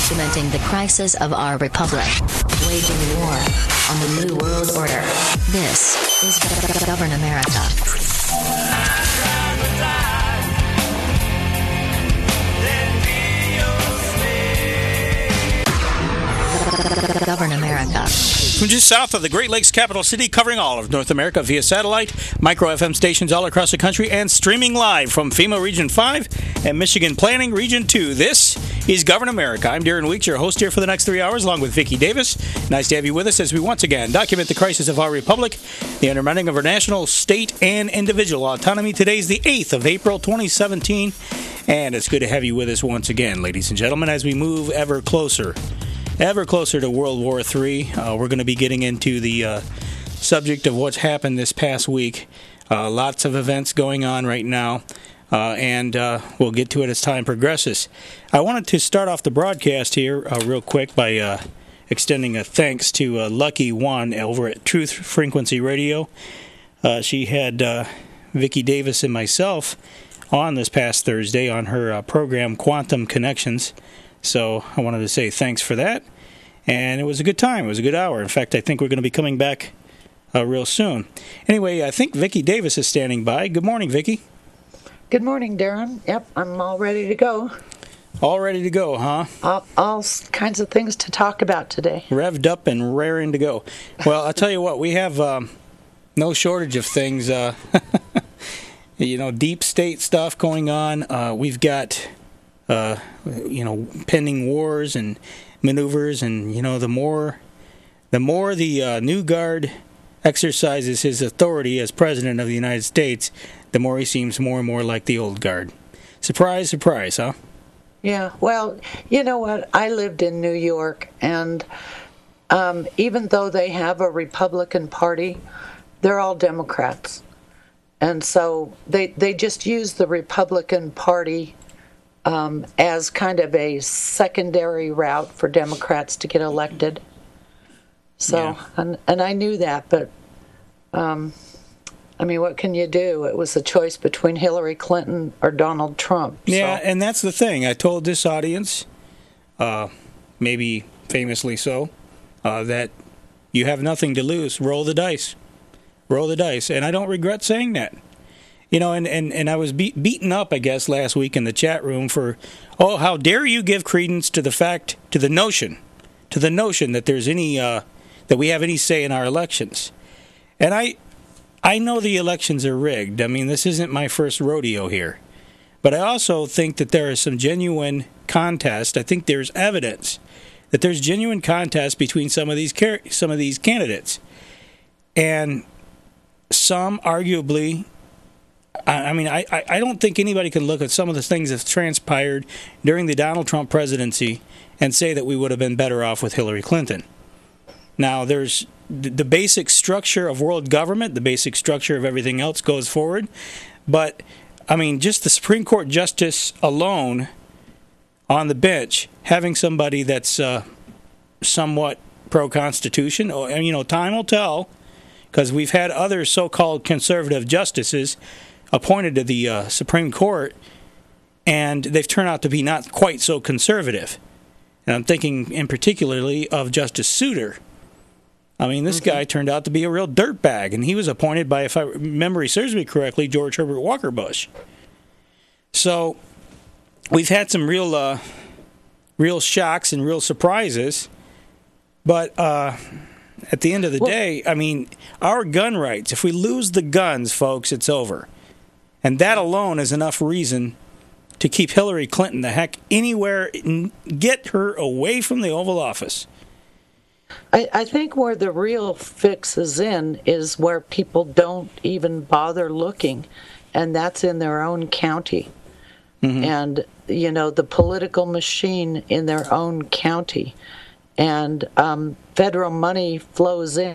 documenting the crisis of our republic, waging war on the New World Order. This is Govern America. Govern America. From just south of the Great Lakes capital city, covering all of North America via satellite, micro FM stations all across the country, and streaming live from FEMA Region 5 and Michigan Planning Region 2. This is Govern America. I'm Darren Weeks, your host here for the next 3 hours, along with Vicki Davis. Nice to have you with us as we once again document the crisis of our republic, the undermining of our national, state, and individual autonomy. Today's the 8th of April, 2017, and it's good to have you with us once again, ladies and gentlemen, as we move ever closer to World War III. We're going to be getting into the subject of what's happened this past week. Lots of events going on right now, and we'll get to it as time progresses. I wanted to start off the broadcast here real quick by extending a thanks to Lucky One over at Truth Frequency Radio. She had Vicki Davis and myself on this past Thursday on her program Quantum Connections. So I wanted to say thanks for that. And it was a good time. It was a good hour. In fact, I think we're going to be coming back real soon. Anyway, I think Vicki Davis is standing by. Good morning, Vicki. Good morning, Darren. Yep, I'm all ready to go. All ready to go, huh? All kinds of things to talk about today. Revved up and raring to go. Well, I'll tell you what, we have no shortage of things. Deep state stuff going on. We've got... pending wars and maneuvers, and the more the new guard exercises his authority as president of the United States, the more he seems more and more like the old guard. Surprise, surprise, huh? Yeah. Well, you know what? I lived in New York, and even though they have a Republican Party, they're all Democrats, and so they just use the Republican Party as kind of a secondary route for Democrats to get elected. So, yeah. and I knew that, but, what can you do? It was a choice between Hillary Clinton or Donald Trump. Yeah, so. And that's the thing. I told this audience, maybe famously so, that you have nothing to lose. Roll the dice. Roll the dice. And I don't regret saying that. And I was beaten up, I guess, last week in the chat room for, how dare you give credence to the notion that there's any, that we have any say in our elections. And I know the elections are rigged. I mean, this isn't my first rodeo here. But I also think that there is some genuine contest. I think there's evidence that there's genuine contest between some of these candidates. And some arguably... I don't think anybody can look at some of the things that transpired during the Donald Trump presidency and say that we would have been better off with Hillary Clinton. Now, there's the basic structure of world government, the basic structure of everything else goes forward. But, just the Supreme Court justice alone on the bench, having somebody that's somewhat pro-Constitution, time will tell, because we've had other so-called conservative justices appointed to the Supreme Court, and they've turned out to be not quite so conservative. And I'm thinking in particularly of Justice Souter. This guy turned out to be a real dirtbag, and he was appointed by, if memory serves me correctly, George Herbert Walker Bush. So we've had some real shocks and real surprises, but at the end of the day, our gun rights, if we lose the guns, folks, it's over. And that alone is enough reason to keep Hillary Clinton the heck anywhere, get her away from the Oval Office. I think where the real fix is where people don't even bother looking, and that's in their own county. Mm-hmm. And, the political machine in their own county. And federal money flows in.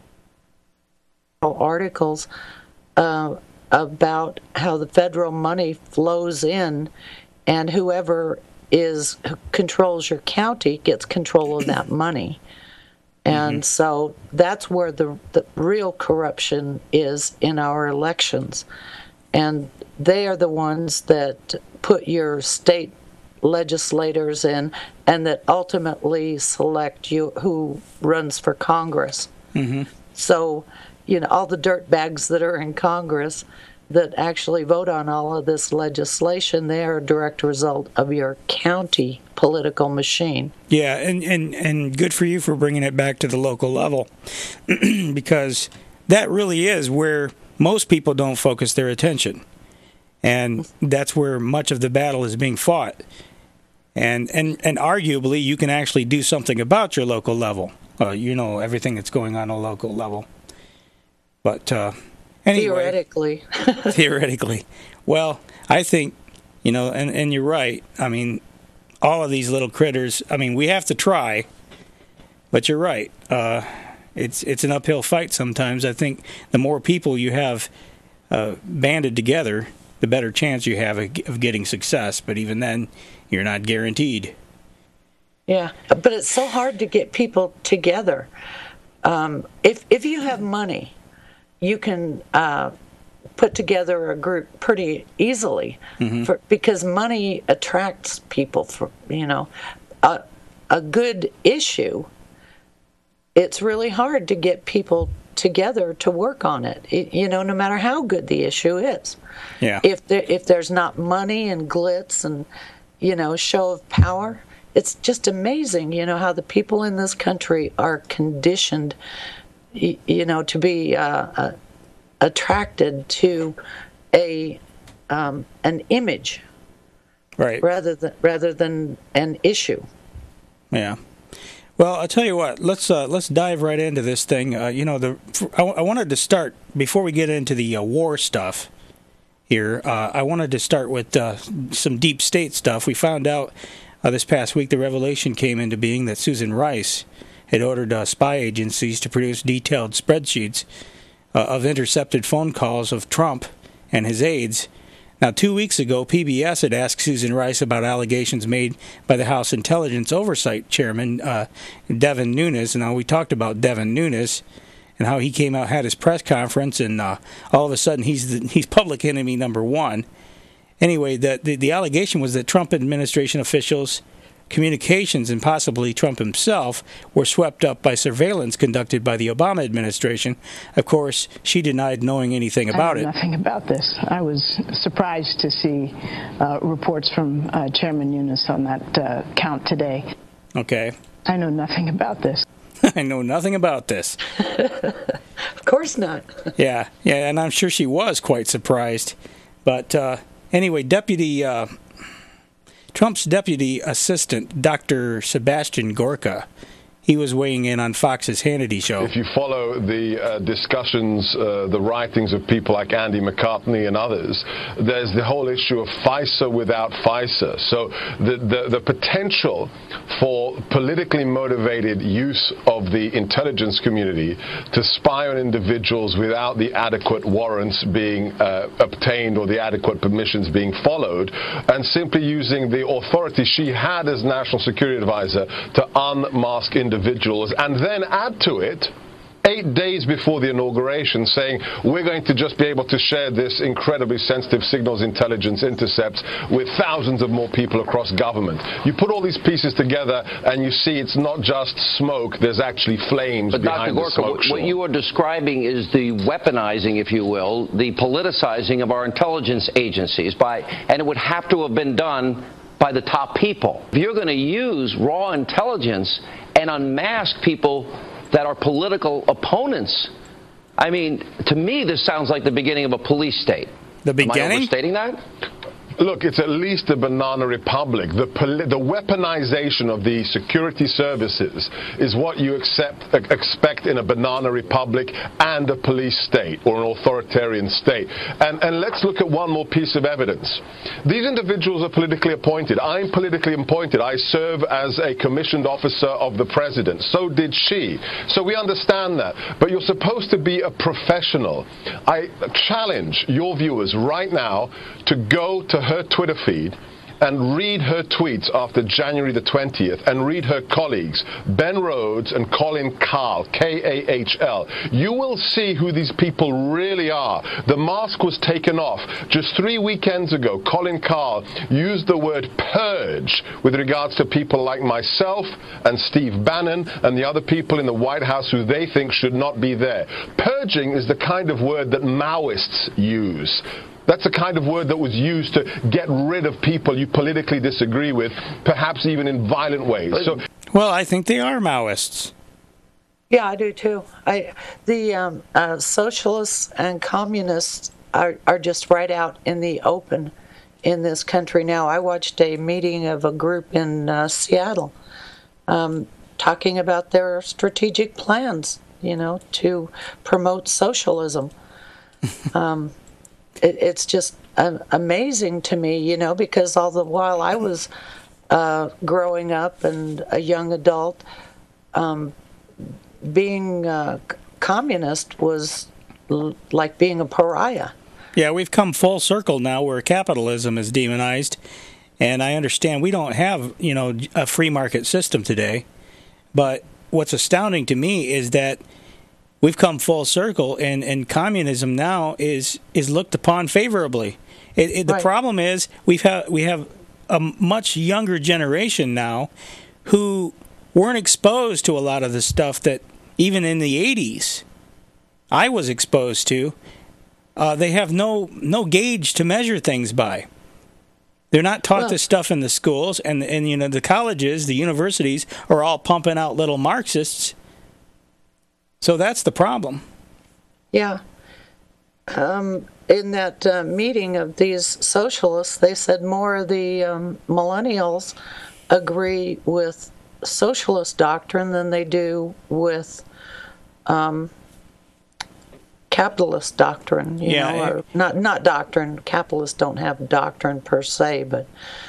Articles about how the federal money flows in, and whoever controls your county gets control of that money. And so that's where the real corruption is in our elections. And they are the ones that put your state legislators in, and that ultimately select who runs for Congress. Mm-hmm. So, all the dirtbags that are in Congress that actually vote on all of this legislation, they are a direct result of your county political machine. Yeah, and good for you for bringing it back to the local level, because that really is where most people don't focus their attention. And that's where much of the battle is being fought. And arguably, you can actually do something about your local level. Everything that's going on a local level. But anyway, theoretically. Well, I think, and you're right. I mean, all of these little critters, we have to try. But you're right. It's an uphill fight sometimes. I think the more people you have banded together, the better chance you have of getting success. But even then, you're not guaranteed. Yeah, but it's so hard to get people together. If you have money, you can put together a group pretty easily, because money attracts people. A good issue, it's really hard to get people together to work on it. No matter how good the issue is. Yeah. If there's not money and glitz and show of power, it's just amazing, how the people in this country are conditioned, to be attracted to an image, right, rather than an issue. Yeah. Well, I'll tell you what. Let's dive right into this thing. I wanted to start before we get into the war stuff here. I wanted to start with some deep state stuff. We found out this past week the revelation came into being that Susan Rice had ordered spy agencies to produce detailed spreadsheets of intercepted phone calls of Trump and his aides. Now, 2 weeks ago, PBS had asked Susan Rice about allegations made by the House Intelligence Oversight Chairman, Devin Nunes. And now we talked about Devin Nunes and how he came out, had his press conference, and all of a sudden he's public enemy number one. Anyway, the allegation was that Trump administration officials, communications, and possibly Trump himself were swept up by surveillance conducted by the Obama administration. Of course, she denied knowing anything about it. Nothing about this. I was surprised to see reports from Chairman Nunes on that count today. Okay. I know nothing about this. I know nothing about this. Of course not. Yeah, and I'm sure she was quite surprised. But anyway, Trump's deputy assistant, Dr. Sebastian Gorka, he was weighing in on Fox's Hannity show. If you follow the discussions, the writings of people like Andy McCartney and others, there's the whole issue of FISA without FISA. So the potential for politically motivated use of the intelligence community to spy on individuals without the adequate warrants being obtained or the adequate permissions being followed, and simply using the authority she had as National Security Advisor to unmask individuals, and then add to it 8 days before the inauguration saying we're going to just be able to share this incredibly sensitive signals intelligence intercepts with thousands of more people across government. You put all these pieces together and you see it's not just smoke, there's actually flames behind the smoke. But what you are describing is the weaponizing, if you will, the politicizing of our intelligence agencies, and it would have to have been done by the top people. If you're going to use raw intelligence and unmask people that are political opponents, to me, this sounds like the beginning of a police state. The beginning? Am I overstating that? Look, it's at least a banana republic. The weaponization of the security services is what you expect in a banana republic and a police state or an authoritarian state. And let's look at one more piece of evidence. These individuals are politically appointed. I'm politically appointed. I serve as a commissioned officer of the president. So did she. So we understand that. But you're supposed to be a professional. I challenge your viewers right now to go to her Twitter feed and read her tweets after January the 20th and read her colleagues, Ben Rhodes and Colin Kahl, K-A-H-L, you will see who these people really are. The mask was taken off. Just 3 weekends ago, Colin Kahl used the word purge with regards to people like myself and Steve Bannon and the other people in the White House who they think should not be there. Purging is the kind of word that Maoists use. That's the kind of word that was used to get rid of people you politically disagree with, perhaps even in violent ways. Well, I think they are Maoists. Yeah, I do too. The socialists and communists are just right out in the open in this country now. I watched a meeting of a group in Seattle talking about their strategic plans, to promote socialism. It's just amazing to me, because all the while I was growing up and a young adult, being communist was like being a pariah. Yeah, we've come full circle now where capitalism is demonized, and I understand we don't have, a free market system today, but what's astounding to me is that we've come full circle, and communism now is looked upon favorably. The problem is we have a much younger generation now who weren't exposed to a lot of the stuff that even in the 80s I was exposed to. They have no gauge to measure things by. They're not taught this stuff in the schools, and the colleges, the universities are all pumping out little Marxists. So that's the problem. Yeah. In that meeting of these socialists, they said more of the millennials agree with socialist doctrine than they do with capitalist doctrine. Or not doctrine. Capitalists don't have doctrine per se, but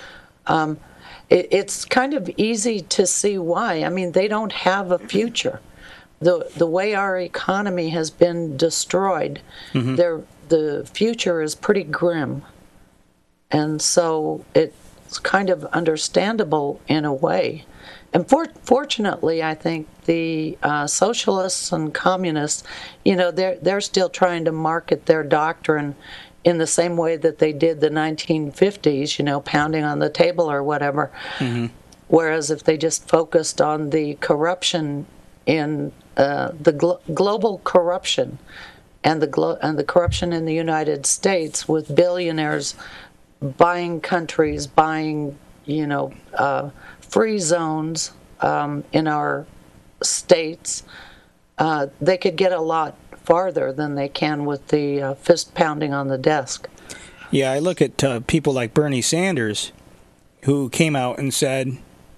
it's kind of easy to see why. I mean, they don't have a future. The way our economy has been destroyed, the future is pretty grim. And so it's kind of understandable in a way. And fortunately, I think the socialists and communists, they're still trying to market their doctrine in the same way that they did the 1950s, pounding on the table or whatever. Mm-hmm. Whereas if they just focused on the corruption in the global corruption and the corruption in the United States with billionaires buying countries, buying free zones in our states, they could get a lot farther than they can with the fist pounding on the desk. Yeah, I look at people like Bernie Sanders, who came out and said,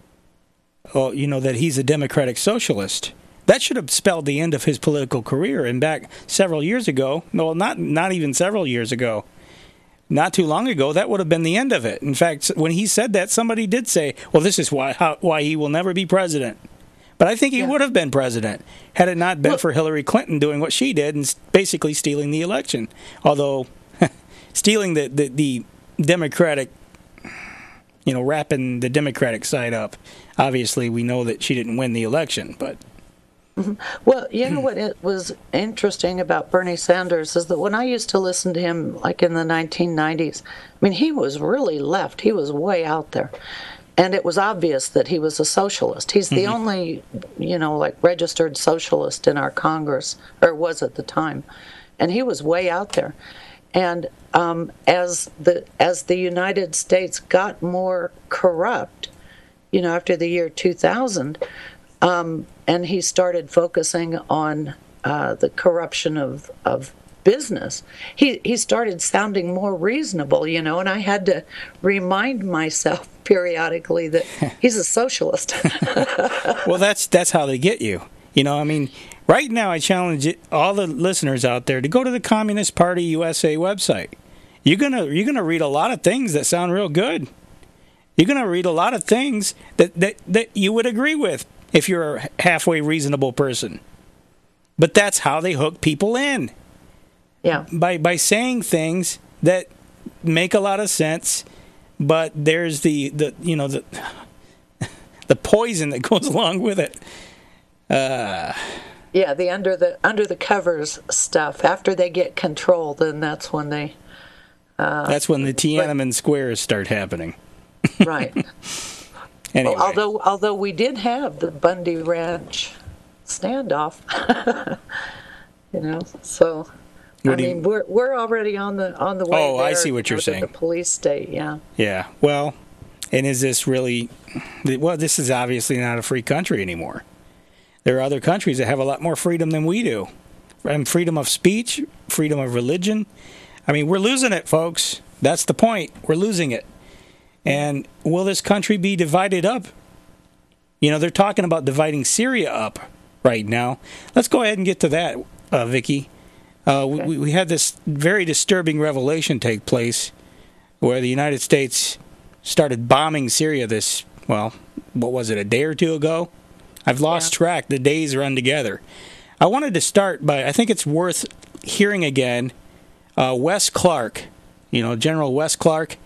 that he's a democratic socialist. That should have spelled the end of his political career. And back several years ago, not even several years ago, not too long ago, that would have been the end of it. In fact, when he said that, somebody did say, well, this is why he will never be president. But I think he would have been president had it not been for Hillary Clinton doing what she did and basically stealing the election. Although stealing the Democratic, wrapping the Democratic side up. Obviously, we know that she didn't win the election, but... Mm-hmm. Well, what it was interesting about Bernie Sanders is that when I used to listen to him, like in the 1990s, he was really left. He was way out there. And it was obvious that he was a socialist. He's the only, registered socialist in our Congress, or was at the time. And he was way out there. And as the United States got more corrupt, after the year 2000, and he started focusing on the corruption of business, he started sounding more reasonable, and I had to remind myself periodically that he's a socialist. Well, that's how they get you. Right now I challenge all the listeners out there to go to the Communist Party USA website. You're gonna read a lot of things that sound real good. You're gonna read a lot of things that you would agree with if you're a halfway reasonable person. But that's how they hook people in. Yeah. By saying things that make a lot of sense, but there's the poison that goes along with it. Yeah, the under the covers stuff. After they get control, then that's when they. That's when the Tiananmen squares start happening. Right. Anyway. Well, although we did have the Bundy Ranch standoff, so. We're already on the way. Oh, there, I see what you're saying. The police state, yeah. Yeah. Well, and is this really? Well, this is obviously not a free country anymore. There are other countries that have a lot more freedom than we do, and freedom of speech, freedom of religion. I mean, we're losing it, folks. That's the point. We're losing it. And will this country be divided up? They're talking about dividing Syria up right now. Let's go ahead and get to that, Vicki. We had this very disturbing revelation take place where the United States started bombing Syria what was it, a day or two ago? I've lost track. The days run together. I wanted to start by, I think it's worth hearing again, Wes Clark, General Wes Clark,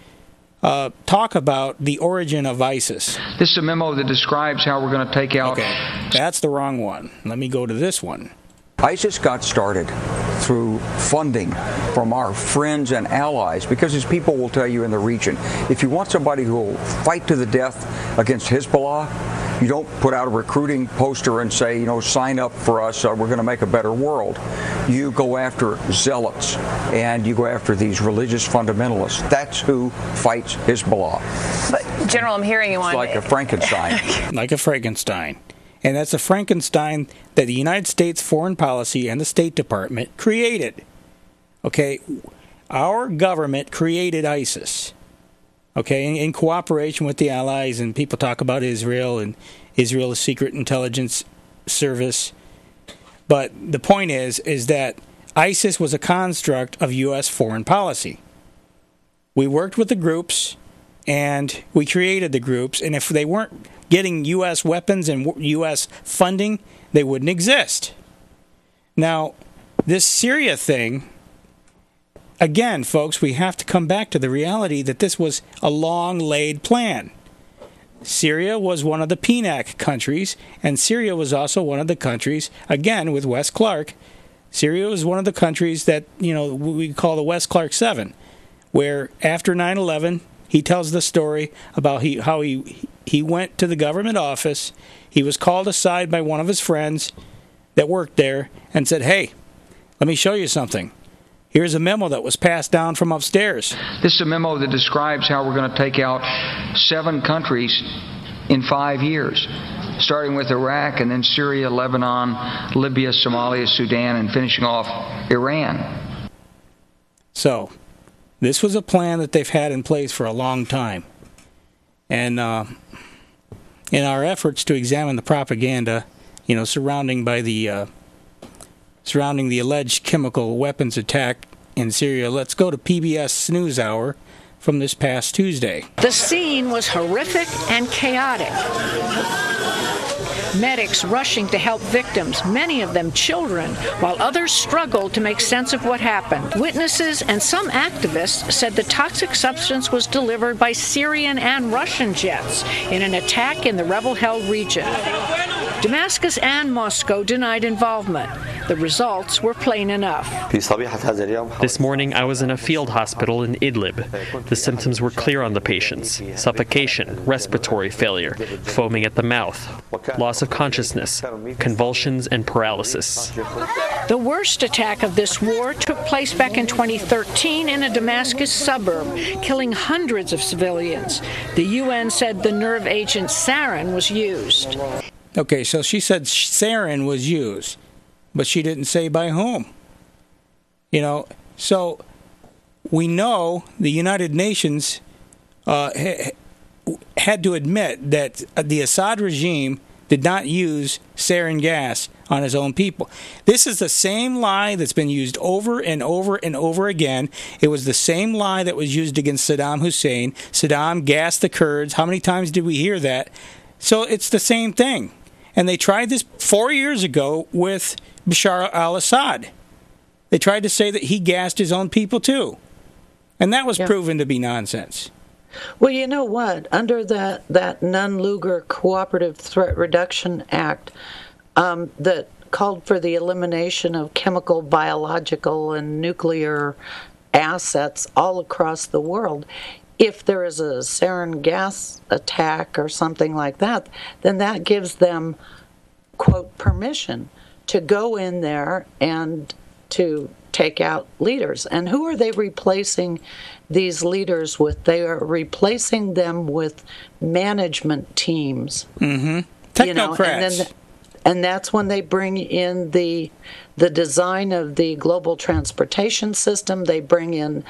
talk about the origin of ISIS. This is a memo that describes how we're going to take out... Okay, that's the wrong one. Let me go to this one. ISIS got started through funding from our friends and allies, because as people will tell you in the region, if you want somebody who will fight to the death against Hezbollah, you don't put out a recruiting poster and say, sign up for us, we're going to make a better world. You go after zealots, and you go after these religious fundamentalists. That's who fights Hezbollah. But, General, I'm hearing you on... It's like a Frankenstein. Like a Frankenstein. And that's a Frankenstein that the United States Foreign Policy and the State Department created. Okay? Our government created ISIS. Okay? In cooperation with the Allies, and people talk about Israel and Israel's secret intelligence service. But the point is that ISIS was a construct of U.S. foreign policy. We worked with the groups, and we created the groups, and if they weren't getting U.S. weapons and U.S. funding, they wouldn't exist. Now, this Syria thing, again, folks, we have to come back to the reality that this was a long-laid plan. Syria was one of the PNAC countries, and Syria was also one of the countries, again, with Wes Clark, Syria was one of the countries that, we call the Wes Clark 7, where after 9/11, he tells the story about how he went to the government office. He was called aside by one of his friends that worked there and said, "Hey, let me show you something. Here's a memo that was passed down from upstairs." This is a memo that describes how we're going to take out 7 countries in 5 years, starting with Iraq and then Syria, Lebanon, Libya, Somalia, Sudan, and finishing off Iran. So, this was a plan that they've had in place for a long time. And in our efforts to examine the propaganda, surrounding the alleged chemical weapons attack in Syria, let's go to PBS NewsHour from this past Tuesday. The scene was horrific and chaotic. Medics rushing to help victims, many of them children, while others struggled to make sense of what happened. Witnesses and some activists said the toxic substance was delivered by Syrian and Russian jets in an attack in the rebel-held region. Damascus and Moscow denied involvement. The results were plain enough. This morning, I was in a field hospital in Idlib. The symptoms were clear on the patients: suffocation, respiratory failure, foaming at the mouth, loss of consciousness, convulsions, and paralysis. The worst attack of this war took place back in 2013 in a Damascus suburb, killing hundreds of civilians. The UN said the nerve agent sarin was used. Okay, so she said sarin was used, but she didn't say by whom. So we know the United Nations had to admit that the Assad regime did not use sarin gas on his own people. This is the same lie that's been used over and over and over again. It was the same lie that was used against Saddam Hussein. Saddam gassed the Kurds. How many times did we hear that? So it's the same thing. And they tried this 4 years ago with Bashar al-Assad. They tried to say that he gassed his own people too. And that was proven to be nonsense. Well, you know what? Under that Nunn-Lugar Cooperative Threat Reduction Act that called for the elimination of chemical, biological, and nuclear assets all across the world, if there is a sarin gas attack or something like that, then that gives them, quote, permission to go in there and to take out leaders. And who are they replacing these leaders with? They are replacing them with management teams. Mm-hmm. Technocrats. And that's when they bring in the design of the global transportation system. They bring in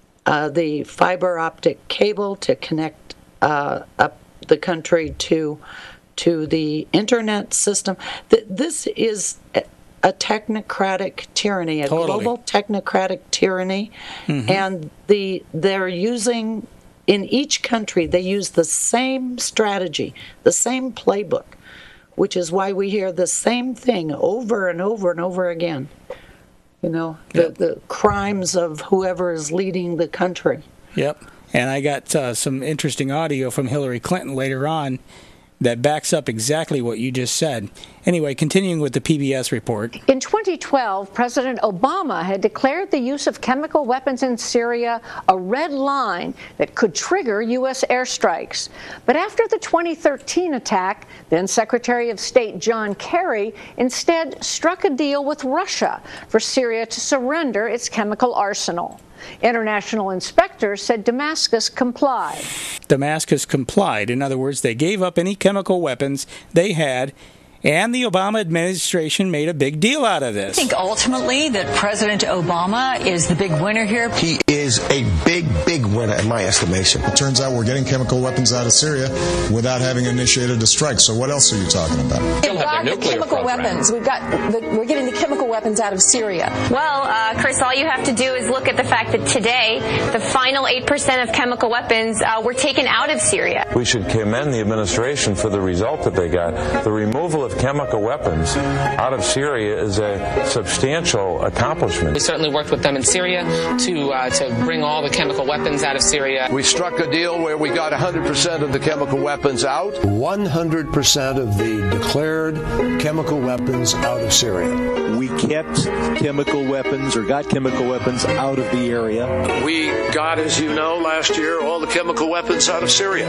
the fiber optic cable to connect up the country to the internet system. This is a technocratic tyranny, a global technocratic tyranny, and they're using, in each country, they use the same strategy, the same playbook, which is why we hear the same thing over and over and over again. You know, the crimes of whoever is leading the country. Yep. And I got some interesting audio from Hillary Clinton later on that backs up exactly what you just said. Anyway, continuing with the PBS report. In 2012, President Obama had declared the use of chemical weapons in Syria a red line that could trigger U.S. airstrikes. But after the 2013 attack, then Secretary of State John Kerry instead struck a deal with Russia for Syria to surrender its chemical arsenal. International inspectors said Damascus complied. Damascus complied. In other words, they gave up any chemical weapons they had, and the Obama administration made a big deal out of this. I think ultimately that President Obama is the big winner here. He is a big winner in my estimation. It turns out we're getting chemical weapons out of Syria without having initiated a strike. So what else are you talking about? We've got the chemical weapons. We're getting the chemical weapons out of Syria. Well, Chris, all you have to do is look at the fact that today the final 8% of chemical weapons were taken out of Syria. We should commend the administration for the result that they got. The removal of chemical weapons out of Syria is a substantial accomplishment. We certainly worked with them in Syria to bring all the chemical weapons out of Syria. We struck a deal where we got 100% of the chemical weapons out. 100% of the declared chemical weapons out of Syria. We kept chemical weapons or got chemical weapons out of the area. We got, as you know, last year all the chemical weapons out of Syria.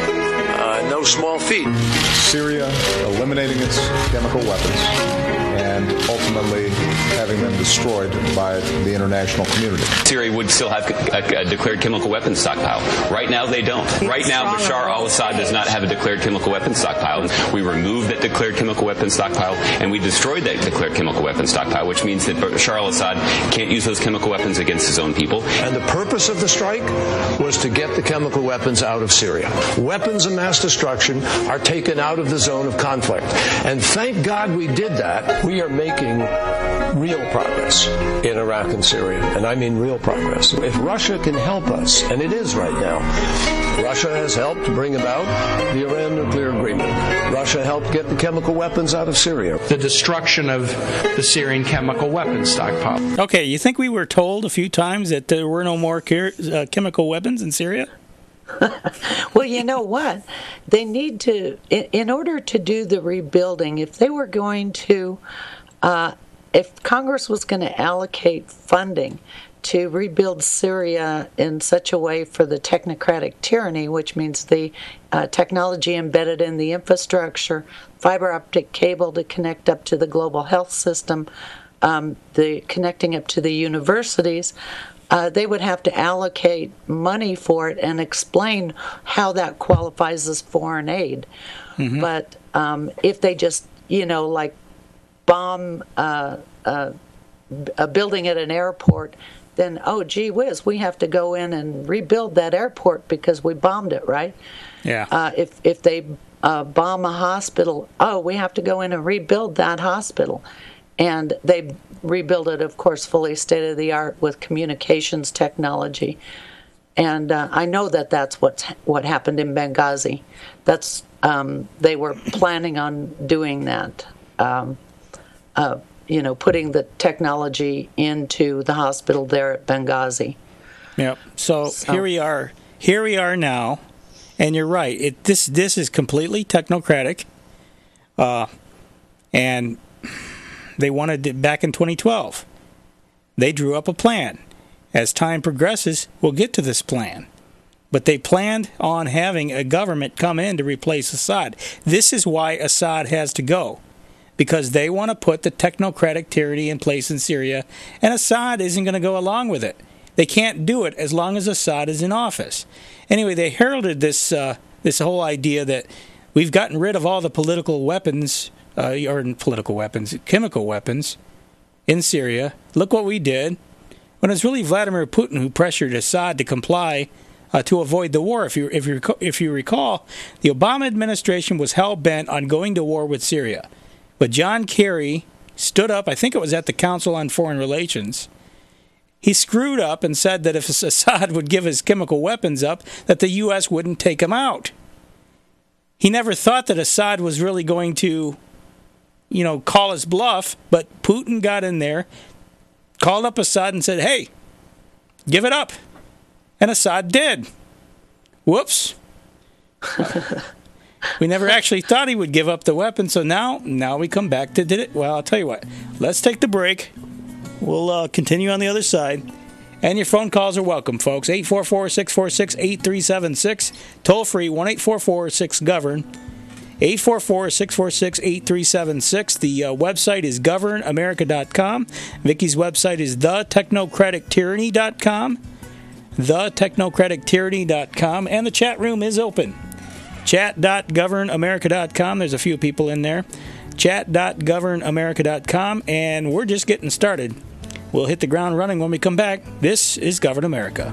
No small feat. Syria eliminating its chemical weapons and ultimately having them destroyed by the international community. Syria would still have a declared chemical weapons stockpile. Right now, they don't. Right now, Bashar al-Assad does not have a declared chemical weapons stockpile. We removed that declared chemical weapons stockpile, and we destroyed that declared chemical weapons stockpile, which means that Bashar al-Assad can't use those chemical weapons against his own people. And the purpose of the strike was to get the chemical weapons out of Syria. Weapons of mass destruction are taken out of the zone of conflict. And thank God we did that. We are making real progress in Iraq and Syria, and I mean real progress. If Russia can help us, and it is right now, Russia has helped bring about the Iran nuclear agreement. Russia helped get the chemical weapons out of Syria. The destruction of the Syrian chemical weapons stockpile. Okay, you think we were told a few times that there were no more chemical weapons in Syria? Well, you know what? They need to, in order to do the rebuilding, if they were going to, if Congress was going to allocate funding to rebuild Syria in such a way for the technocratic tyranny, which means the technology embedded in the infrastructure, fiber optic cable to connect up to the global health system, the connecting up to the universities, they would have to allocate money for it and explain how that qualifies as foreign aid. Mm-hmm. But if they just, like bomb a building at an airport, then, oh, gee whiz, we have to go in and rebuild that airport because we bombed it, right? Yeah. If they bomb a hospital, oh, we have to go in and rebuild that hospital. And they rebuild it, of course, fully state-of-the-art with communications technology. And I know that that's what happened in Benghazi. That's they were planning on doing that, putting the technology into the hospital there at Benghazi. Yeah. So here we are here we are now, and you're right. This is completely technocratic, and they wanted it back in 2012. They drew up a plan. As time progresses, we'll get to this plan. But they planned on having a government come in to replace Assad. This is why Assad has to go, because they want to put the technocratic tyranny in place in Syria, and Assad isn't going to go along with it. They can't do it as long as Assad is in office. Anyway, they heralded this whole idea that we've gotten rid of all the chemical weapons in Syria. Look what we did. When it's really Vladimir Putin who pressured Assad to comply to avoid the war. If you recall, the Obama administration was hell-bent on going to war with Syria. But John Kerry stood up, I think it was at the Council on Foreign Relations. He screwed up and said that if Assad would give his chemical weapons up, that the U.S. wouldn't take him out. He never thought that Assad was really going to, call his bluff, but Putin got in there, called up Assad and said, hey, give it up. And Assad did. Whoops. We never actually thought he would give up the weapon, so now we come back to did it. Well, I'll tell you what. Let's take the break. We'll continue on the other side. And your phone calls are welcome, folks. 844-646-8376. Toll free, 1-844-6-GOVERN. 844-646-8376. The website is governamerica.com. Vicky's website is thetechnocratictyranny.com. thetechnocratictyranny.com. And the chat room is open. Chat.governamerica.com. There's a few people in there. Chat.governamerica.com. And we're just getting started. We'll hit the ground running when we come back. This is Govern America.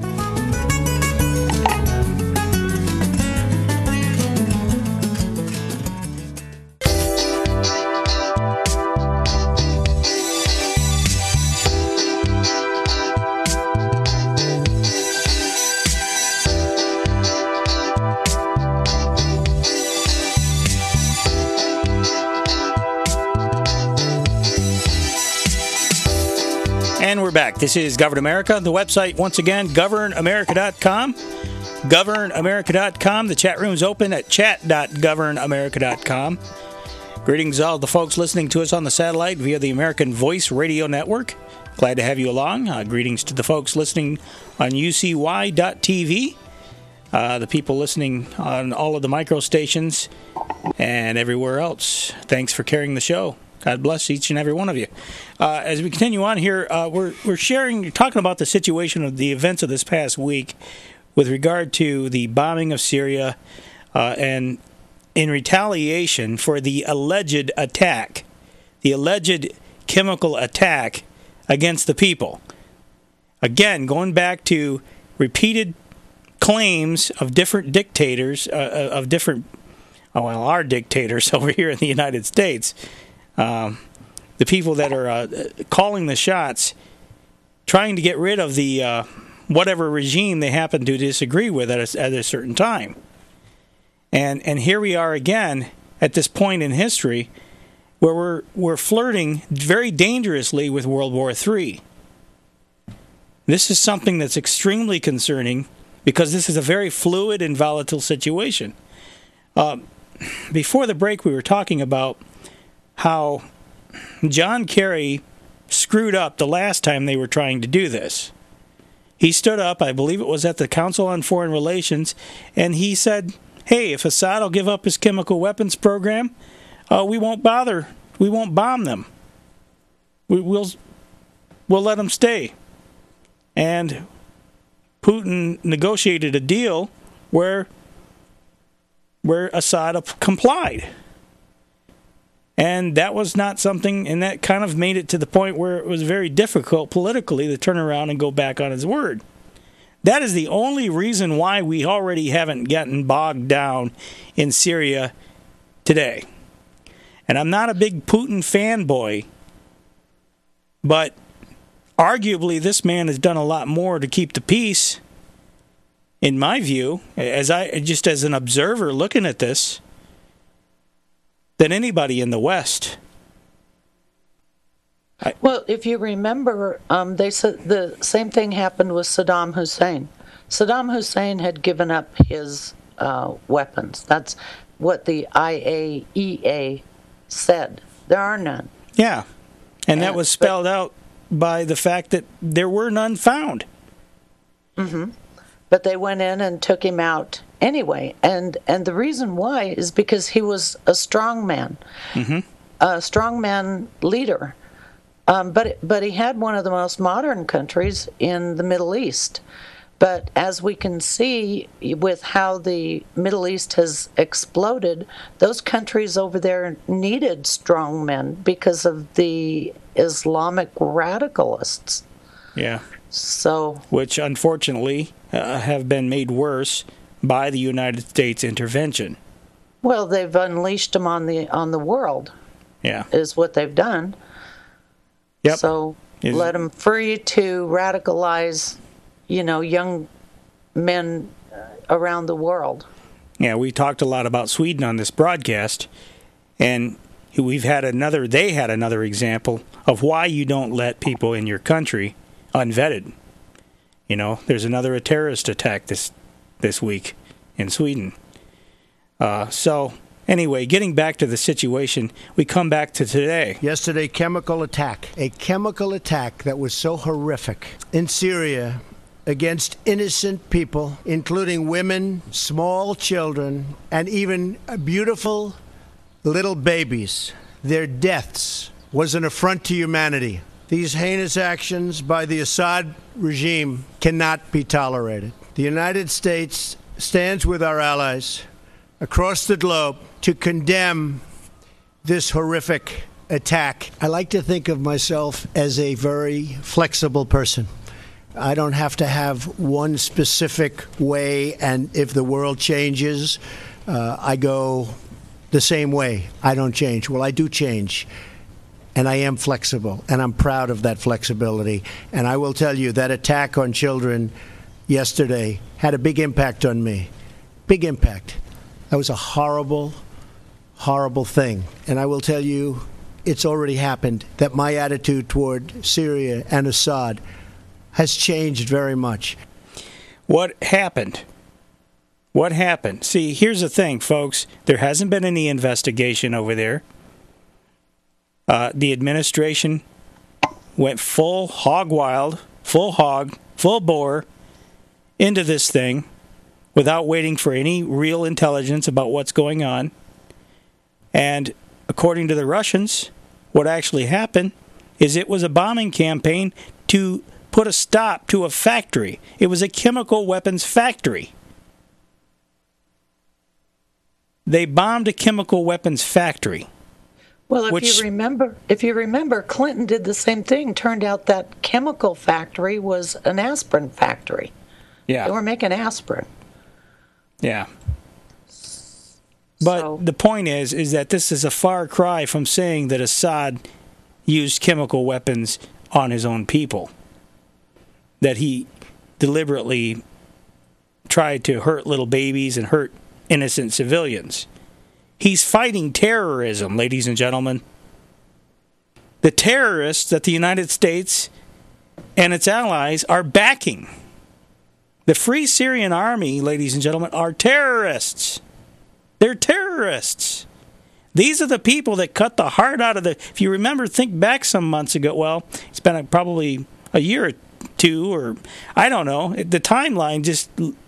And we're back. This is Govern America. The website, once again, governamerica.com. Governamerica.com. The chat room's open at chat.governamerica.com. Greetings all the folks listening to us on the satellite via the American Voice Radio Network. Glad to have you along. Greetings to the folks listening on UCY.tv. The people listening on all of the micro stations and everywhere else. Thanks for carrying the show. God bless each and every one of you. As we continue on here, we're talking about the situation of the events of this past week with regard to the bombing of Syria and in retaliation for the alleged attack, the alleged chemical attack against the people. Again, going back to repeated claims of different dictators, our dictators over here in the United States, the people that are calling the shots, trying to get rid of the whatever regime they happen to disagree with at a certain time. And here we are again at this point in history where we're flirting very dangerously with World War III. This is something that's extremely concerning because this is a very fluid and volatile situation. Before the break, we were talking about how John Kerry screwed up the last time they were trying to do this. He stood up, I believe it was at the Council on Foreign Relations, and he said, hey, if Assad will give up his chemical weapons program, we won't bother. We won't bomb them. We'll let them stay. And Putin negotiated a deal where Assad complied. And that was not something, and that kind of made it to the point where it was very difficult politically to turn around and go back on his word. That is the only reason why we already haven't gotten bogged down in Syria today. And I'm not a big Putin fanboy, but arguably this man has done a lot more to keep the peace, in my view, as an observer looking at this, than anybody in the West. Well, if you remember, they said the same thing happened with Saddam Hussein. Saddam Hussein had given up his weapons. That's what the IAEA said. There are none. Yeah, and that was spelled out by the fact that there were none found. Mm-hmm. But they went in and took him out anyway, and the reason why is because he was a strong man, a strongman leader. But he had one of the most modern countries in the Middle East. But as we can see with how the Middle East has exploded, those countries over there needed strong men because of the Islamic radicalists. Yeah. So, which unfortunately have been made worse by the United States intervention. Well, they've unleashed them on the world. Yeah. Is what they've done. Yep. So let them free to radicalize, young men around the world. Yeah, we talked a lot about Sweden on this broadcast, and they had another example of why you don't let people in your country unvetted. There's another terrorist attack this week in Sweden. So anyway, getting back to the situation, we come back to today. Yesterday, a chemical attack that was so horrific in Syria against innocent people, including women, small children, and even beautiful little babies. Their deaths was an affront to humanity. These heinous actions by the Assad regime cannot be tolerated. The United States stands with our allies across the globe to condemn this horrific attack. I like to think of myself as a very flexible person. I don't have to have one specific way, and if the world changes, I go the same way. I don't change. Well, I do change, and I am flexible, and I'm proud of that flexibility. And I will tell you, that attack on children yesterday had a big impact on me. Big impact. That was a horrible, horrible thing. And I will tell you, it's already happened, that my attitude toward Syria and Assad has changed very much. What happened? What happened? See, here's the thing, folks. There hasn't been any investigation over there. The administration went full hog wild, full bore into this thing without waiting for any real intelligence about what's going on. And according to the Russians, what actually happened is it was a bombing campaign to put a stop to a factory. It was a chemical weapons factory. They bombed a chemical weapons factory. Well, if you remember, Clinton did the same thing. Turned out that chemical factory was an aspirin factory. Yeah. They were making aspirin. Yeah. But the point is that this is a far cry from saying that Assad used chemical weapons on his own people. That he deliberately tried to hurt little babies and hurt innocent civilians. He's fighting terrorism, ladies and gentlemen. The terrorists that the United States and its allies are backing. The Free Syrian Army, ladies and gentlemen, are terrorists. They're terrorists. These are the people that cut the heart out of the... If you remember, think back some months ago. Well, it's been probably a year or two, or I don't know. The timeline just...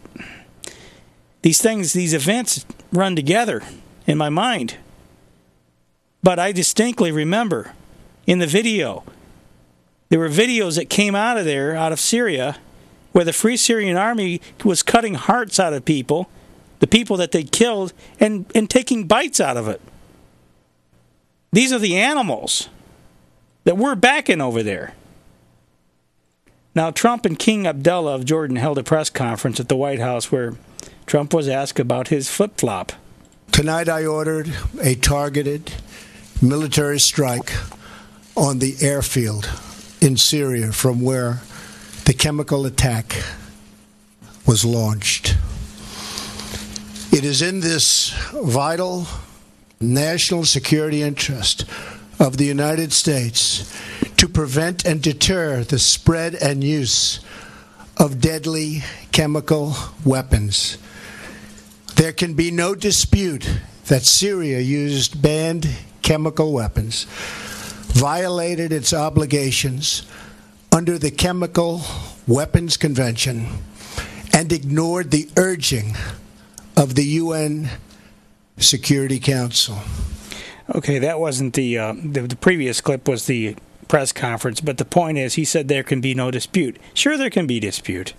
These events run together in my mind. But I distinctly remember in the video, there were videos that came out of Syria, where the Free Syrian Army was cutting hearts out of people, the people that they killed, and taking bites out of it. These are the animals that we're backing over there. Now, Trump and King Abdullah of Jordan held a press conference at the White House where Trump was asked about his flip-flop. Tonight I ordered a targeted military strike on the airfield in Syria from where the chemical attack was launched. It is in this vital national security interest of the United States to prevent and deter the spread and use of deadly chemical weapons. There can be no dispute that Syria used banned chemical weapons, violated its obligations under the Chemical Weapons Convention, and ignored the urging of the UN Security Council. Okay, that wasn't the previous clip was the press conference, but the point is he said there can be no dispute. Sure, there can be dispute.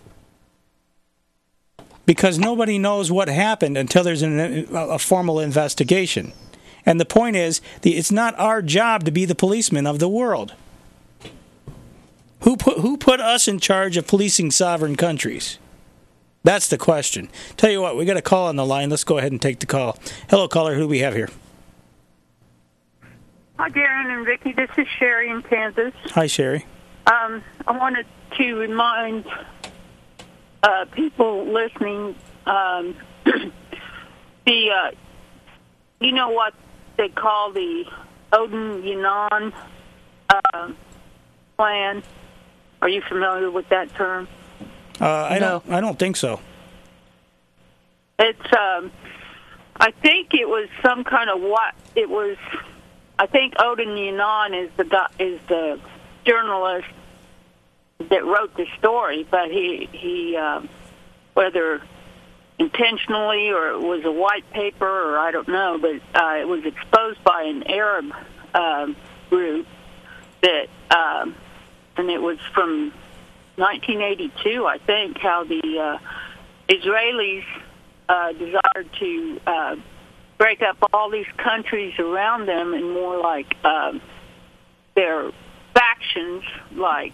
Because nobody knows what happened until there's a formal investigation. And the point is, it's not our job to be the policemen of the world. Who put us in charge of policing sovereign countries? That's the question. Tell you what, we got a call on the line. Let's go ahead and take the call. Hello, caller. Who do we have here? Hi, Darren and Vicki. This is Sherry in Kansas. Hi, Sherry. I wanted to remind people listening, you know what they call the Odin-Yinon plan? Are you familiar with that term? I don't think so. It's I think it was some kind of what it was. I think Odin-Yinon is the journalist that wrote the story, but he whether intentionally or it was a white paper or I don't know, but it was exposed by an Arab group that, and it was from 1982, I think, how the Israelis desired to break up all these countries around them and more like their factions, like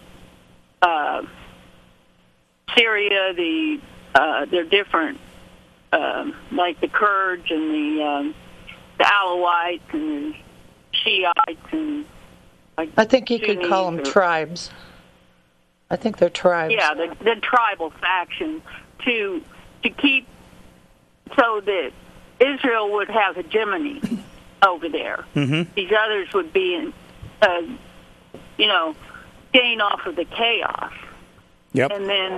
Syria, they're different, like the Kurds and the Alawites and the Shiites and I think you could Sunnis call them tribes. I think they're tribes. Yeah, the tribal faction to keep so that Israel would have hegemony over there. Mm-hmm. These others would be, gain off of the chaos. Yep. And then,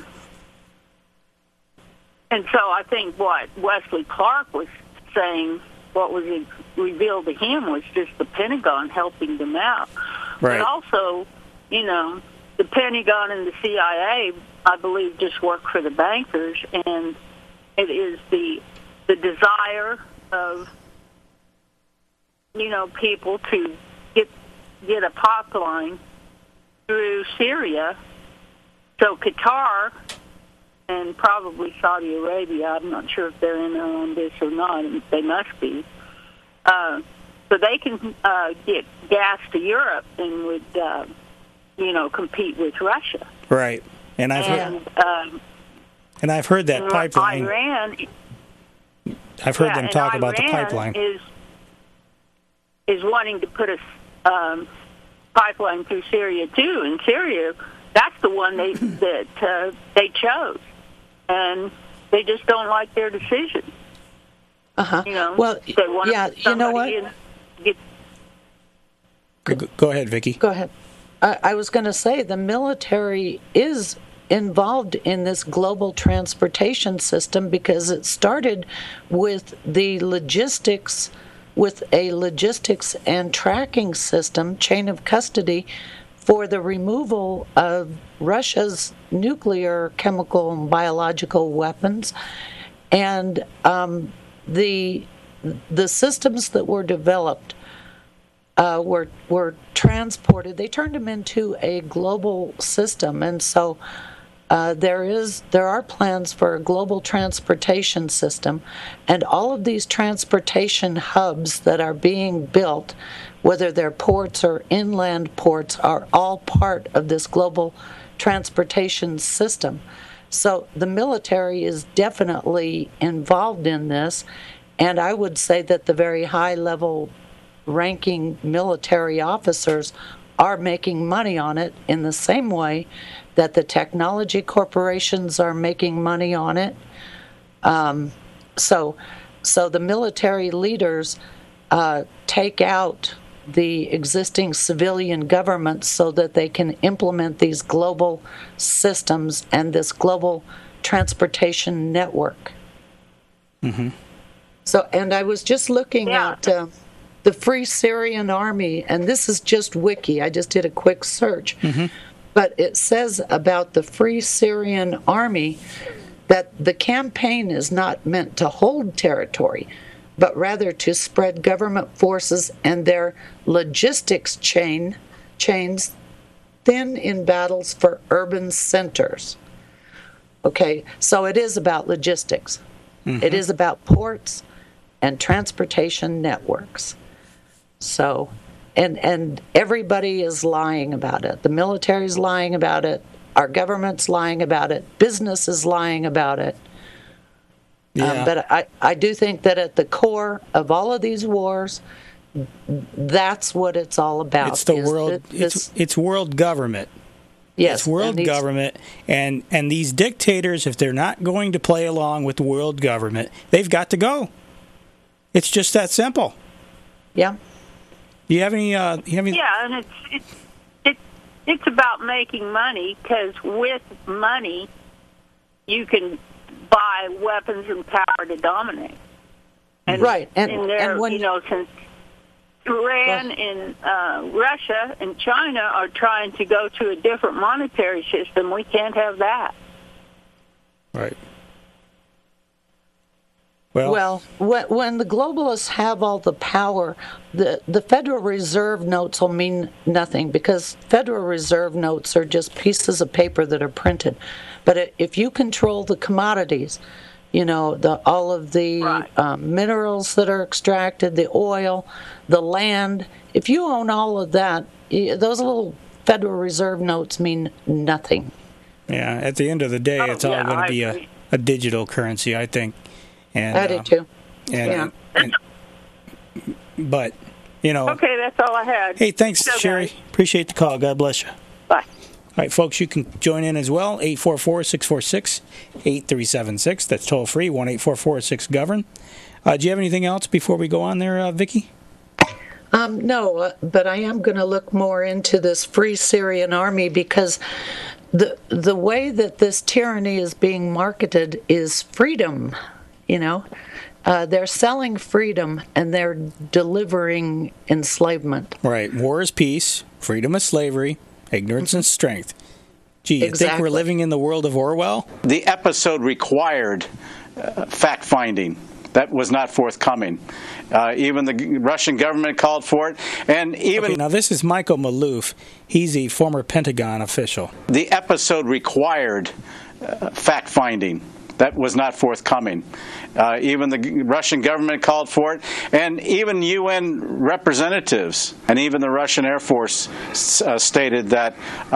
and so I think what Wesley Clark was saying, what was revealed to him was just the Pentagon helping them out. Right. But also, the Pentagon and the CIA, I believe, just work for the bankers, and it is the desire of, people to get a pipeline through Syria. So Qatar and probably Saudi Arabia, I'm not sure if they're in on this or not, they must be. So they can get gas to Europe and would, compete with Russia. Right. And I've heard that pipeline. Iran. I've heard them talk about the pipeline. Is wanting to put a pipeline through Syria too, and Syria, that's the one that they chose, and they just don't like their decision. Well, they want you know what? Go ahead, Vicki. Go ahead. I was going to say the military is involved in this global transportation system because it started with the logistics, with a logistics and tracking system, chain of custody, for the removal of Russia's nuclear, chemical, and biological weapons. And the systems that were developed were transported. They turned them into a global system, and so there are plans for a global transportation system, and all of these transportation hubs that are being built, whether they're ports or inland ports, are all part of this global transportation system. So the military is definitely involved in this, and I would say that the very high-level ranking military officers are making money on it in the same way that the technology corporations are making money on it. So the military leaders take out the existing civilian governments so that they can implement these global systems and this global transportation network. Mm-hmm. So, and I was just looking at the Free Syrian Army, and this is just Wiki. I just did a quick search. Mm-hmm. But it says about the Free Syrian Army that the campaign is not meant to hold territory, but rather to spread government forces and their logistics chains thin in battles for urban centers. Okay, so it is about logistics. Mm-hmm. It is about ports and transportation networks. So, and everybody is lying about it. The military's lying about it. Our government's lying about it. Business is lying about it. Yeah. But I do think that at the core of all of these wars, that's what it's all about. It's the world. It's world government. Yes, it's world government, and these dictators, if they're not going to play along with the world government, they've got to go. It's just that simple. Yeah. Do you have any? Yeah, and it's about making money, because with money, you can buy weapons and power to dominate. And, right, and when, since Iran and Russia and China are trying to go to a different monetary system, we can't have that. Right. Well, when the globalists have all the power, the Federal Reserve notes will mean nothing, because Federal Reserve notes are just pieces of paper that are printed. But if you control the commodities, all of the minerals that are extracted, the oil, the land, if you own all of that, those little Federal Reserve notes mean nothing. Yeah, at the end of the day, it's all going to be a digital currency, I think. And, I do too. But, Okay, that's all I had. Hey, thanks, Sherry. Appreciate the call. God bless you. Bye. All right, folks, you can join in as well. 844-646-8376. That's toll free. 1-844-6-GOVERN. Do you have anything else before we go on there, Vicki? No, but I am going to look more into this Free Syrian Army, because the way that this tyranny is being marketed is freedom. They're selling freedom and they're delivering enslavement. Right. War is peace. Freedom is slavery. Ignorance and strength. Gee, you think we're living in the world of Orwell? The episode required fact-finding. That was not forthcoming. Even the Russian government called for it. And even now, this is Michael Maloof. He's a former Pentagon official. The episode required fact-finding. That was not forthcoming. Even the Russian government called for it, and even UN representatives, and even the Russian Air Force stated that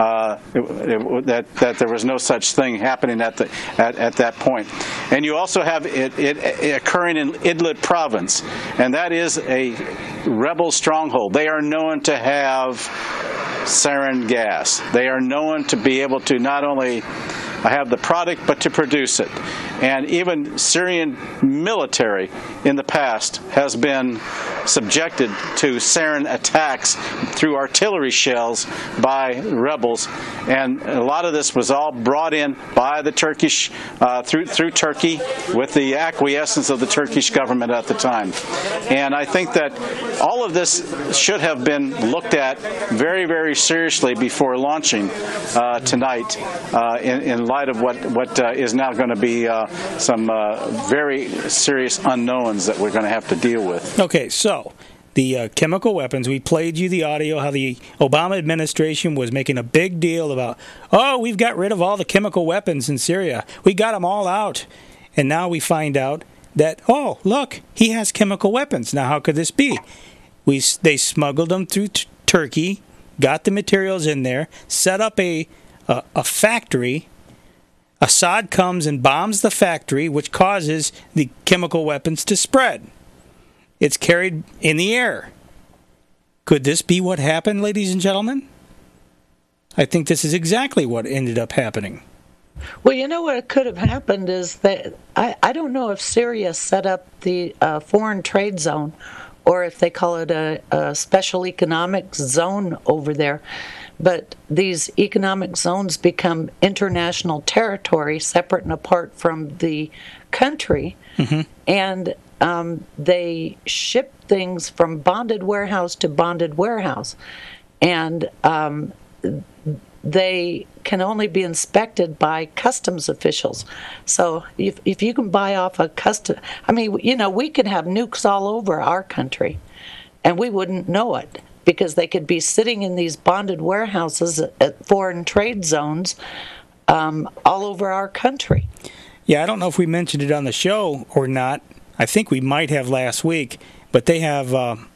that there was no such thing happening at that point. And you also have it occurring in Idlib province, and that is a rebel stronghold. They are known to have sarin gas. They are known to be able to not only have the product, but to produce it. And even Syrian military in the past has been subjected to sarin attacks through artillery shells by rebels. And a lot of this was all brought in by the Turkish, through Turkey, with the acquiescence of the Turkish government at the time. And I think that all of this should have been looked at very, very seriously before launching tonight in light of what is now going to be some very serious unknowns that we're going to have to deal with. Okay, so the chemical weapons, we played you the audio how the Obama administration was making a big deal about, we've got rid of all the chemical weapons in Syria. We got them all out. And now we find out that, look, he has chemical weapons. Now, how could this be? They smuggled them through Turkey, got the materials in there, set up a factory. Assad comes and bombs the factory, which causes the chemical weapons to spread. It's carried in the air. Could this be what happened, ladies and gentlemen? I think this is exactly what ended up happening. Well, you know what could have happened is that I don't know if Syria set up the foreign trade zone or if they call it a special economic zone over there. But these economic zones become international territory, separate and apart from the country, and they ship things from bonded warehouse to bonded warehouse, and they can only be inspected by customs officials. So if you can buy off a we could have nukes all over our country, and we wouldn't know it, because they could be sitting in these bonded warehouses at foreign trade zones all over our country. Yeah, I don't know if we mentioned it on the show or not. I think we might have last week, but they have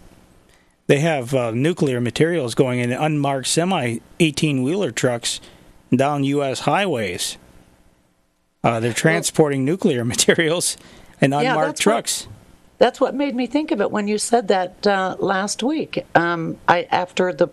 nuclear materials going in unmarked semi-18-wheeler trucks down U.S. highways. They're transporting nuclear materials in unmarked trucks. That's what made me think of it when you said that last week. After the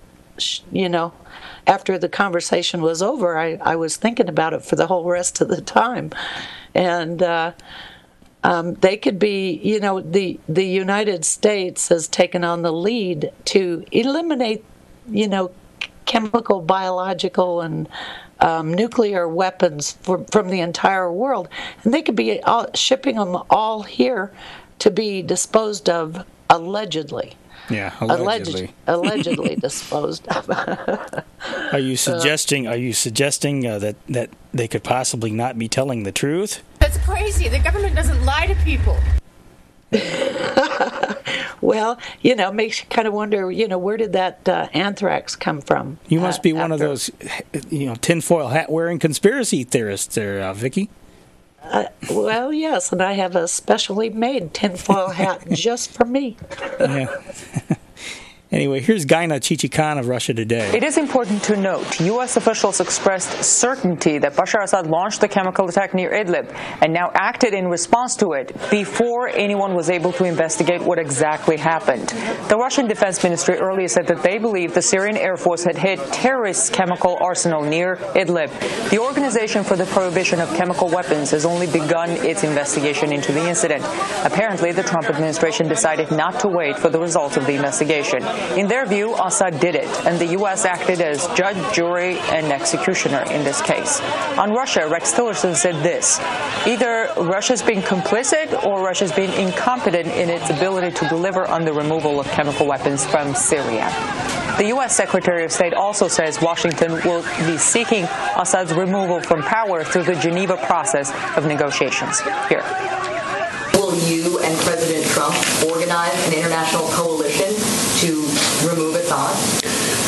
conversation was over, I was thinking about it for the whole rest of the time, and they could be. The United States has taken on the lead to eliminate, chemical, biological, and nuclear weapons from the entire world, and they could be shipping them all here to be disposed of allegedly. Yeah, allegedly. Allegedly disposed of. Are you suggesting that they could possibly not be telling the truth? That's crazy. The government doesn't lie to people. Well, makes you kind of wonder, where did that anthrax come from? You must be one of those, tinfoil hat wearing conspiracy theorists there, Vicky. Well, yes, and I have a specially made tinfoil hat just for me. Yeah. Anyway, here's Gaina Chichikan of Russia Today. It is important to note, U.S. officials expressed certainty that Bashar Assad launched the chemical attack near Idlib and now acted in response to it before anyone was able to investigate what exactly happened. The Russian Defense Ministry earlier said that they believe the Syrian Air Force had hit terrorists' chemical arsenal near Idlib. The Organization for the Prohibition of Chemical Weapons has only begun its investigation into the incident. Apparently, the Trump administration decided not to wait for the results of the investigation. In their view, Assad did it, and the U.S. acted as judge, jury, and executioner in this case. On Russia, Rex Tillerson said this: either Russia's being complicit or Russia's being incompetent in its ability to deliver on the removal of chemical weapons from Syria. The U.S. Secretary of State also says Washington will be seeking Assad's removal from power through the Geneva process of negotiations. Here. Will you and President Trump organize an international coalition to remove Assad?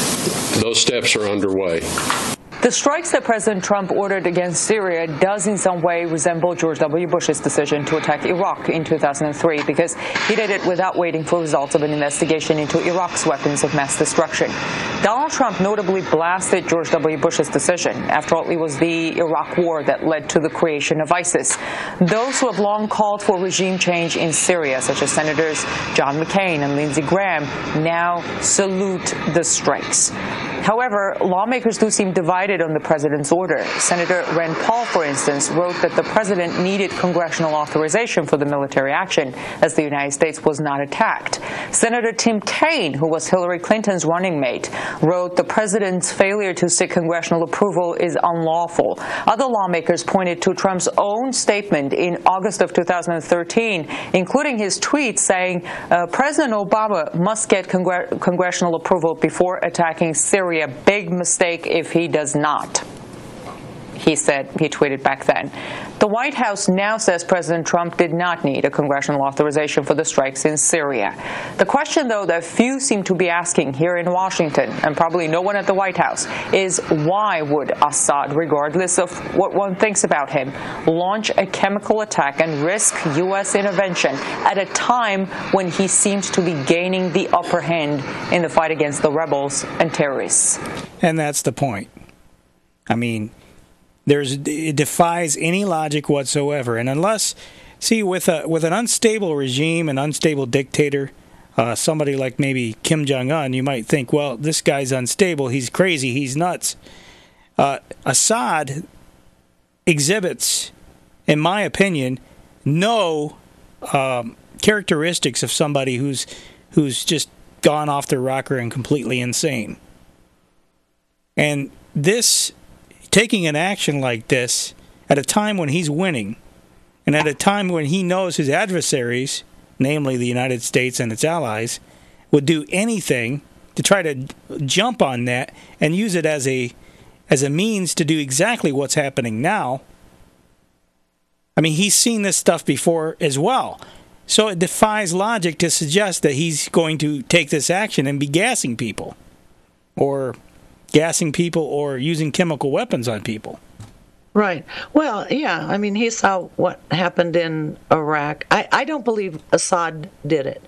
Those steps are underway. The strikes that President Trump ordered against Syria does in some way resemble George W. Bush's decision to attack Iraq in 2003 because he did it without waiting for results of an investigation into Iraq's weapons of mass destruction. Donald Trump notably blasted George W. Bush's decision. After all, it was the Iraq war that led to the creation of ISIS. Those who have long called for regime change in Syria, such as Senators John McCain and Lindsey Graham, now salute the strikes. However, lawmakers do seem divided on the president's order. Senator Rand Paul, for instance, wrote that the president needed congressional authorization for the military action, as the United States was not attacked. Senator Tim Kaine, who was Hillary Clinton's running mate, wrote the president's failure to seek congressional approval is unlawful. Other lawmakers pointed to Trump's own statement in August of 2013, including his tweet saying President Obama must get congressional approval before attacking Syria. Big mistake if he does not, he said. He tweeted back then. The White House now says President Trump did not need a congressional authorization for the strikes in Syria. The question, though, that few seem to be asking here in Washington, and probably no one at the White House, is why would Assad, regardless of what one thinks about him, launch a chemical attack and risk U.S. intervention at a time when he seems to be gaining the upper hand in the fight against the rebels and terrorists? And that's the point. I mean, it defies any logic whatsoever. And unless, with an unstable regime, an unstable dictator, somebody like maybe Kim Jong-un, you might think, well, this guy's unstable, he's crazy, he's nuts. Assad exhibits, in my opinion, no characteristics of somebody who's who's just gone off their rocker and completely insane. And this, taking an action like this at a time when he's winning, and at a time when he knows his adversaries, namely the United States and its allies, would do anything to try to jump on that and use it as a means to do exactly what's happening now. I mean, he's seen this stuff before as well. So it defies logic to suggest that he's going to take this action and be gassing people or using chemical weapons on people. Right. Well, yeah, I mean, he saw what happened in Iraq. I don't believe Assad did it.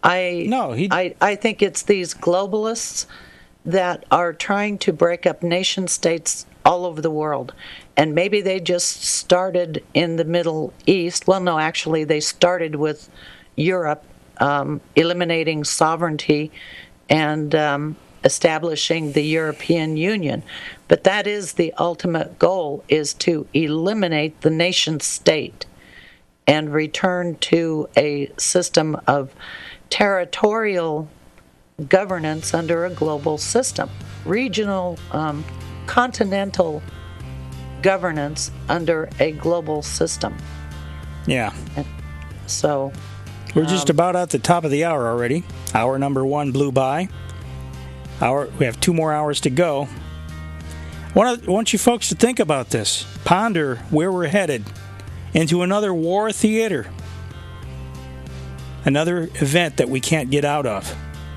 I think it's these globalists that are trying to break up nation states all over the world. And maybe they just started in the Middle East. Well, no, actually, they started with Europe, eliminating sovereignty and establishing the European Union. But that is the ultimate goal, is to eliminate the nation state and return to a system of territorial governance under a global system, regional, continental governance under a global system. Yeah. So we're just about at the top of the hour already. Hour number 1 blew by. We have 2 more hours to go. I want you folks to think about this. Ponder where we're headed. Into another war theater. Another event that we can't get out of.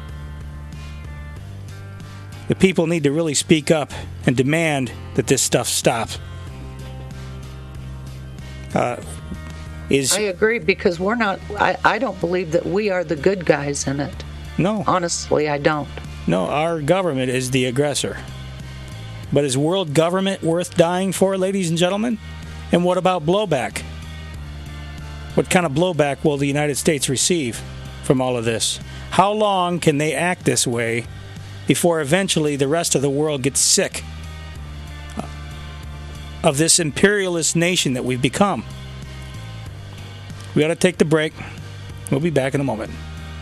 The people need to really speak up and demand that this stuff stop. I agree, because we're not. I don't believe that we are the good guys in it. No. Honestly, I don't. No, our government is the aggressor. But is world government worth dying for, ladies and gentlemen? And what about blowback? What kind of blowback will the United States receive from all of this? How long can they act this way before eventually the rest of the world gets sick of this imperialist nation that we've become? We got to take the break. We'll be back in a moment.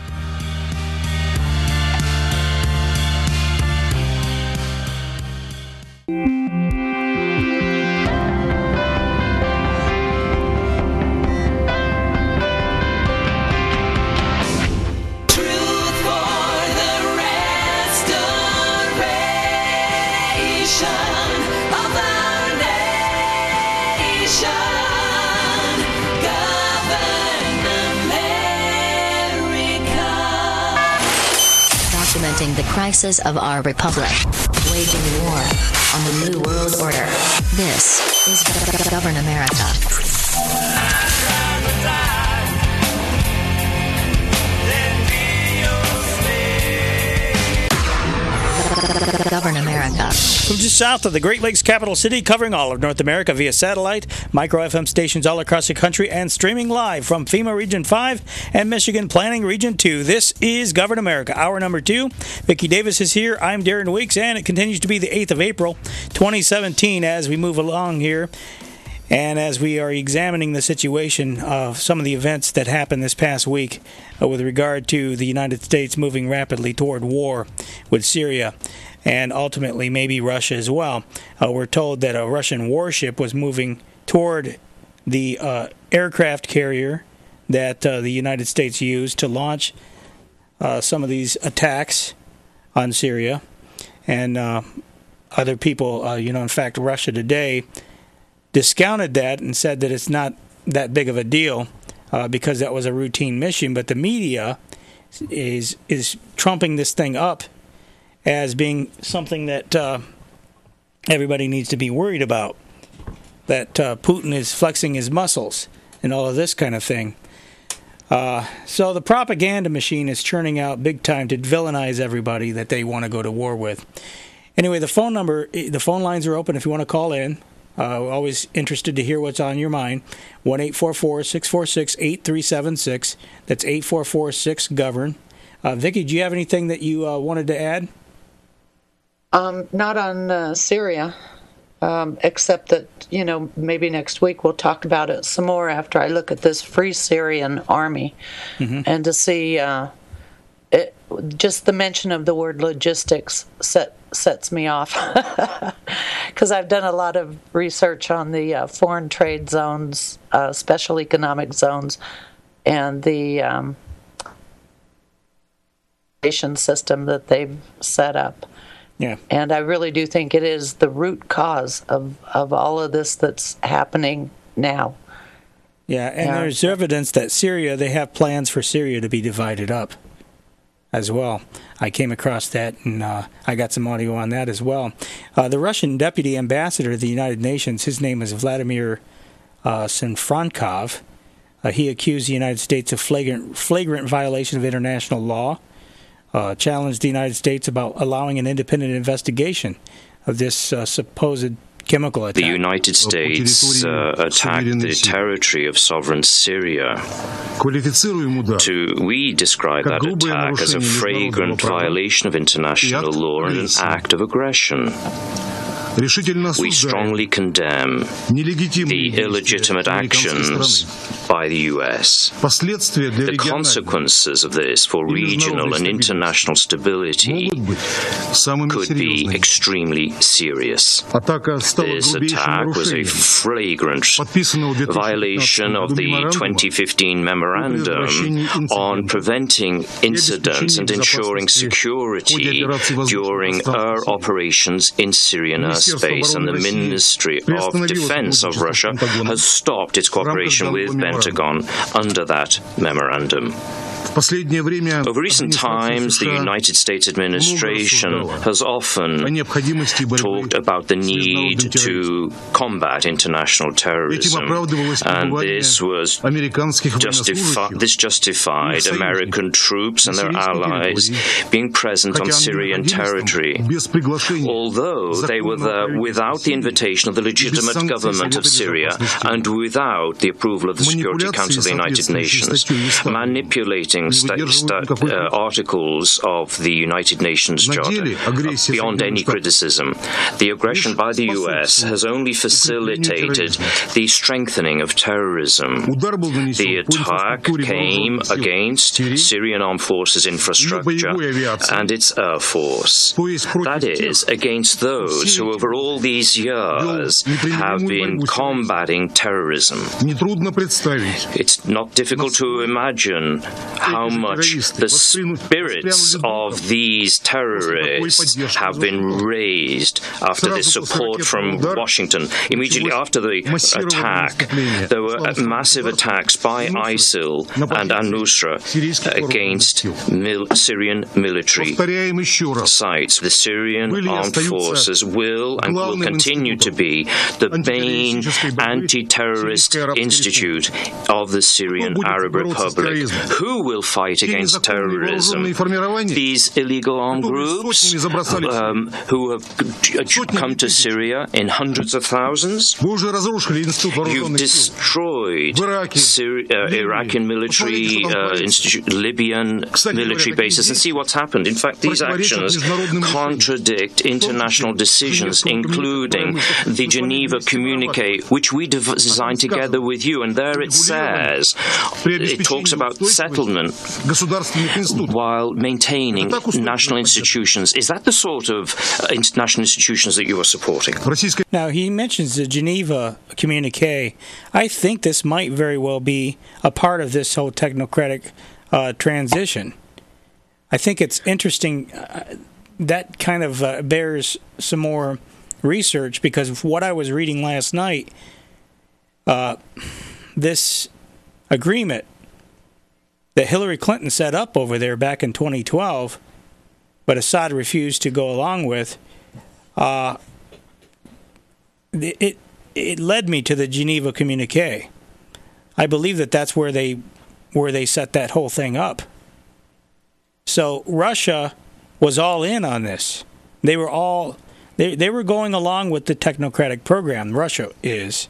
The crisis of our republic, waging war on the New World Order. This is Govern America. Govern America. From just south of the Great Lakes capital city, covering all of North America via satellite, micro FM stations all across the country, and streaming live from FEMA Region 5 and Michigan Planning Region 2. This is Govern America, hour number 2. Vicki Davis is here. I'm Darren Weeks, and it continues to be the 8th of April, 2017, as we move along here. And as we are examining the situation of some of the events that happened this past week with regard to the United States moving rapidly toward war with Syria and ultimately maybe Russia as well. We're told that a Russian warship was moving toward the aircraft carrier that the United States used to launch some of these attacks on Syria. And other people, in fact, Russia Today discounted that and said that it's not that big of a deal because that was a routine mission. But the media is trumping this thing up as being something that everybody needs to be worried about, that Putin is flexing his muscles and all of this kind of thing. So the propaganda machine is churning out big time to villainize everybody that they want to go to war with. Anyway, the phone lines are open if you want to call in. Always interested to hear what's on your mind. 1-844-646-8376. That's 844-6-GOVERN. Vicki, do you have anything that you wanted to add? Not on Syria, except that, maybe next week we'll talk about it some more after I look at this Free Syrian Army and to see just the mention of the word logistics sets me off, because I've done a lot of research on the foreign trade zones, special economic zones, and the system that they've set up. Yeah. And I really do think it is the root cause of all of this that's happening now. Yeah, and there's evidence that Syria, they have plans for Syria to be divided up as well. I came across that, and I got some audio on that as well. The Russian deputy ambassador to the United Nations, his name is Vladimir Sinfrankov. He accused the United States of flagrant violation of international law, challenged the United States about allowing an independent investigation of this supposed chemical attack. The United States attacked the territory of sovereign Syria. We describe that attack as a flagrant violation of international law and an act of aggression. We strongly condemn the illegitimate actions by the U.S. The consequences of this for regional and international stability could be extremely serious. This attack was a flagrant violation of the 2015 memorandum on preventing incidents and ensuring security during our operations in Syrian airspace, and the Ministry of Defense of Russia has stopped its cooperation with Pentagon under that memorandum. Over recent times, the United States administration has often talked about the need to combat international terrorism, and this justified American troops and their allies being present on Syrian territory, although they were there without the invitation of the legitimate government of Syria and without the approval of the Security Council of the United Nations, manipulating articles of the United Nations Charter beyond any criticism. The aggression by the U.S. has only facilitated the strengthening of terrorism. The attack came against Syrian Armed Forces infrastructure and its air force. That is, against those who over all these years have been combating terrorism. It's not difficult to imagine how much the spirits of these terrorists have been raised after this support from Washington. Immediately after the attack, there were massive attacks by ISIL and al-Nusra against Syrian military sites. The Syrian armed forces will and will continue to be the main anti-terrorist institute of the Syrian Arab Republic. Who will fight against terrorism? These illegal armed groups who have come to Syria in hundreds of thousands. You've destroyed Iraqi military Libyan military bases, and see what's happened. In fact, these actions contradict international decisions, including the Geneva Communique, which we designed together with you, and there it says, it talks about settlement while maintaining national institutions. Is that the sort of international institutions that you are supporting? Now, he mentions the Geneva Communique. I think this might very well be a part of this whole technocratic transition. I think it's interesting. That kind of bears some more research, because of what I was reading last night, this agreement that Hillary Clinton set up over there back in 2012, but Assad refused to go along with, it led me to the Geneva Communique. I believe that that's where they set that whole thing up. So Russia was all in on this. They were they were going along with the technocratic program. Russia is.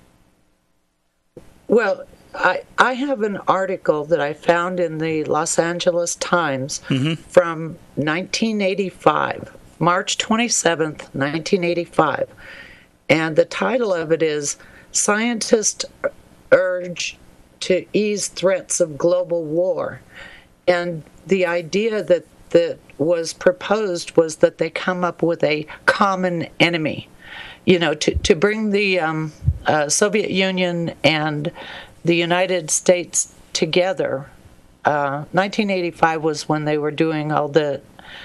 Well, I have an article that I found in the Los Angeles Times from 1985, March 27th, 1985. And the title of it is Scientists Urge to Ease Threats of Global War. And the idea that was proposed was that they come up with a common enemy, to bring the Soviet Union and the United States together. 1985 was when they were doing all the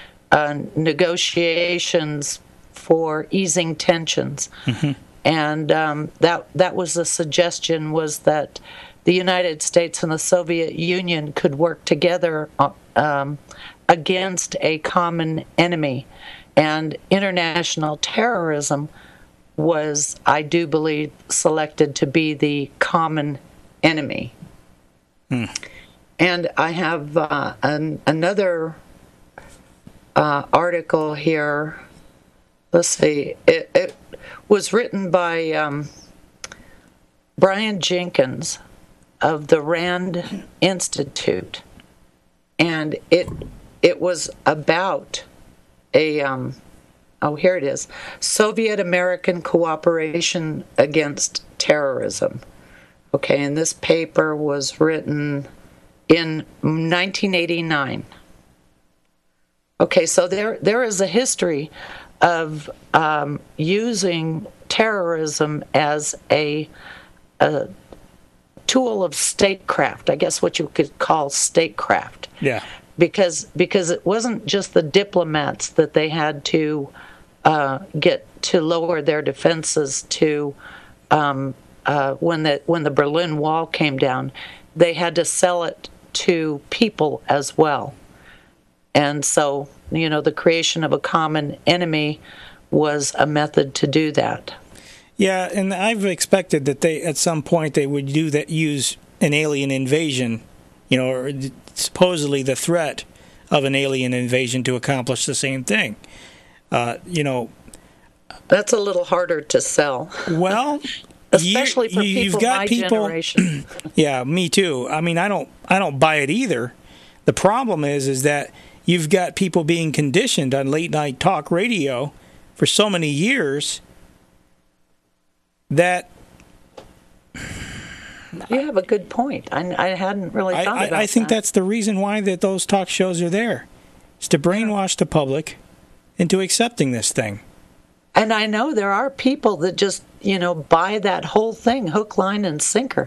negotiations for easing tensions. Mm-hmm. And that was the suggestion, was that the United States and the Soviet Union could work together against a common enemy. And international terrorism was, I do believe, selected to be the common enemy. And I have another article here. Let's see. It was written by Brian Jenkins of the Rand Institute, and it was about a here it is: Soviet-American cooperation against terrorism. Okay, and this paper was written in 1989. Okay, so there is a history of using terrorism as a tool of statecraft, I guess what you could call statecraft. Yeah. Because it wasn't just the diplomats that they had to get to lower their defenses to when the Berlin Wall came down. They had to sell it to people as well. And so, the creation of a common enemy was a method to do that. Yeah, and I've expected that at some point they would use an alien invasion, or supposedly the threat of an alien invasion to accomplish the same thing. That's a little harder to sell. Well, especially for people my generation. Yeah, me too. I mean, I don't buy it either. The problem is that you've got people being conditioned on late night talk radio for so many years that you have a good point. I hadn't really thought about that. I think that's the reason why that those talk shows are there. It's to brainwash the public into accepting this thing. And I know there are people that just, buy that whole thing, hook, line, and sinker.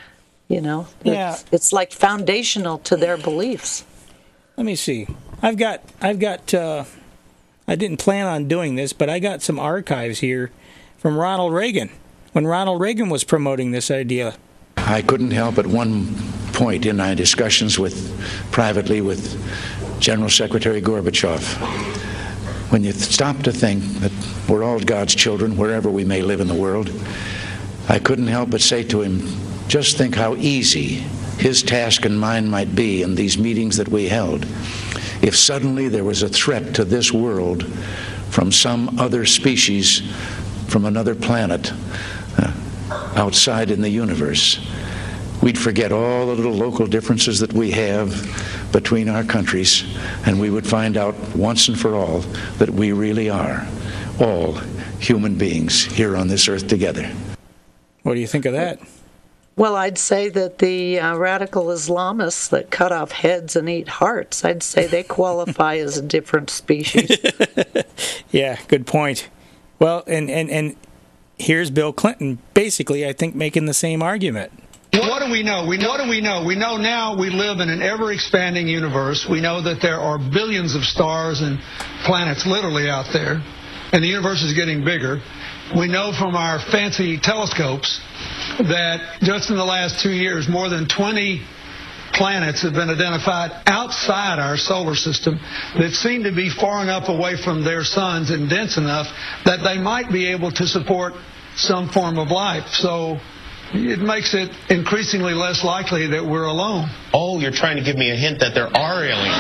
It's like foundational to their beliefs. Let me see. I've got. I didn't plan on doing this, but I got some archives here from Ronald Reagan when Ronald Reagan was promoting this idea. I couldn't help at one point in my discussions privately with General Secretary Gorbachev, when you stop to think that we're all God's children wherever we may live in the world, I couldn't help but say to him, just think how easy his task and mine might be in these meetings that we held if suddenly there was a threat to this world from some other species, from another planet, outside in the universe. We'd forget all the little local differences that we have between our countries, and we would find out once and for all that we really are all human beings here on this earth together. What do you think of that? Well, I'd say that the radical Islamists that cut off heads and eat hearts, I'd say they qualify as a different species. Yeah, good point. Well, and here's Bill Clinton, basically, I think, making the same argument. What do we know? What do we know? We know now we live in an ever-expanding universe. We know that there are billions of stars and planets literally out there, and the universe is getting bigger. We know from our fancy telescopes that just in the last 2 years, more than 20 planets have been identified outside our solar system that seem to be far enough away from their suns and dense enough that they might be able to support some form of life. So it makes it increasingly less likely that we're alone. Oh, you're trying to give me a hint that there are aliens.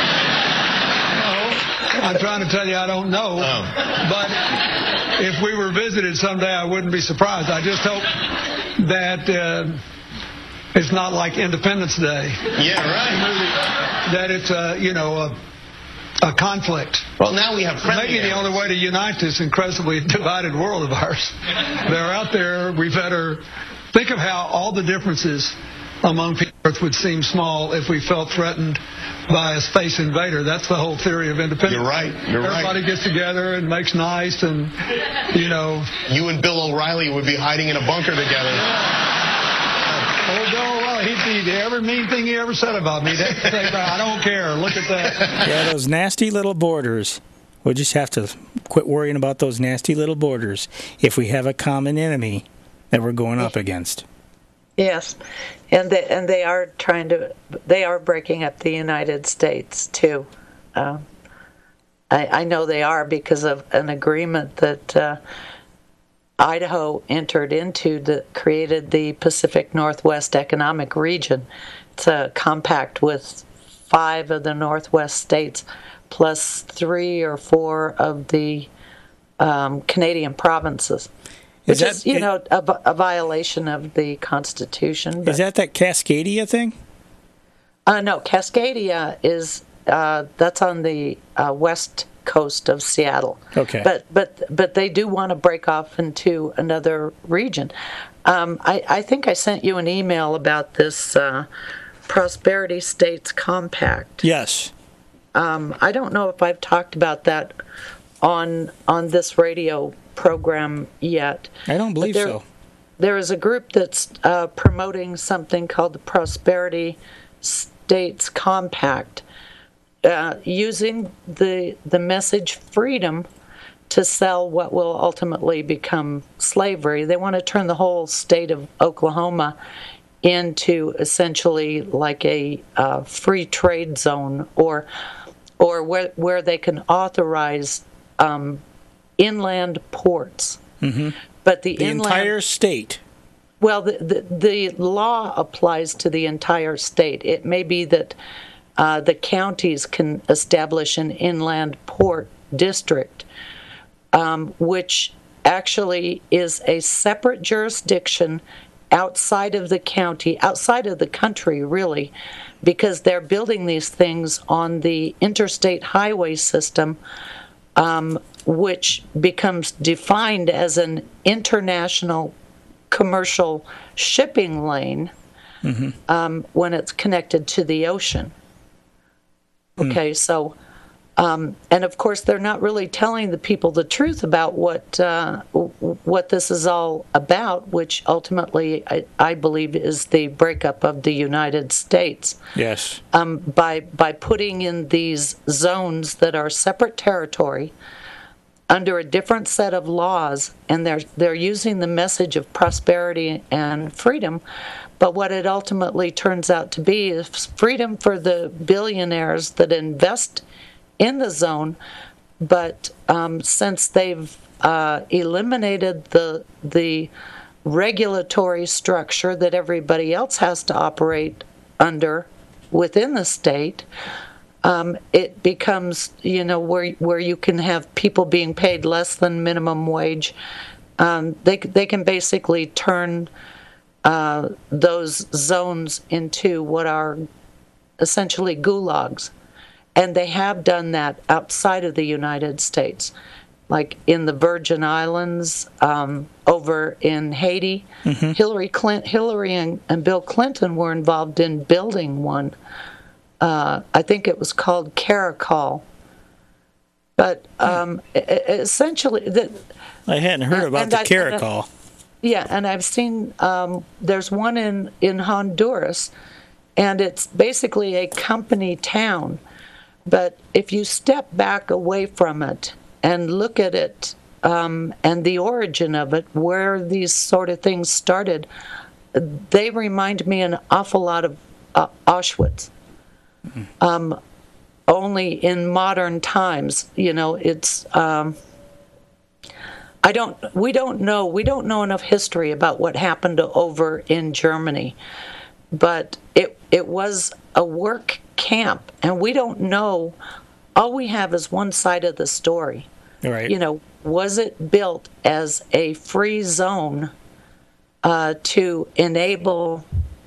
No, I'm trying to tell you I don't know. But if we were visited someday, I wouldn't be surprised. I just hope that it's not like Independence Day. Yeah, right. That it's a conflict. Well, now we have friendly Maybe the only way to unite this incredibly divided world of ours. They're out there. We better think of how all the differences among people Earth would seem small if we felt threatened by a space invader. That's the whole theory of independence. You're right. Everybody gets together and makes nice, and, you know. You and Bill O'Reilly would be hiding in a bunker together. Oh, Bill O'Reilly, he every mean thing he ever said about me. I don't care. Look at that. Yeah, those nasty little borders. We'll just have to quit worrying about those nasty little borders if we have a common enemy that we're going up against. Yes, and they are breaking up the United States too. I know they are because of an agreement that Idaho entered into that created the Pacific Northwest Economic Region. It's a compact with 5 of the Northwest states, plus 3 or 4 of the Canadian provinces. Which is a violation of the Constitution. Is that Cascadia thing? No, Cascadia is that's on the west coast of Seattle. Okay. But they do want to break off into another region. I think I sent you an email about this Prosperity States Compact. Yes. I don't know if I've talked about that on this radio program yet. I don't believe so. There is a group that's promoting something called the Prosperity States Compact, using the message freedom to sell what will ultimately become slavery. They want to turn the whole state of Oklahoma into essentially like a free trade zone, or where they can authorize inland ports. Mm-hmm. But the entire state. Well, the law applies to the entire state. It may be that the counties can establish an inland port district, which actually is a separate jurisdiction outside of the county, outside of the country, really, because they're building these things on the interstate highway system, which becomes defined as an international commercial shipping lane when it's connected to the ocean. Okay, so, and of course they're not really telling the people the truth about what this is all about, which ultimately I believe is the breakup of the United States. Yes. By putting in these zones that are separate territory under a different set of laws, and they're using the message of prosperity and freedom, but what it ultimately turns out to be is freedom for the billionaires that invest in the zone, but since they've eliminated the regulatory structure that everybody else has to operate under within the state, it becomes, where you can have people being paid less than minimum wage. They can basically turn those zones into what are essentially gulags. And they have done that outside of the United States, like in the Virgin Islands, over in Haiti. Mm-hmm. Hillary and Bill Clinton were involved in building one. I think it was called Caracol. But essentially... I hadn't heard about the Caracol. Yeah, and I've seen there's one in Honduras, and it's basically a company town. But if you step back away from it and look at it and the origin of it, where these sort of things started, they remind me an awful lot of Auschwitz. Only in modern times, it's... We don't know enough history about what happened over in Germany, but it was a work camp, and we don't know. All we have is one side of the story. Right. Was it built as a free zone to enable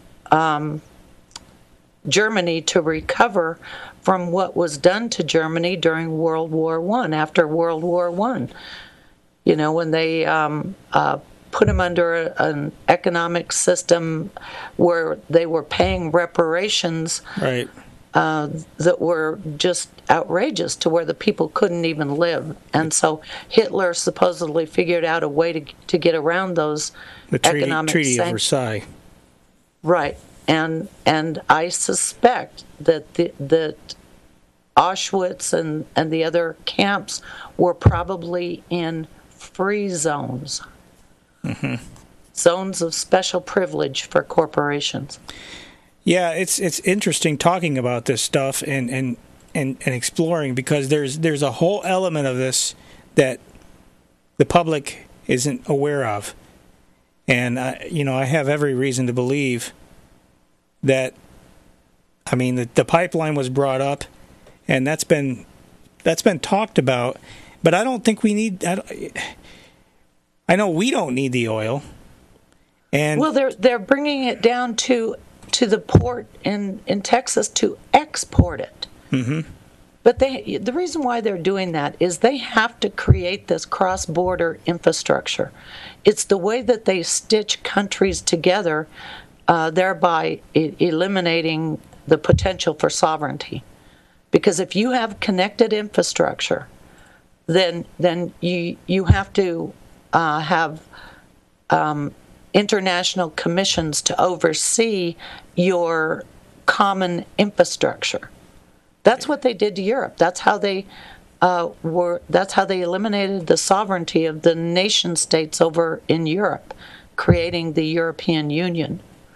Germany to recover from what was done to Germany during World War I, after World War I? When they put them under an economic system where they were paying reparations right. That were just outrageous, to where the people couldn't even live. And so Hitler supposedly figured out a way to get around those economic Treaty of sanctions. Versailles. Right. And I suspect that that Auschwitz and the other camps were probably in free zones. Mm-hmm. Zones of special privilege for corporations. Yeah, it's interesting talking about this stuff and exploring, because there's a whole element of this that the public isn't aware of, and I have every reason to believe that. I mean, the pipeline was brought up, and that's been talked about, but I don't think we need. I know we don't need the oil, and well, they're bringing it down to the port in Texas to export it. Mm-hmm. But the reason why they're doing that is they have to create this cross-border infrastructure. It's the way that they stitch countries together, thereby eliminating the potential for sovereignty. Because if you have connected infrastructure, then you have to have international commissions to oversee your common infrastructure. That's what they did to Europe. That's how they eliminated the sovereignty of the nation states over in Europe, creating the European Union.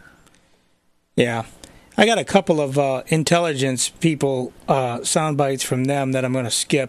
Yeah. I got a couple of intelligence people sound bites from them that I'm going to skip.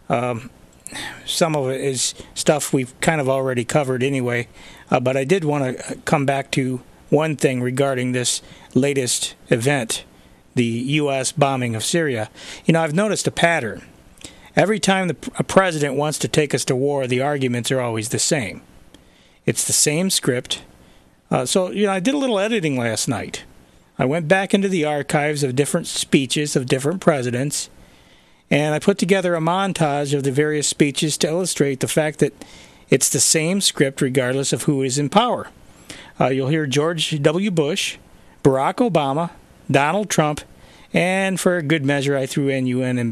Some of it is stuff we've kind of already covered anyway, but I did want to come back to one thing regarding this latest event, the U.S. bombing of Syria. I've noticed a pattern. Every time a president wants to take us to war, the arguments are always the same. It's the same script. So I did a little editing last night. I went back into the archives of different speeches of different presidents, and I put together a montage of the various speeches to illustrate the fact that it's the same script regardless of who is in power. You'll hear George W. Bush, Barack Obama, Donald Trump, and for good measure I threw in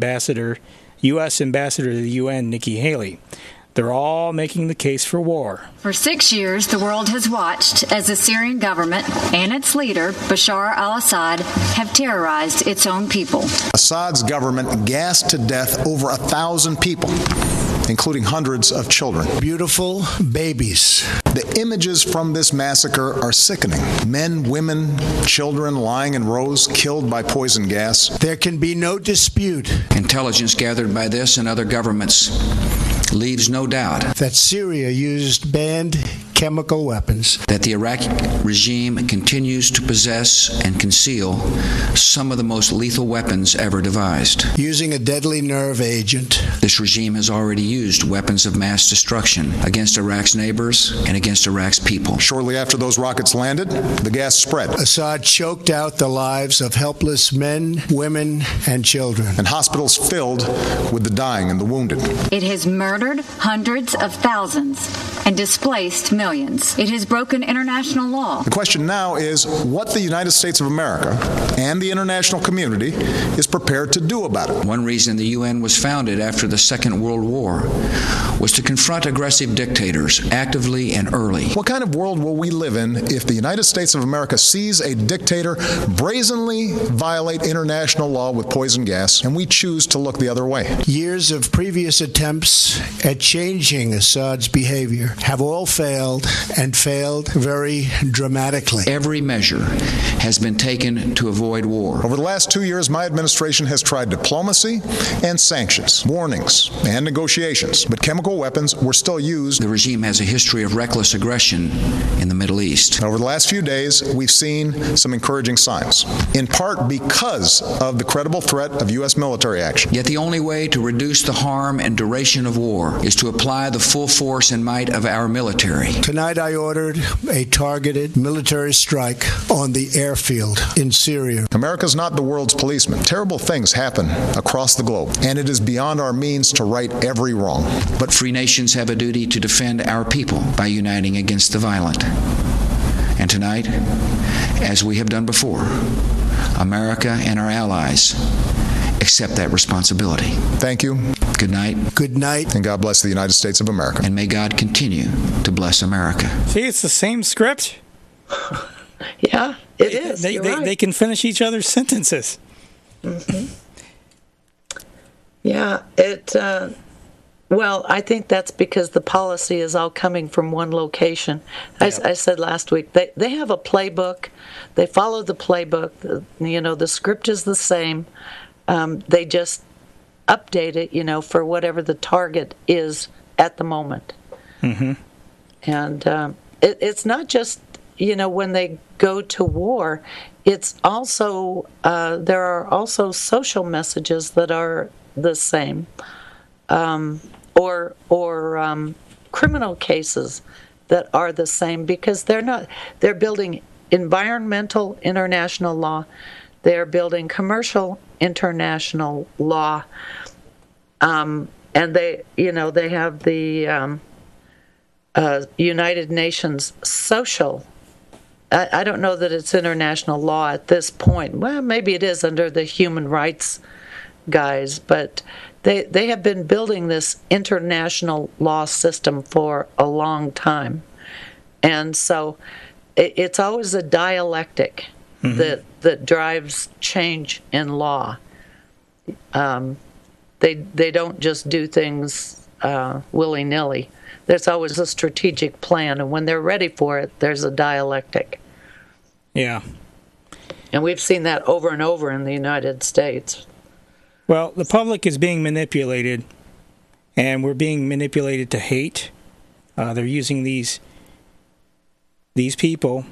U.S. Ambassador to the UN, Nikki Haley. They're all making the case for war. For 6 years, the world has watched as the Syrian government and its leader, Bashar al-Assad, have terrorized its own people. Assad's government gassed to death over 1,000 people, including hundreds of children. Beautiful babies. The images from this massacre are sickening. Men, women, children lying in rows, killed by poison gas. There can be no dispute. Intelligence gathered by this and other governments leaves no doubt that Syria used banned chemical weapons, that the Iraqi regime continues to possess and conceal some of the most lethal weapons ever devised. Using a deadly nerve agent. This regime has already used weapons of mass destruction against Iraq's neighbors and against Iraq's people. Shortly after those rockets landed, the gas spread. Assad choked out the lives of helpless men, women, and children. And hospitals filled with the dying and the wounded. It has murdered hundreds of thousands and displaced millions. It has broken international law. The question now is what the United States of America and the international community is prepared to do about it. One reason the UN was founded after the Second World War was to confront aggressive dictators actively and early. What kind of world will we live in if the United States of America sees a dictator brazenly violate international law with poison gas and we choose to look the other way? Years of previous attempts at changing Assad's behavior have all failed, and failed very dramatically. Every measure has been taken to avoid war. Over the last 2 years, my administration has tried diplomacy and sanctions, warnings and negotiations, but chemical weapons were still used. The regime has a history of reckless aggression in the Middle East. Over the last few days, we've seen some encouraging signs, in part because of the credible threat of U.S. military action. Yet the only way to reduce the harm and duration of war is to apply the full force and might of our military. Tonight I ordered a targeted military strike on the airfield in Syria. America's not the world's policeman. Terrible things happen across the globe, and it is beyond our means to right every wrong. But free nations have a duty to defend our people by uniting against the violent. And tonight, as we have done before, America and our allies accept that responsibility. Thank you. Good night. Good night. And God bless the United States of America. And may God continue to bless America. See, it's the same script. Yeah, it is. They can finish each other's sentences. Mm-hmm. Yeah, well, I think that's because the policy is all coming from one location. I said last week, they have a playbook. They follow the playbook. The script is the same. They just update it, for whatever the target is at the moment. Mm-hmm. And it's not just, when they go to war, it's also, there are also social messages that are the same. Or criminal cases that are the same, because they're building environmental international law, they're building commercial international law, and they have the United Nations social. I don't know that it's international law at this point. Well, maybe it is under the human rights guys, but they have been building this international law system for a long time. And so it's always a dialectic that drives change in law. They don't just do things willy-nilly. There's always a strategic plan, and when they're ready for it, there's a dialectic. Yeah. And we've seen that over and over in the United States. Well, the public is being manipulated, and we're being manipulated to hate. They're using these people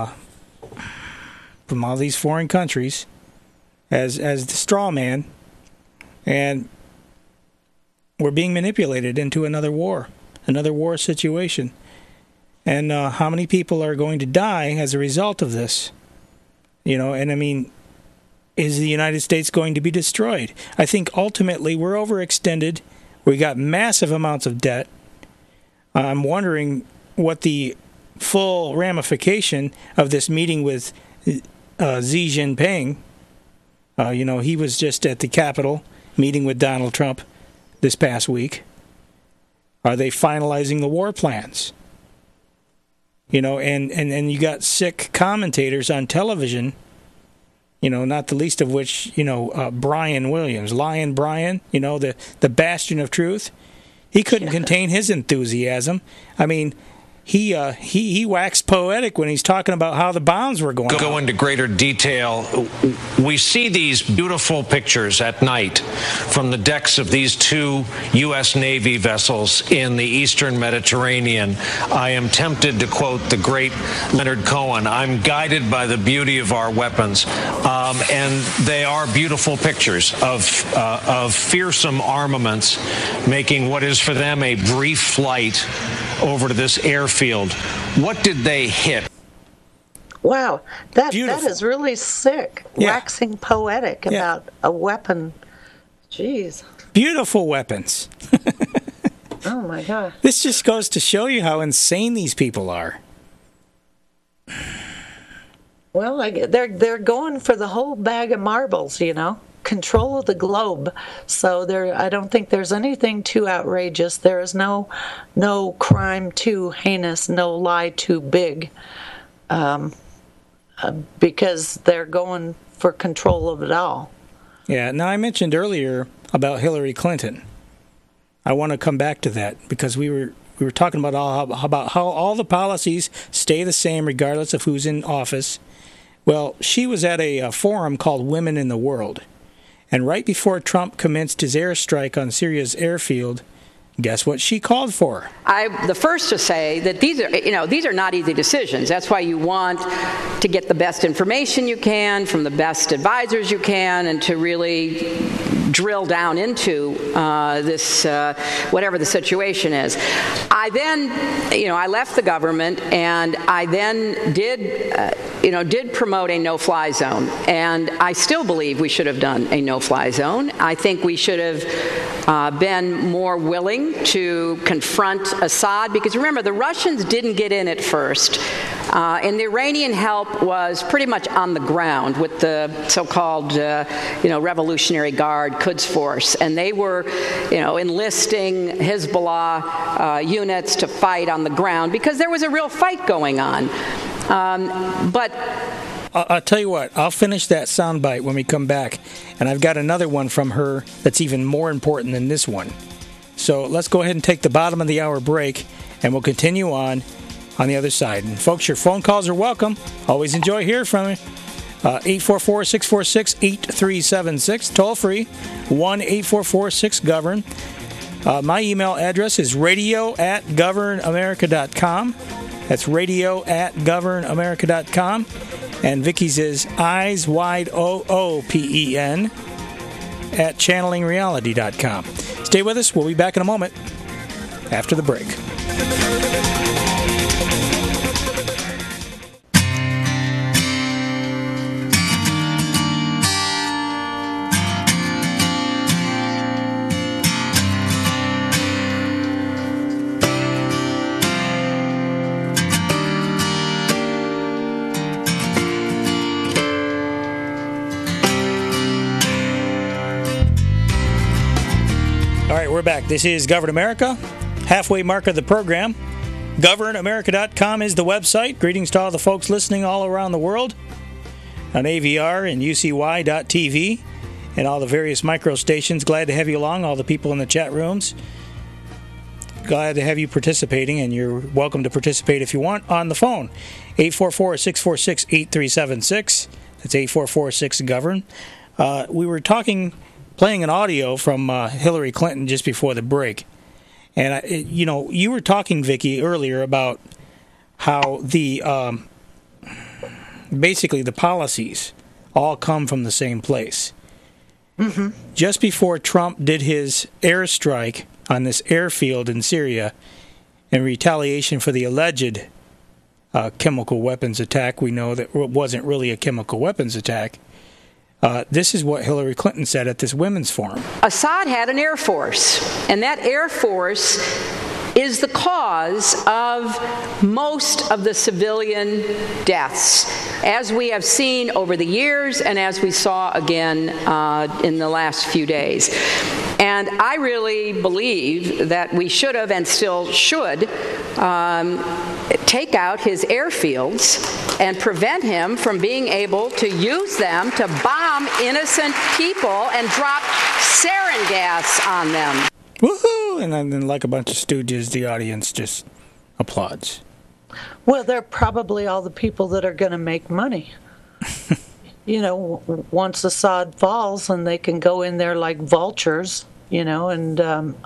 from all these foreign countries as the straw man, and we're being manipulated into another war situation. And how many people are going to die as a result of this? And I mean, is the United States going to be destroyed? I think ultimately we're overextended. We got massive amounts of debt. I'm wondering what the full ramification of this meeting with Xi Jinping. He was just at the Capitol meeting with Donald Trump this past week. Are they finalizing the war plans? And you got sick commentators on television, not the least of which, Brian Williams, Lion Brian, the bastion of truth. He couldn't contain his enthusiasm. I mean, he waxed poetic when he's talking about how the bombs were going. Go into greater detail. We see these beautiful pictures at night from the decks of these two U.S. Navy vessels in the eastern Mediterranean. I am tempted to quote the great Leonard Cohen, "I'm guided by the beauty of our weapons." And they are beautiful pictures of fearsome armaments making what is for them a brief flight over to this airfield. What did they hit? Wow, that is really sick. Yeah. Waxing poetic about a weapon. Jeez. Beautiful weapons. Oh my God. This just goes to show you how insane these people are. Well, they're going for the whole bag of marbles, control of the globe. So I don't think there's anything too outrageous. There is no crime too heinous, no lie too big, because they're going for control of it all. Yeah. Now, I mentioned earlier about Hillary Clinton. I want to come back to that because we were talking about how all the policies stay the same regardless of who's in office. Well, she was at a forum called Women in the World. And right before Trump commenced his airstrike on Syria's airfield, guess what she called for? I'm the first to say that these are not easy decisions. That's why you want to get the best information you can from the best advisors you can, and to really drill down into this, whatever the situation is. I then, I left the government, and I then did promote a no-fly zone, and I still believe we should have done a no-fly zone. I think we should have been more willing to confront Assad, because remember, the Russians didn't get in at first, and the Iranian help was pretty much on the ground with the so-called, Revolutionary Guard, Quds Force, and they were, enlisting Hezbollah units to fight on the ground because there was a real fight going on. But I'll tell you what, I'll finish that soundbite when we come back, and I've got another one from her that's even more important than this one. So let's go ahead and take the bottom of the hour break, and we'll continue on the other side. And folks, your phone calls are welcome. Always enjoy hearing from you. 844-646-8376, toll free, 1-844-6-GOVERN. My email address is radio@governamerica.com. That's radio@governamerica.com. And Vicky's is eyeswideoopen at channelingreality.com. Stay with us. We'll be back in a moment after the break. We're back. This is Govern America, halfway mark of the program. GovernAmerica.com is the website. Greetings to all the folks listening all around the world on AVR and UCY.TV and all the various micro stations. Glad to have you along, all the people in the chat rooms. Glad to have you participating, and you're welcome to participate if you want on the phone. 844-646-8376. That's 844-6-GOVERN. We were playing an audio from Hillary Clinton just before the break. And, you were talking, Vicki, earlier about how basically the policies all come from the same place. Mm-hmm. Just before Trump did his airstrike on this airfield in Syria in retaliation for the alleged chemical weapons attack, we know that it wasn't really a chemical weapons attack. This is what Hillary Clinton said at this women's forum. Assad had an air force, and that air force is the cause of most of the civilian deaths, as we have seen over the years and as we saw again in the last few days. And I really believe that we should have and still should take out his airfields and prevent him from being able to use them to bomb innocent people and drop sarin gas on them. Woohoo! And then, like a bunch of stooges, the audience just applauds. Well, they're probably all the people that are going to make money. Once Assad falls, and they can go in there like vultures, and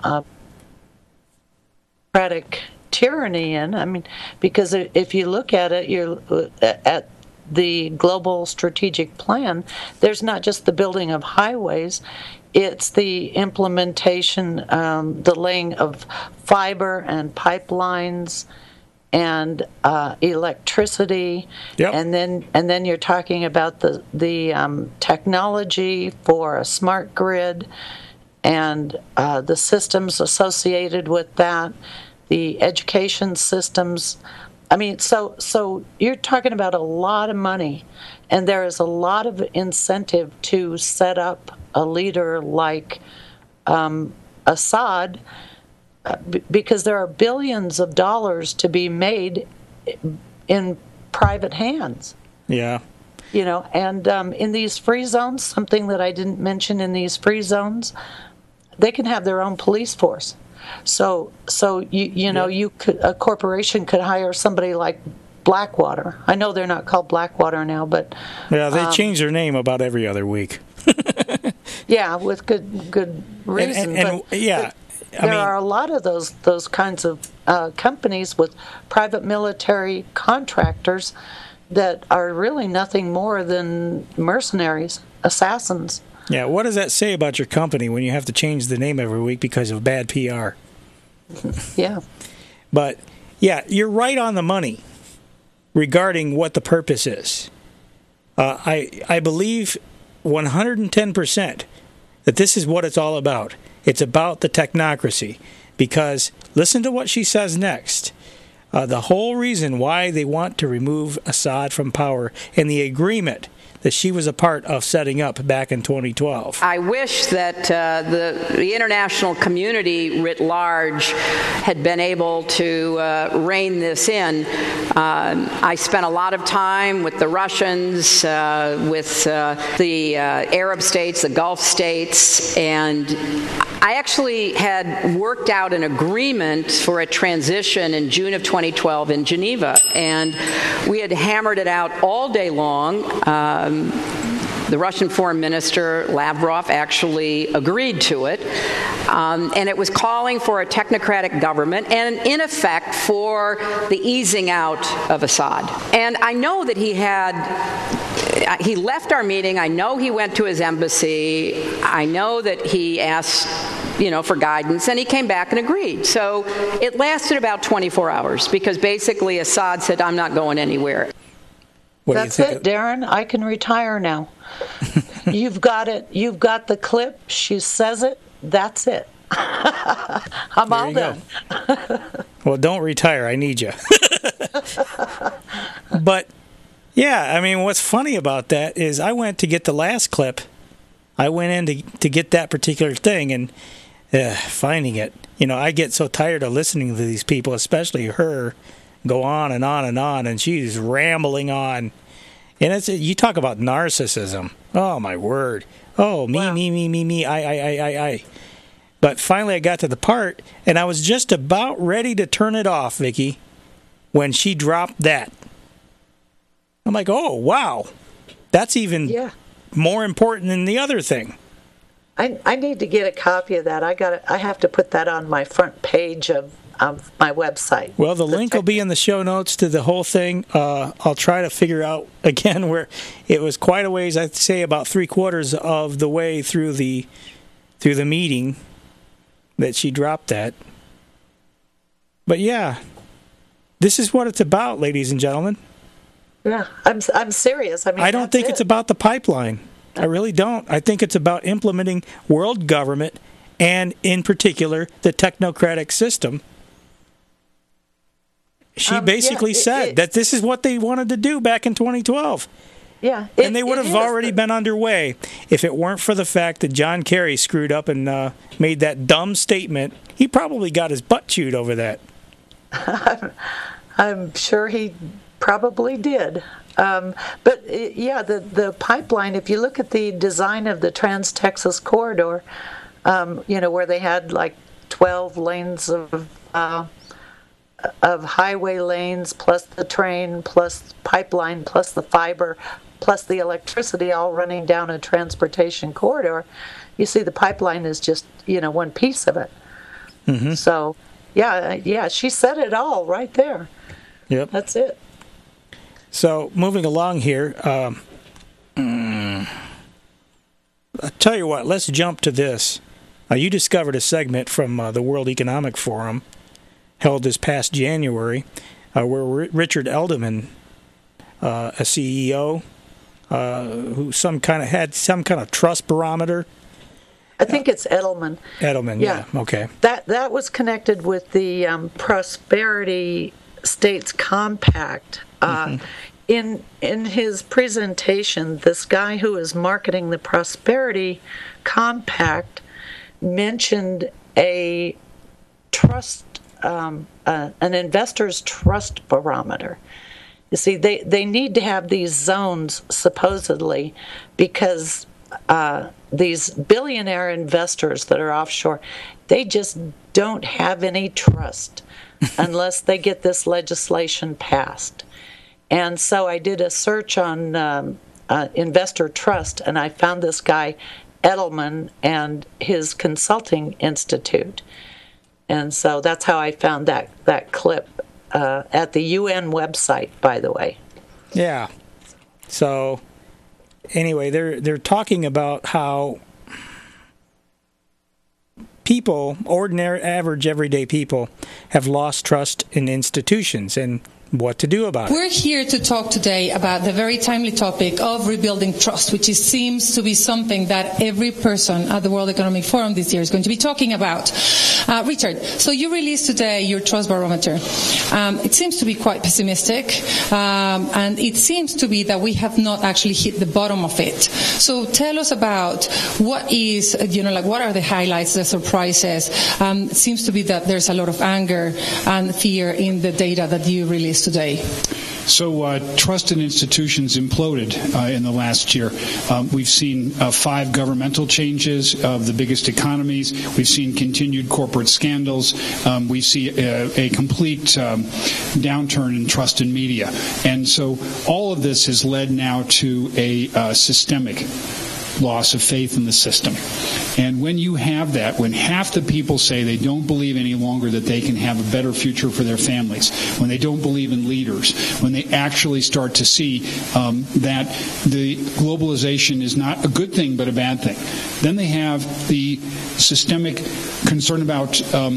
democratic tyranny in. I mean, because if you look at it, you're at the global strategic plan, there's not just the building of highways, it's the implementation, the laying of fiber and pipelines and electricity, yep. and then you're talking about the technology for a smart grid and the systems associated with that, the education systems. I mean, so you're talking about a lot of money, and there is a lot of incentive to set up a leader like Assad, because there are billions of dollars to be made in private hands. Yeah. And in these free zones, something that I didn't mention in these free zones, they can have their own police force. So you could, a corporation could hire somebody like Blackwater. I know they're not called Blackwater now, but yeah, they change their name about every other week. Yeah, with good reason. There are a lot of those kinds of companies with private military contractors that are really nothing more than mercenaries, assassins. Yeah, what does that say about your company when you have to change the name every week because of bad PR? Yeah. But, yeah, you're right on the money regarding what the purpose is. I believe 110% that this is what it's all about. It's about the technocracy. Because listen to what she says next. The whole reason why they want to remove Assad from power and the agreement that she was a part of setting up back in 2012. I wish that the international community writ large had been able to rein this in. I spent a lot of time with the Russians, with the Arab states, the Gulf states, and I actually had worked out an agreement for a transition in June of 2012 in Geneva, and we had hammered it out all day long. The Russian Foreign Minister, Lavrov, actually agreed to it, and it was calling for a technocratic government and, in effect, for the easing out of Assad. And I know that he left our meeting. I know he went to his embassy. I know that he asked, for guidance, and he came back and agreed. So it lasted about 24 hours because basically Assad said, I'm not going anywhere. That's it, Darren. I can retire now. You've got it. You've got the clip. She says it. That's it. I'm all done. Well, don't retire. I need you. But, yeah, I mean, what's funny about that is I went to get the last clip. I went in to get that particular thing, and finding it. I get so tired of listening to these people, especially her, go on and on and on, and she's rambling on. And you talk about narcissism. Oh, my word. Oh, me, wow. me, I. But finally I got to the part, and I was just about ready to turn it off, Vicki, when she dropped that. I'm like, oh, wow. That's even more important than the other thing. I need to get a copy of that. I have to put that on my front page of my website. Well, the link will be in the show notes to the whole thing. I'll try to figure out again where it was quite a ways. I'd say about 3/4 of the way through the meeting that she dropped that. But yeah, this is what it's about, ladies and gentlemen. Yeah, I'm serious. I mean, I don't think it's about the pipeline. I really don't. I think it's about implementing world government and, in particular, the technocratic system. She basically said that this is what they wanted to do back in 2012. Yeah. And they would have already been underway if it weren't for the fact that John Kerry screwed up and made that dumb statement. He probably got his butt chewed over that. I'm sure he probably did. But yeah, the pipeline, if you look at the design of the Trans-Texas Corridor, where they had like 12 lanes of highway lanes, plus the train, plus pipeline, plus the fiber, plus the electricity all running down a transportation corridor, you see the pipeline is just, one piece of it. Mm-hmm. So, yeah, she said it all right there. Yep. That's it. So, moving along here, I'll tell you what, let's jump to this. You discovered a segment from the World Economic Forum held this past January where Richard Edelman, a CEO, who had some kind of trust barometer. I think it's Edelman. Edelman, yeah. Okay. That was connected with the Prosperity States Compact. Mm-hmm. In his presentation, this guy who is marketing the Prosperity Compact mentioned a trust, an investor's trust barometer. You see, they need to have these zones supposedly because these billionaire investors that are offshore, they just don't have any trust unless they get this legislation passed. And so I did a search on investor trust, and I found this guy, Edelman, and his consulting institute. And so that's how I found that clip at the UN website, by the way. Yeah. So anyway, they're talking about how people, ordinary, average, everyday people, have lost trust in institutions and what to do about it. We're here to talk today about the very timely topic of rebuilding trust, which seems to be something that every person at the World Economic Forum this year is going to be talking about. Richard, so you released today your trust barometer. It seems to be quite pessimistic, and it seems to be that we have not actually hit the bottom of it. So tell us about what is, what are the highlights, the surprises? It seems to be that there's a lot of anger and fear in the data that you released today. So trust in institutions imploded in the last year. We've seen 5 governmental changes of the biggest economies. We've seen continued corporate scandals. We see a complete downturn in trust in media. And so all of this has led now to a systemic loss of faith in the system. And when you have that, when half the people say they don't believe any longer that they can have a better future for their families, when they don't believe in leaders, when they actually start to see that the globalization is not a good thing but a bad thing, then they have the systemic concern about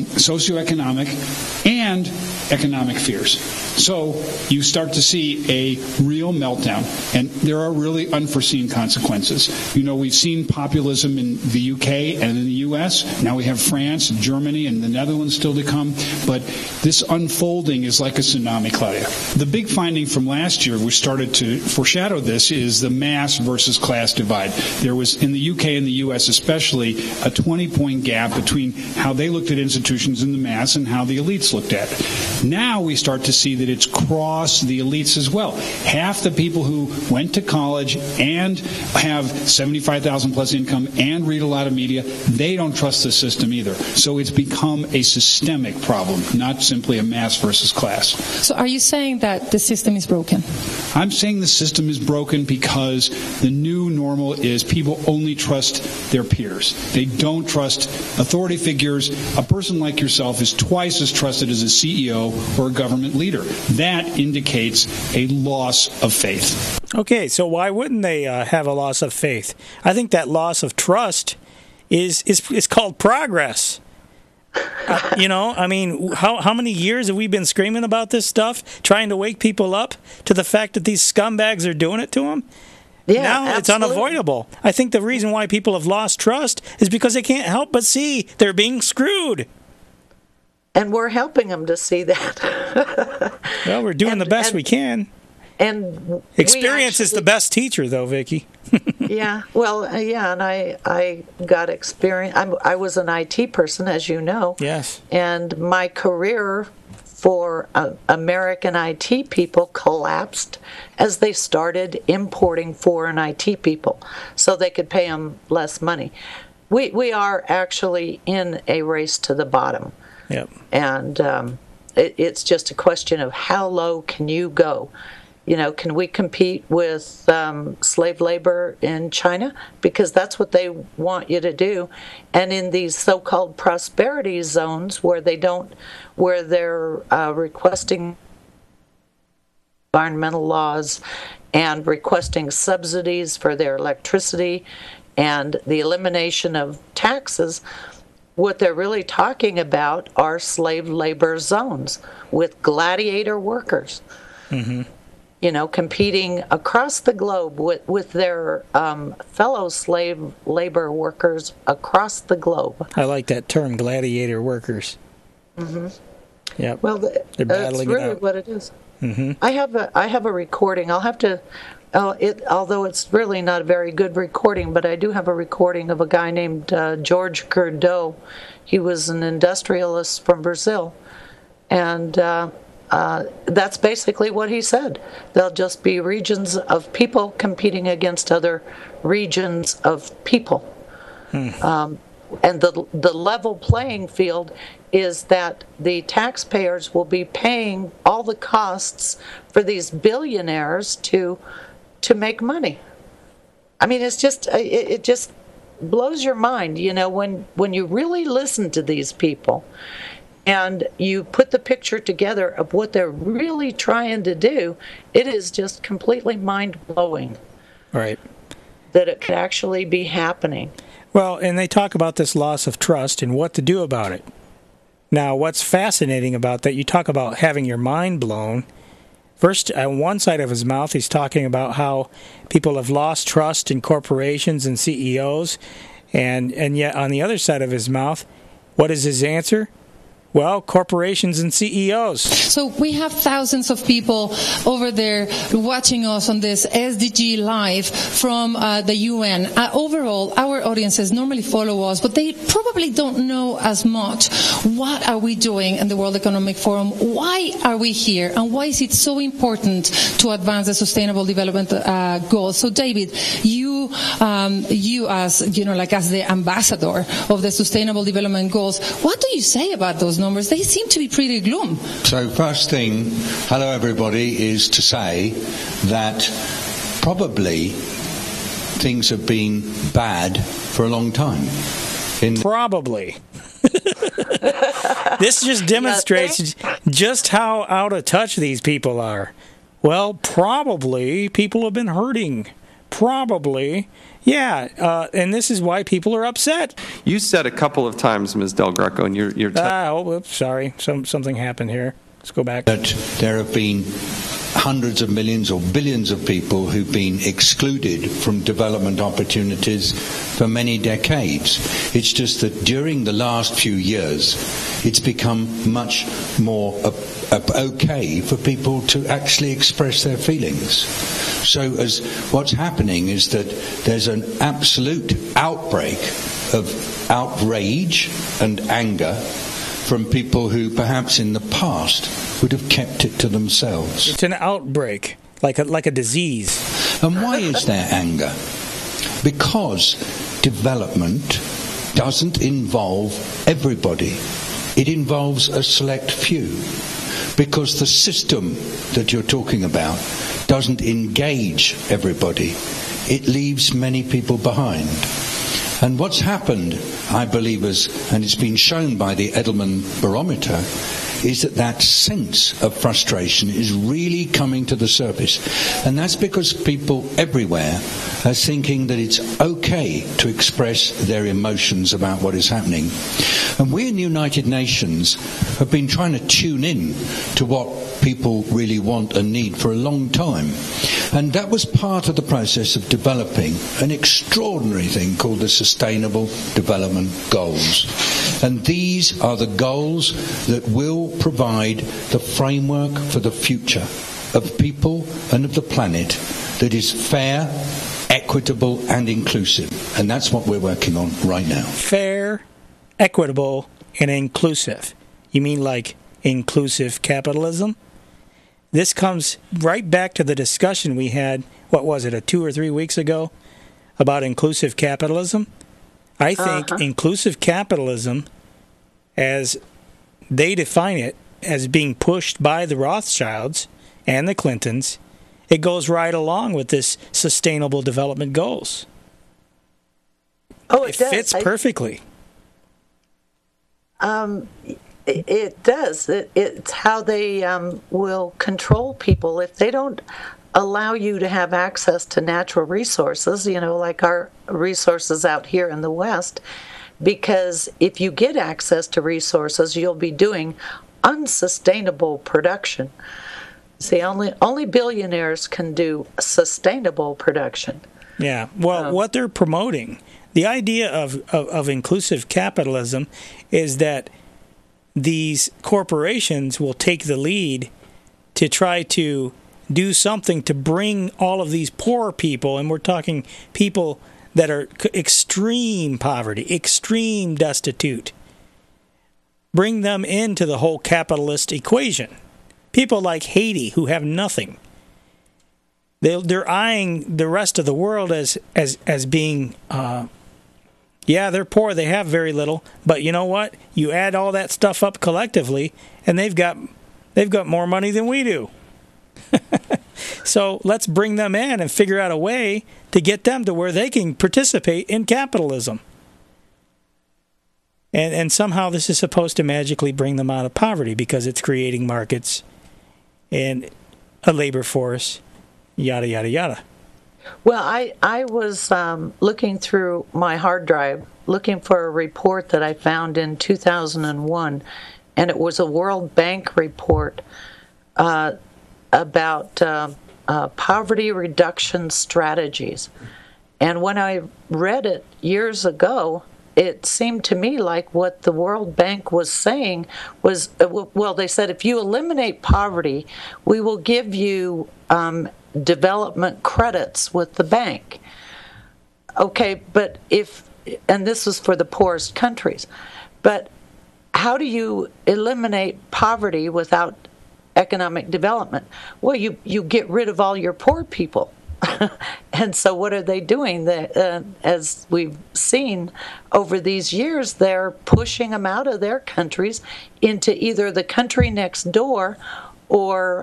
socioeconomic and economic fears. So you start to see a real meltdown, and there are really unforeseen consequences. We've seen populism in the UK and in the US. Now we have France and Germany and the Netherlands still to come. But this unfolding is like a tsunami, Claudia. The big finding from last year, which started to foreshadow this, is the mass versus class divide. There was, in the UK and the US especially, a 20-point gap between how they looked at institutions in the mass and how the elites looked at it. Now we start to see that it's crossed the elites as well. Half the people who went to college and have 75,000 plus income and read a lot of media, they don't trust the system either. So it's become a systemic problem, not simply a mass versus class. So are you saying that the system is broken? I'm saying the system is broken because the new normal is people only trust their peers. They don't trust authority figures. A person like yourself is twice as trusted as a CEO or a government leader. That indicates a loss of faith. Okay, so why wouldn't they have a loss of faith? I think that loss of trust is called progress. How many years have we been screaming about this stuff, trying to wake people up to the fact that these scumbags are doing it to them? Yeah, now absolutely. It's unavoidable. I think the reason why people have lost trust is because they can't help but see they're being screwed. And we're helping them to see that. Well, we're doing the best we can. And experience is the best teacher, though, Vicki. Yeah, and I got experience. I was an IT person, as you know. Yes. And my career for American IT people collapsed as they started importing foreign IT people so they could pay them less money. We are actually in a race to the bottom. Yep. And it's just a question of how low can you go. Can we compete with slave labor in China? Because that's what they want you to do. And in these so-called prosperity zones where they're requesting environmental laws and requesting subsidies for their electricity and the elimination of taxes, what they're really talking about are slave labor zones with gladiator workers. Mm-hmm. Competing across the globe with their fellow slave labor workers across the globe. I like that term, gladiator workers. Mm-hmm. Yep. Well, they're battling that's really it out. what it is. Mm-hmm. I have a recording. I'll have to. Although it's really not a very good recording, but I do have a recording of a guy named George Curdo. He was an industrialist from Brazil, and that's basically what he said. There'll just be regions of people competing against other regions of people. And the level playing field is that the taxpayers will be paying all the costs for these billionaires to make money. I mean, it's just it just blows your mind, when you really listen to these people. And you put the picture together of what they're really trying to do, it is just completely mind-blowing. Right. that it could actually be happening. Well, and they talk about this loss of trust and what to do about it. Now, what's fascinating about that, you talk about having your mind blown. First, on one side of his mouth, he's talking about how people have lost trust in corporations and CEOs, and yet on the other side of his mouth, what is his answer? Well, corporations and CEOs. So we have thousands of people over there watching us on this SDG Live from the UN. Overall, our audiences normally follow us, but they probably don't know as much. What are we doing in the World Economic Forum? Why are we here? And why is it so important to advance the Sustainable Development Goals? So, David, you as as the ambassador of the Sustainable Development Goals, what do you say about those numbers? They seem to be pretty gloom. So first thing, hello everybody, is to say that probably things have been bad for a long time. Probably. This just demonstrates just how out of touch these people are. Well, probably people have been hurting. Probably. Yeah, and this is why people are upset. You said a couple of times, Ms. Del Greco, and you're sorry. Something happened here. Let's go back. That there have been hundreds of millions or billions of people who've been excluded from development opportunities for many decades. It's just that during the last few years, it's become much more okay for people to actually express their feelings. So as what's happening is that there's an absolute outbreak of outrage and anger from people who perhaps in the past would have kept it to themselves. It's an outbreak, like a disease. And why is there anger? Because development doesn't involve everybody. It involves a select few. Because the system that you're talking about doesn't engage everybody. It leaves many people behind. And what's happened, I believe, and it's been shown by the Edelman Barometer, is that sense of frustration is really coming to the surface. And that's because people everywhere are thinking that it's okay to express their emotions about what is happening. And we in the United Nations have been trying to tune in to what people really want and need for a long time. And that was part of the process of developing an extraordinary thing called the Sustainable Development Goals. And these are the goals that will provide the framework for the future of people and of the planet that is fair, equitable, and inclusive. And that's what we're working on right now. Fair, equitable, and inclusive. You mean like inclusive capitalism? This comes right back to the discussion we had, 2 or 3 weeks ago, about inclusive capitalism. I think inclusive capitalism, as they define it, as being pushed by the Rothschilds and the Clintons, it goes right along with this Sustainable Development Goals. Oh, it does. Fits perfectly. It does. It's how they will control people. If they don't allow you to have access to natural resources, like our resources out here in the West, because if you get access to resources, you'll be doing unsustainable production. See, only billionaires can do sustainable production. Yeah. Well, what they're promoting, the idea of inclusive capitalism is that these corporations will take the lead to try to do something to bring all of these poor people, and we're talking people that are extreme poverty, extreme destitute, bring them into the whole capitalist equation. People like Haiti who have nothing. They're eyeing the rest of the world as being they're poor, they have very little, but you know what? You add all that stuff up collectively, and they've got more money than we do. So let's bring them in and figure out a way to get them to where they can participate in capitalism. And somehow this is supposed to magically bring them out of poverty because it's creating markets and a labor force, yada, yada, yada. Well, I was looking through my hard drive, looking for a report that I found in 2001, and it was a World Bank report about poverty reduction strategies. And when I read it years ago, it seemed to me like what the World Bank was saying was, well, they said, if you eliminate poverty, we will give you development credits with the bank. Okay, but and this was for the poorest countries, but how do you eliminate poverty without economic development? Well, you get rid of all your poor people. And so what are they doing? As we've seen over these years, they're pushing them out of their countries into either the country next door or,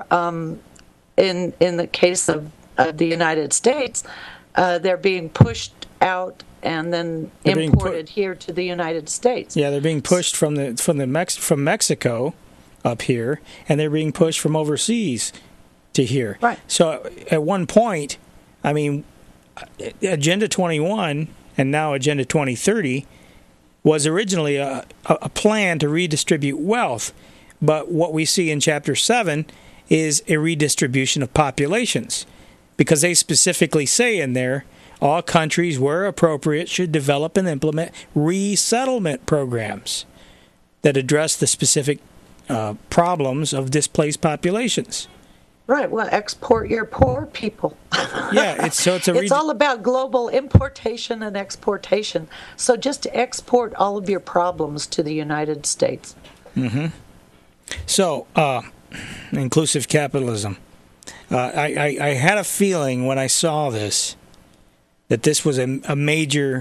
in the case of the United States, they're being pushed out and then imported here to the United States. Yeah, they're being pushed from Mexico up here, and they're being pushed from overseas to here. Right. So at one point, I mean, Agenda 21 and now Agenda 2030 was originally a plan to redistribute wealth, but what we see in Chapter 7 is a redistribution of populations, because they specifically say in there, all countries, where appropriate, should develop and implement resettlement programs that address the specific problems of displaced populations. Right. Well, export your poor people. Yeah, it's all about global importation and exportation. So just export all of your problems to the United States. Mm-hmm. So, inclusive capitalism. I had a feeling when I saw this that this was a major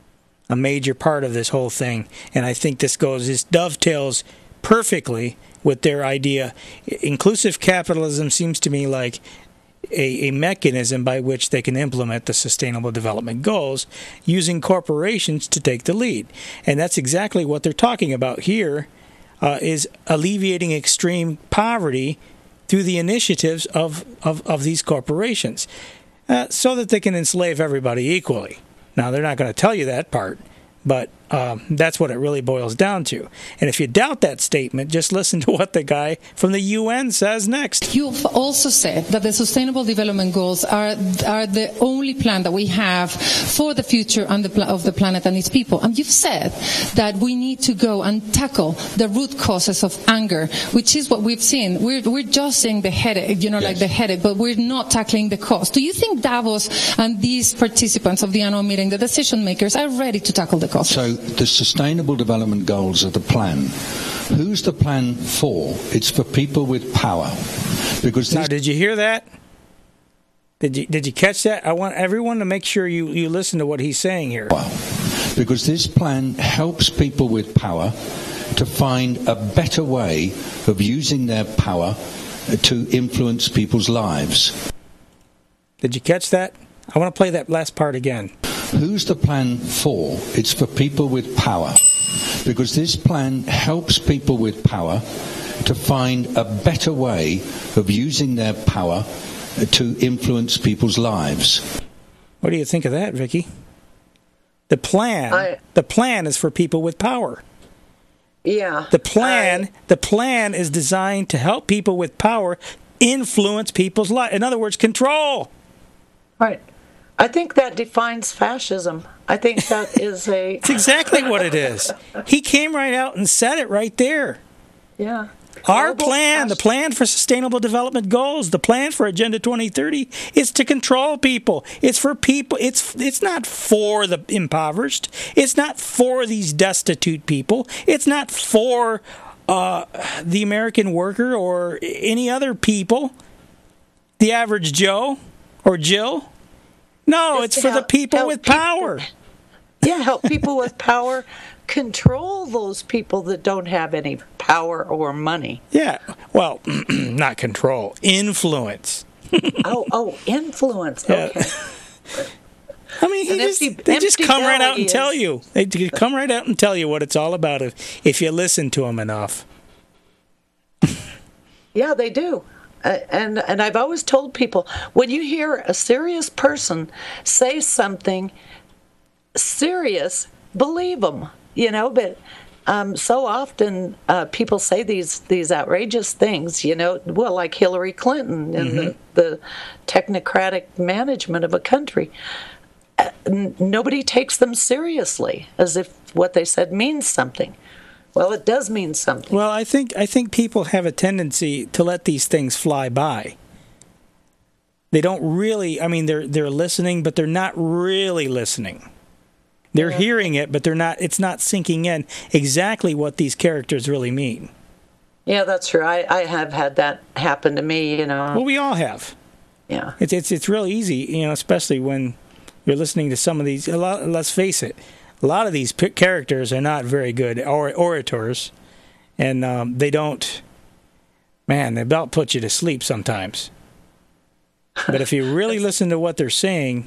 part of this whole thing, and I think this dovetails perfectly with their idea. Inclusive capitalism seems to me like a mechanism by which they can implement the Sustainable Development Goals using corporations to take the lead. And that's exactly what they're talking about here, is alleviating extreme poverty through the initiatives of these corporations, so that they can enslave everybody equally. Now, they're not going to tell you that part, but that's what it really boils down to. And if you doubt that statement, just listen to what the guy from the UN says next. You've also said that the Sustainable Development Goals are the only plan that we have for the future of the planet and its people. And you've said that we need to go and tackle the root causes of anger, which is what we've seen. We're just seeing the headache, like the headache, but we're not tackling the cause. Do you think Davos and these participants of the annual meeting, the decision makers, are ready to tackle the cause? So the Sustainable Development Goals are the plan. Who's the plan for? It's for people with power. Because now, did you hear that? Did you catch that? I want everyone to make sure you listen to what he's saying here. Because this plan helps people with power to find a better way of using their power to influence people's lives. Did you catch that? I want to play that last part again. Who's the plan for? It's for people with power. Because this plan helps people with power to find a better way of using their power to influence people's lives. What do you think of that, Vicky? The plan is for people with power. Yeah. The plan is designed to help people with power influence people's lives. In other words, control. Right. I think that defines fascism. I think that is It's exactly what it is. He came right out and said it right there. Yeah. Our plan, the plan for Sustainable Development Goals, the plan for Agenda 2030, is to control people. It's for people. It's not for the impoverished. It's not for these destitute people. It's not for the American worker or any other people, the average Joe or Jill. No, it's for the people with power. Help people with power control those people that don't have any power or money. Yeah, well, not control, influence. Influence. Yeah. Okay. I mean, they just come right out and tell you. They come right out and tell you what it's all about if you listen to them enough. Yeah, they do. And I've always told people, when you hear a serious person say something serious, believe them, but so often people say these outrageous things, like Hillary Clinton and the technocratic management of a country. Nobody takes them seriously, as if what they said means something. Well, it does mean something. Well, I think people have a tendency to let these things fly by. They don't really. I mean, they're listening, but they're not really listening. They're hearing it, but they're not. It's not sinking in exactly what these characters really mean. Yeah, that's true. I have had that happen to me. Well, we all have. Yeah. It's real easy, especially when you're listening to some of these. Let's face it. A lot of these characters are not very good orators, and they don't. Man, they about put you to sleep sometimes. But if you really listen to what they're saying,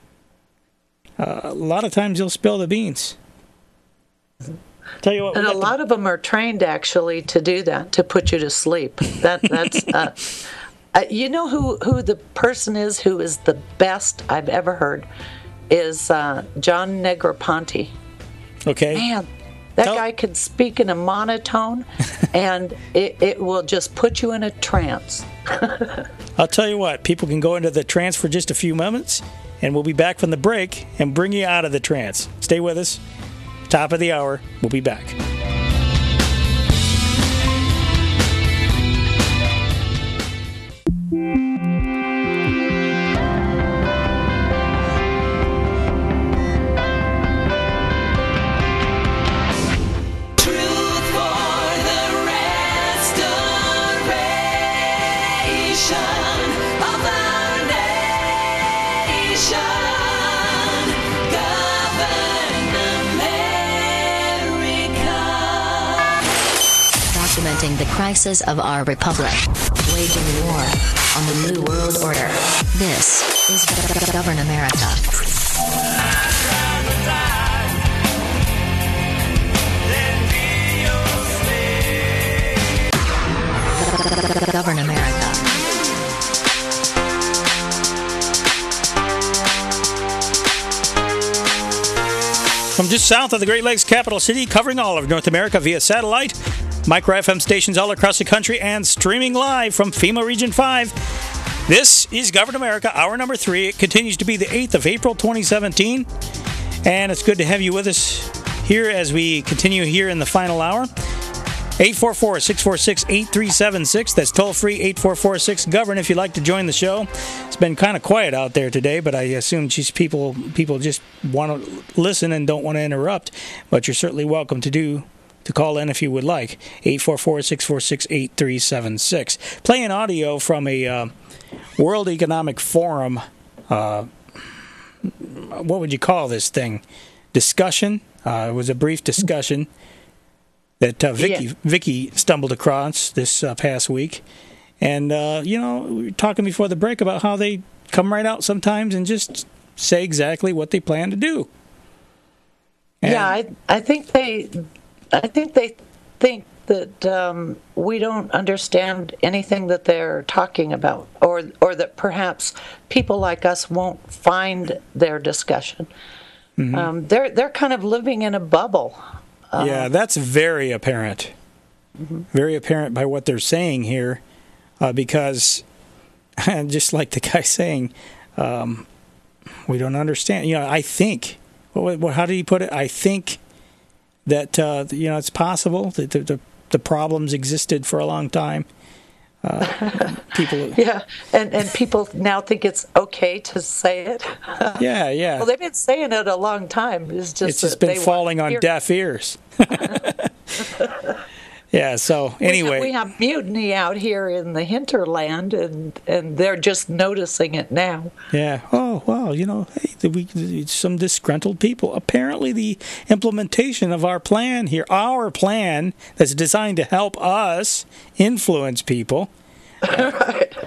a lot of times you'll spill the beans. Tell you what, and a lot of them are trained actually to do that, to put you to sleep. That's you know who the person is who is the best I've ever heard is John Negroponte. Okay. Man, that guy can speak in a monotone, and it will just put you in a trance. I'll tell you what, people can go into the trance for just a few moments, and we'll be back from the break and bring you out of the trance. Stay with us. Top of the hour. We'll be back. Documenting the crisis of our republic, waging war on the New World Order. This is Govern America. Govern America. From just south of the Great Lakes capital city, covering all of North America via satellite, micro FM stations all across the country, and streaming live from FEMA Region 5. This is Govern America, hour number 3. It continues to be the 8th of April, 2017. And it's good to have you with us here as we continue here in the final hour. 844-646-8376. That's toll-free, 844-6-GOVERN if you'd like to join the show. It's been kind of quiet out there today, but I assume people just want to listen and don't want to interrupt. But you're certainly welcome to call in if you would like. 844-646-8376. Playing audio from a World Economic Forum, what would you call this thing? Discussion. It was a brief discussion that Vicky stumbled across this past week. And, we were talking before the break about how they come right out sometimes and just say exactly what they plan to do. And I think they think that we don't understand anything that they're talking about, or that perhaps people like us won't find their discussion. Mm-hmm. They're kind of living in a bubble. That's very apparent. Mm-hmm. Very apparent by what they're saying here, because just like the guy saying, we don't understand. I think. How did he put it? I think that it's possible that the problems existed for a long time. People. Yeah, and people now think it's okay to say it. Yeah. Well, they've been saying it a long time. It's just been falling on deaf ears. Yeah. So anyway, we have mutiny out here in the hinterland, and they're just noticing it now. Yeah. Oh well, some disgruntled people. Apparently, the implementation of our plan that's designed to help us influence people,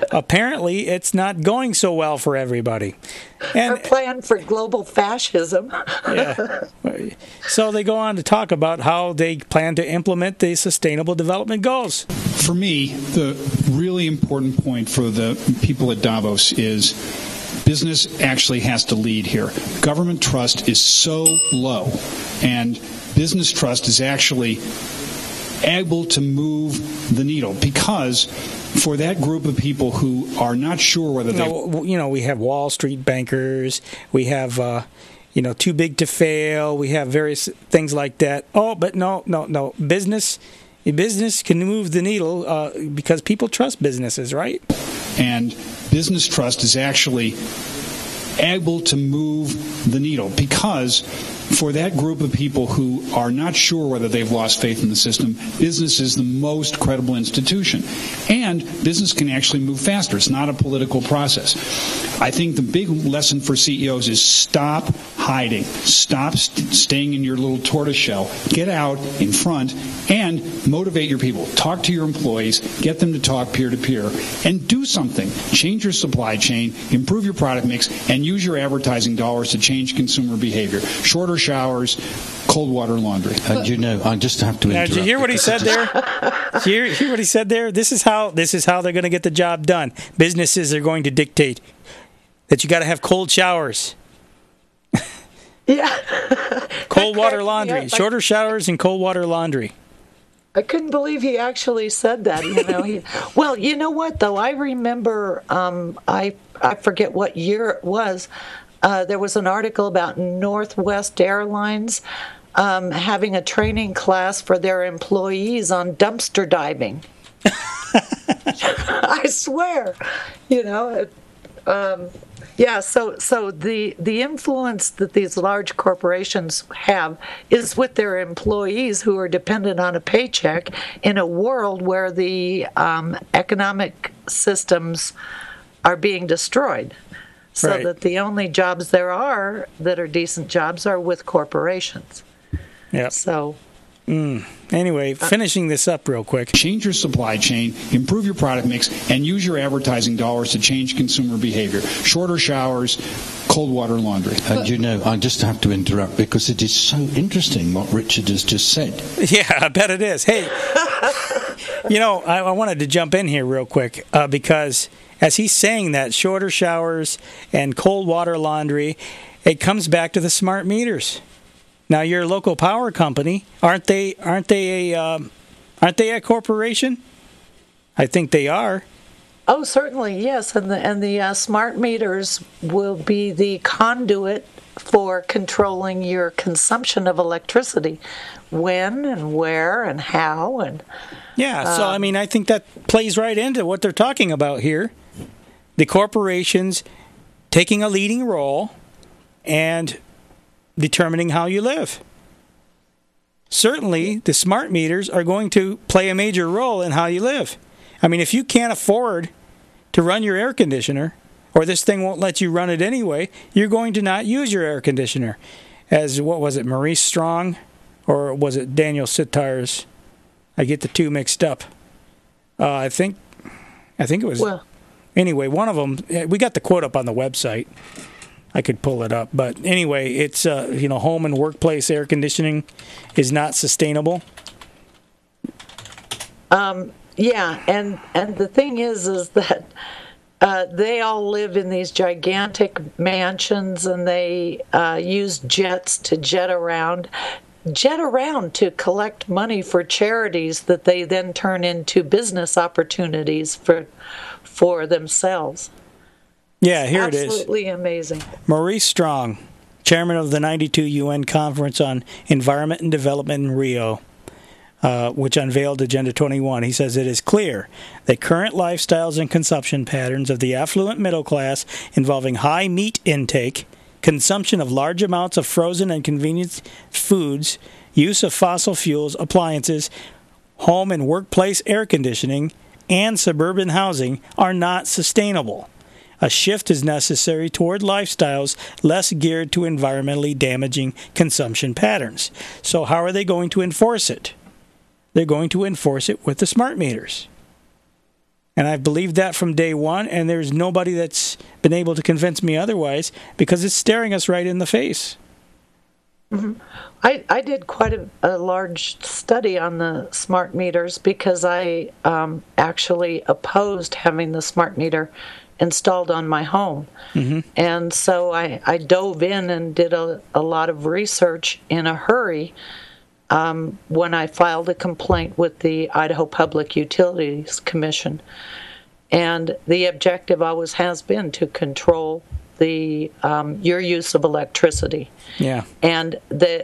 apparently it's not going so well for everybody. And our plan for global fascism. Yeah. So they go on to talk about how they plan to implement the Sustainable Development Goals. For me, the really important point for the people at Davos is business actually has to lead here. Government trust is so low, and business trust is actually able to move the needle, because for that group of people who are not sure whether they... we have Wall Street bankers, we have, too big to fail, we have various things like that. Oh, but no. Business can move the needle because people trust businesses, right? And business trust is actually able to move the needle, because for that group of people who are not sure whether they've lost faith in the system, business is the most credible institution. And business can actually move faster. It's not a political process. I think the big lesson for CEOs is stop hiding. Stop staying in your little tortoise shell. Get out in front and motivate your people. Talk to your employees. Get them to talk peer-to-peer. And do something. Change your supply chain. Improve your product mix. And use your advertising dollars to change consumer behavior. Shorter showers, cold water laundry. I just have to interrupt. Did you hear what he said there? Hear what he said there? This is how they're going to get the job done. Businesses are going to dictate that you got to have cold showers. Yeah. Cold water laundry. Shorter showers and cold water laundry. I couldn't believe he actually said that. Well, you know what, though? I remember, I forget what year it was, there was an article about Northwest Airlines having a training class for their employees on dumpster diving. I swear, So the influence that these large corporations have is with their employees who are dependent on a paycheck in a world where the economic systems are being destroyed. So right. That the only jobs there are that are decent jobs are with corporations. Yeah. So. Anyway, finishing this up real quick. Change your supply chain, improve your product mix, and use your advertising dollars to change consumer behavior. Shorter showers, cold water laundry. I just have to interrupt because it is so interesting what Richard has just said. Yeah, I bet it is. Hey, I wanted to jump in here real quick because as he's saying that, shorter showers and cold water laundry, it comes back to the smart meters. Now, your local power company, aren't they a corporation? I think they are. Oh, certainly, yes. And the smart meters will be the conduit for controlling your consumption of electricity, when and where and how and. Yeah. So I think that plays right into what they're talking about here. The corporations taking a leading role and determining how you live. Certainly, the smart meters are going to play a major role in how you live. If you can't afford to run your air conditioner, or this thing won't let you run it anyway, you're going to not use your air conditioner. As, what was it, Maurice Strong? Or was it Daniel Sitar's? I get the two mixed up. I think it was... Well, anyway, one of them, we got the quote up on the website. I could pull it up. But anyway, it's, home and workplace air conditioning is not sustainable. Yeah, and the thing is that they all live in these gigantic mansions, and they use jets to jet around to collect money for charities that they then turn into business opportunities for themselves. Yeah, here it is. Absolutely amazing. Maurice Strong, chairman of the 92 UN Conference on Environment and Development in Rio, which unveiled Agenda 21. He says it is clear that current lifestyles and consumption patterns of the affluent middle class involving high meat intake, consumption of large amounts of frozen and convenience foods, use of fossil fuels, appliances, home and workplace air conditioning, and suburban housing are not sustainable. A shift is necessary toward lifestyles less geared to environmentally damaging consumption patterns. So how are they going to enforce it? They're going to enforce it with the smart meters. And I've believed that from day one, and there's nobody that's been able to convince me otherwise because it's staring us right in the face. Mm-hmm. I did quite a large study on the smart meters because I actually opposed having the smart meter installed on my home. Mm-hmm. And so I dove in and did a lot of research in a hurry when I filed a complaint with the Idaho Public Utilities Commission. And the objective always has been to control the your use of electricity. Yeah. And the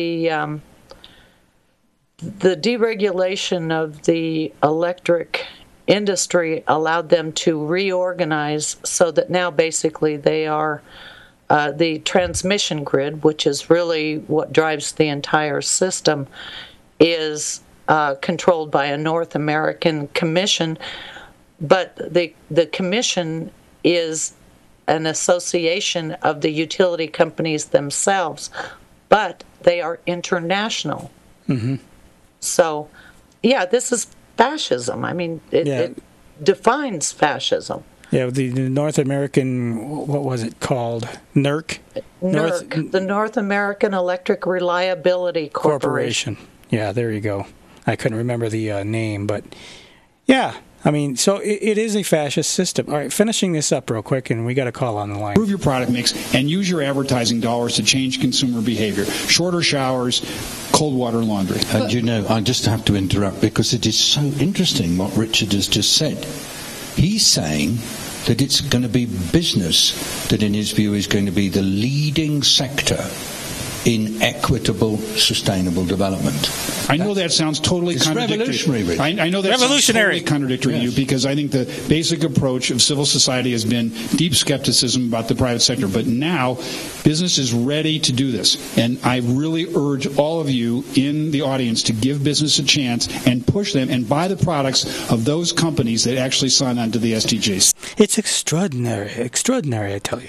deregulation of the electric industry allowed them to reorganize so that now basically they are the transmission grid, which is really what drives the entire system, is controlled by a North American commission. But the commission is an association of the utility companies themselves, but they are international. Mm-hmm. So, yeah, this is fascism. I mean, it defines fascism. Yeah, the North American, what was it called? NERC? NERC, the North American Electric Reliability Corporation. Yeah, there you go. I couldn't remember the name, but yeah. I mean, so it is a fascist system. All right, finishing this up real quick, and we got a call on the line. Improve your product mix and use your advertising dollars to change consumer behavior. Shorter showers, cold water laundry. And you know, I just have to interrupt because it is so interesting what Richard has just said. He's saying that it's going to be business that, in his view, is going to be the leading sector in equitable, sustainable development. I know that sounds totally contradictory. I know that sounds totally contradictory to you because I think the basic approach of civil society has been deep skepticism about the private sector. But now, business is ready to do this. And I really urge all of you in the audience to give business a chance and push them and buy the products of those companies that actually sign on to the SDGs. It's extraordinary, I tell you.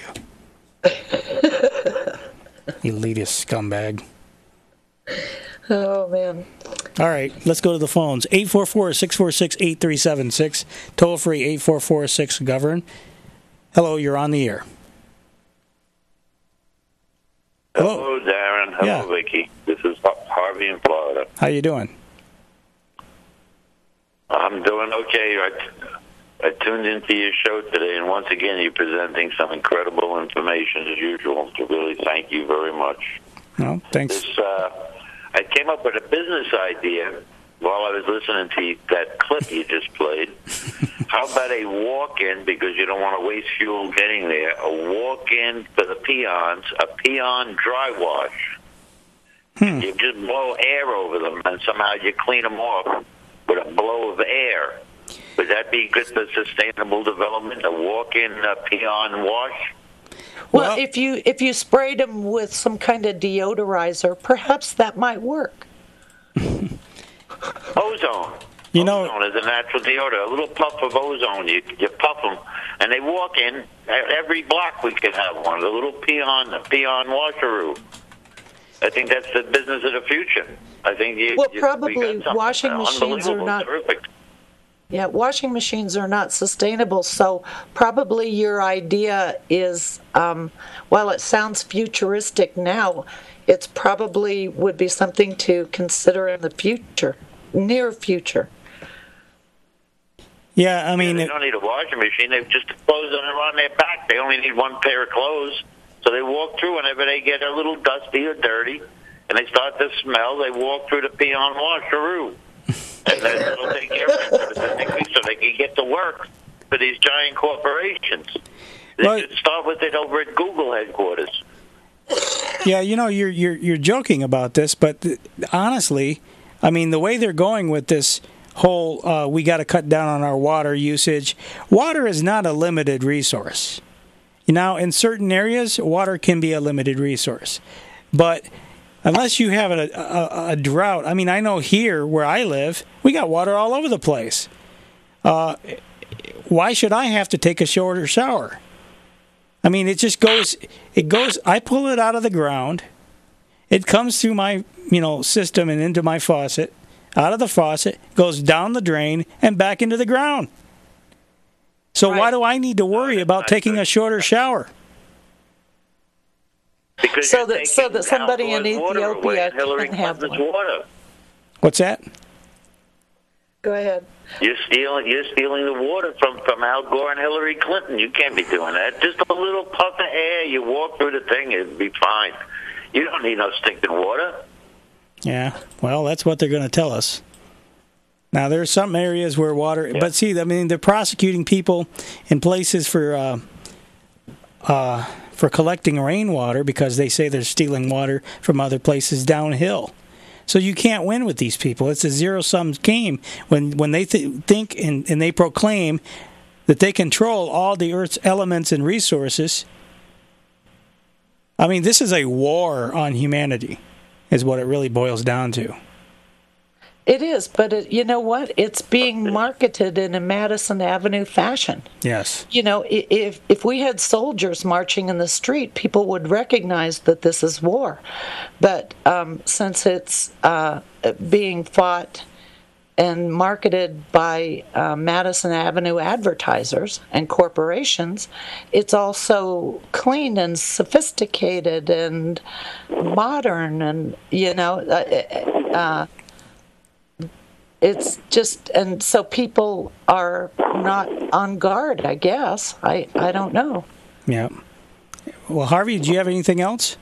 Elitist scumbag. Oh, man. All right, let's go to the phones. 844-646-8376. Toll free 844-6-GOVERN. Hello, you're on the air. Hello, Darren. Hello, Vicky. This is Harvey in Florida. How you doing? I'm doing okay. I tuned into your show today, and once again, you're presenting some incredible information as usual. So really, thank you very much. No, thanks. I came up with a business idea while I was listening to that clip you just played. How about a walk-in, because you don't want to waste fuel getting there, a walk-in for the peons, a peon dry wash. You just blow air over them, and somehow you clean them off with a blow of air. Would that be good for sustainable development, a walk-in peon wash? Well, if you sprayed them with some kind of deodorizer, perhaps that might work. Ozone. Ozone is a natural deodorant. A little puff of ozone. You puff them, and they walk in. Every block we could have one. A little peon washeroo. I think that's the business of the future. I think probably washing machines are not. Terrific. Yeah, washing machines are not sustainable, so probably your idea is, while it sounds futuristic now, it's probably would be something to consider in the future, near future. Yeah, I mean... they don't need a washing machine. They've just clothes on around their back. They only need one pair of clothes. So they walk through whenever they get a little dusty or dirty, and they start to smell, they walk through the peon washeroo. And then it'll take care of it so they can get to work for these giant corporations. They should start with it over at Google headquarters. Yeah, you know, you're joking about this, but honestly, I mean, the way they're going with this whole we got to cut down on our water usage, water is not a limited resource. Now, in certain areas, water can be a limited resource, but unless you have a drought, I mean, I know here where I live, we got water all over the place. Why should I have to take a shorter shower? I mean, it goes, I pull it out of the ground, it comes through my, system and into my faucet, out of the faucet, goes down the drain, and back into the ground. So why do I need to worry about taking a shorter shower? Because so that somebody in Ethiopia Hillary can have Clinton's one. water. What's that? Go ahead. You're stealing the water from Al Gore and Hillary Clinton. You can't be doing that. Just a little puff of air. You walk through the thing, it'll be fine. You don't need no stinking water. Yeah, well, that's what they're going to tell us. Now, there's some areas where water... Yeah. But see, I mean, they're prosecuting people in places for collecting rainwater because they say they're stealing water from other places downhill. So you can't win with these people. It's a zero-sum game when they think and they proclaim that they control all the Earth's elements and resources. I mean, this is a war on humanity, is what it really boils down to. It is, but you know what? It's being marketed in a Madison Avenue fashion. Yes. You know, if we had soldiers marching in the street, people would recognize that this is war. But since it's being fought and marketed by Madison Avenue advertisers and corporations, it's also clean and sophisticated and modern and, you know... It's just, and so people are not on guard, I guess. I don't know. Yeah. Well, Harvey, do you have anything else?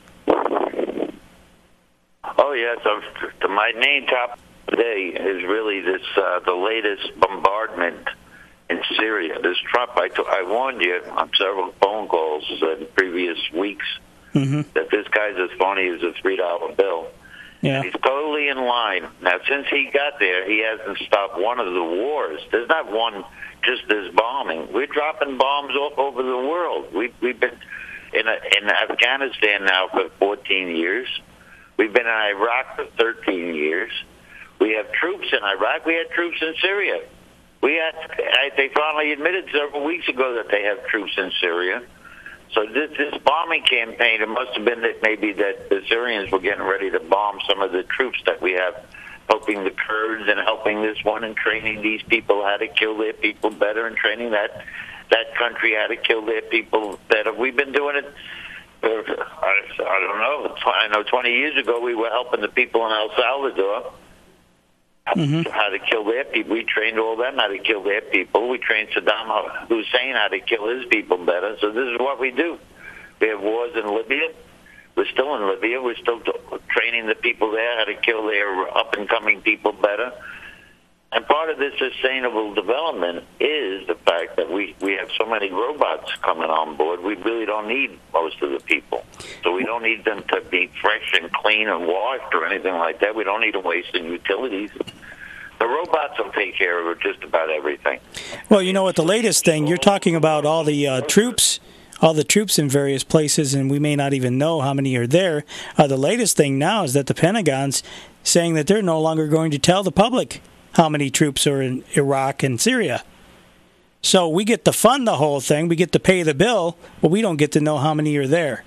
Oh, yes. My main topic today is really this the latest bombardment in Syria. This Trump, I warned you on several phone calls in previous weeks that this guy's as phony as a $3 bill. Yeah. He's totally in line. Now, since he got there, he hasn't stopped one of the wars. There's not one, just this bombing. We're dropping bombs all over the world. We've been in Afghanistan now for 14 years. We've been in Iraq for 13 years. We have troops in Iraq. We had troops in Syria. They finally admitted several weeks ago that they have troops in Syria. So this bombing campaign, it must have been that maybe that the Syrians were getting ready to bomb some of the troops that we have, helping the Kurds and helping this one and training these people how to kill their people better and training that country how to kill their people better. We've been doing it, I don't know, I know 20 years ago we were helping the people in El Salvador how to kill their people. We trained all them how to kill their people. We trained Saddam Hussein how to kill his people better. So this is what we do. We have wars in Libya. We're still in Libya. We're still training the people there how to kill their up-and-coming people better. And part of this sustainable development is the fact that we have so many robots coming on board. We really don't need most of the people. So we don't need them to be fresh and clean and washed or anything like that. We don't need them wasting utilities. The robots will take care of just about everything. Well, you know what, the latest thing, you're talking about all the troops in various places, and we may not even know how many are there. The latest thing now is that the Pentagon's saying that they're no longer going to tell the public how many troops are in Iraq and Syria. So we get to fund the whole thing, we get to pay the bill, but we don't get to know how many are there.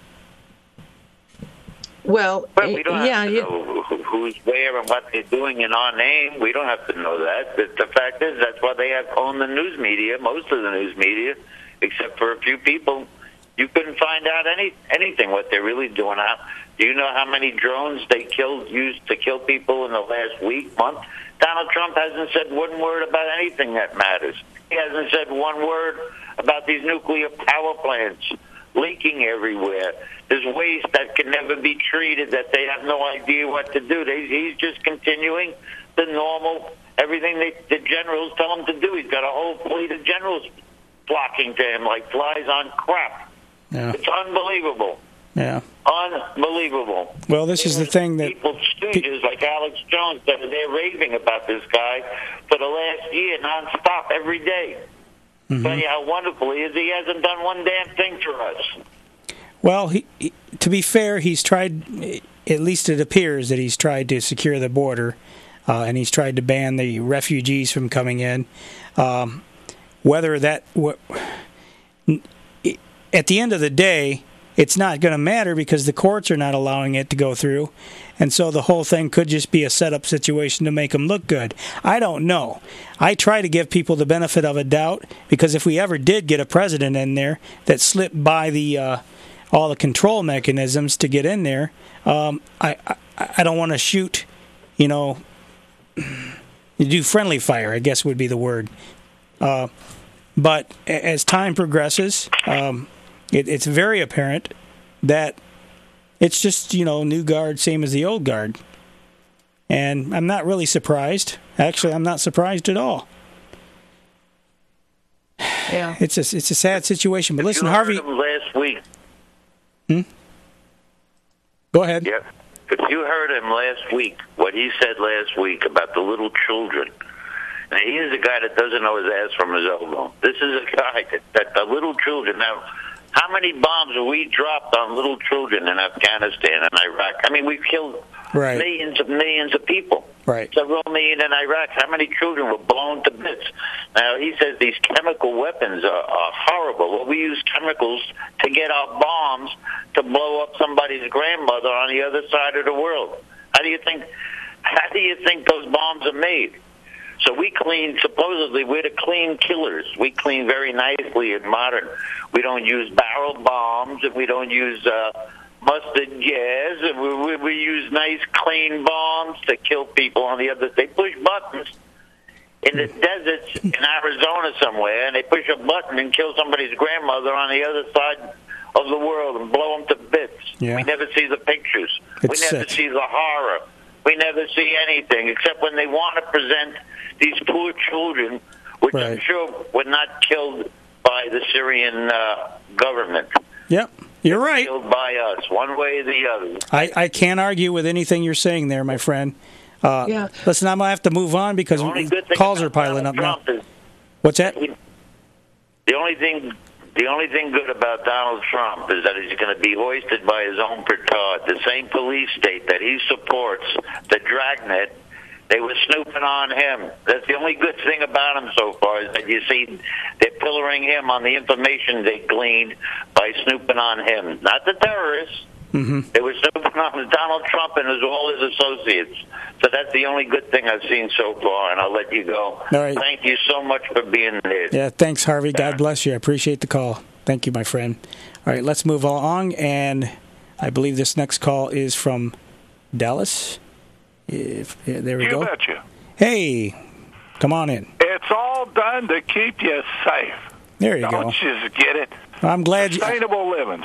Well, we don't have to know who's where and what they're doing in our name. We don't have to know that. But the fact is, that's why they have owned the news media, most of the news media, except for a few people. You couldn't find out anything what they're really doing. Do you know how many drones they used to kill people in the last week, month? Donald Trump hasn't said one word about anything that matters. He hasn't said one word about these nuclear power plants leaking everywhere. There's waste that can never be treated that they have no idea what to do. He's just continuing the normal, everything the generals tell him to do. He's got a whole fleet of generals flocking to him like flies on crap. Yeah. It's unbelievable. Yeah. Unbelievable. Well, this is the thing that people, stooges like Alex Jones, that they're raving about this guy for the last year, nonstop, every day. Tell you how wonderful he is. He hasn't done one damn thing for us. Well, he, to be fair, he's tried. At least it appears that he's tried to secure the border, and he's tried to ban the refugees from coming in. Whether that, at the end of the day, it's not going to matter because the courts are not allowing it to go through. And so the whole thing could just be a setup situation to make them look good. I don't know. I try to give people the benefit of a doubt because if we ever did get a president in there that slipped by the all the control mechanisms to get in there, I don't want to shoot, do friendly fire, I guess would be the word. But as time progresses, it's very apparent that it's just, new guard, same as the old guard. And I'm not really surprised. Actually, I'm not surprised at all. Yeah. It's a sad situation. But listen, Harvey. Last week. Go ahead. Yeah. If you heard him last week, what he said last week about the little children, and he is a guy that doesn't know his ass from his elbow. This is a guy that the little children. Now, how many bombs have we dropped on little children in Afghanistan and Iraq? I mean, we've killed millions of people. Right. Several million in Iraq. How many children were blown to bits? Now, he says these chemical weapons are horrible. Well, we use chemicals to get our bombs to blow up somebody's grandmother on the other side of the world. How do you think those bombs are made? So we clean, supposedly, we're the clean killers. We clean very nicely and modern. We don't use barrel bombs, and we don't use mustard gas, and we use nice, clean bombs to kill people on the other. They push buttons in the deserts in Arizona somewhere, and they push a button and kill somebody's grandmother on the other side of the world and blow them to bits. Yeah. We never see the pictures. We never see the horror. We never see anything, except when they want to present these poor children, which I'm sure were not killed by the Syrian government. Yep, you're right. Killed by us, one way or the other. I can't argue with anything you're saying there, my friend. Listen, I'm going to have to move on because calls are piling up now. What's that? The only thing good about Donald Trump is that he's going to be hoisted by his own petard. The same police state that he supports, the Dragnet, they were snooping on him. That's the only good thing about him so far is that you see they're pillaring him on the information they gleaned by snooping on him. Not the terrorists. Mm-hmm. They were snooping on Donald Trump and all his associates. So that's the only good thing I've seen so far, and I'll let you go. All right. Thank you so much for being there. Yeah, thanks, Harvey. God bless you. I appreciate the call. Thank you, my friend. All right, let's move along, and I believe this next call is from Dallas. There we go. You betcha. Hey, come on in. It's all done to keep you safe. There you go. Don't you just get it? I'm glad Sustainable living,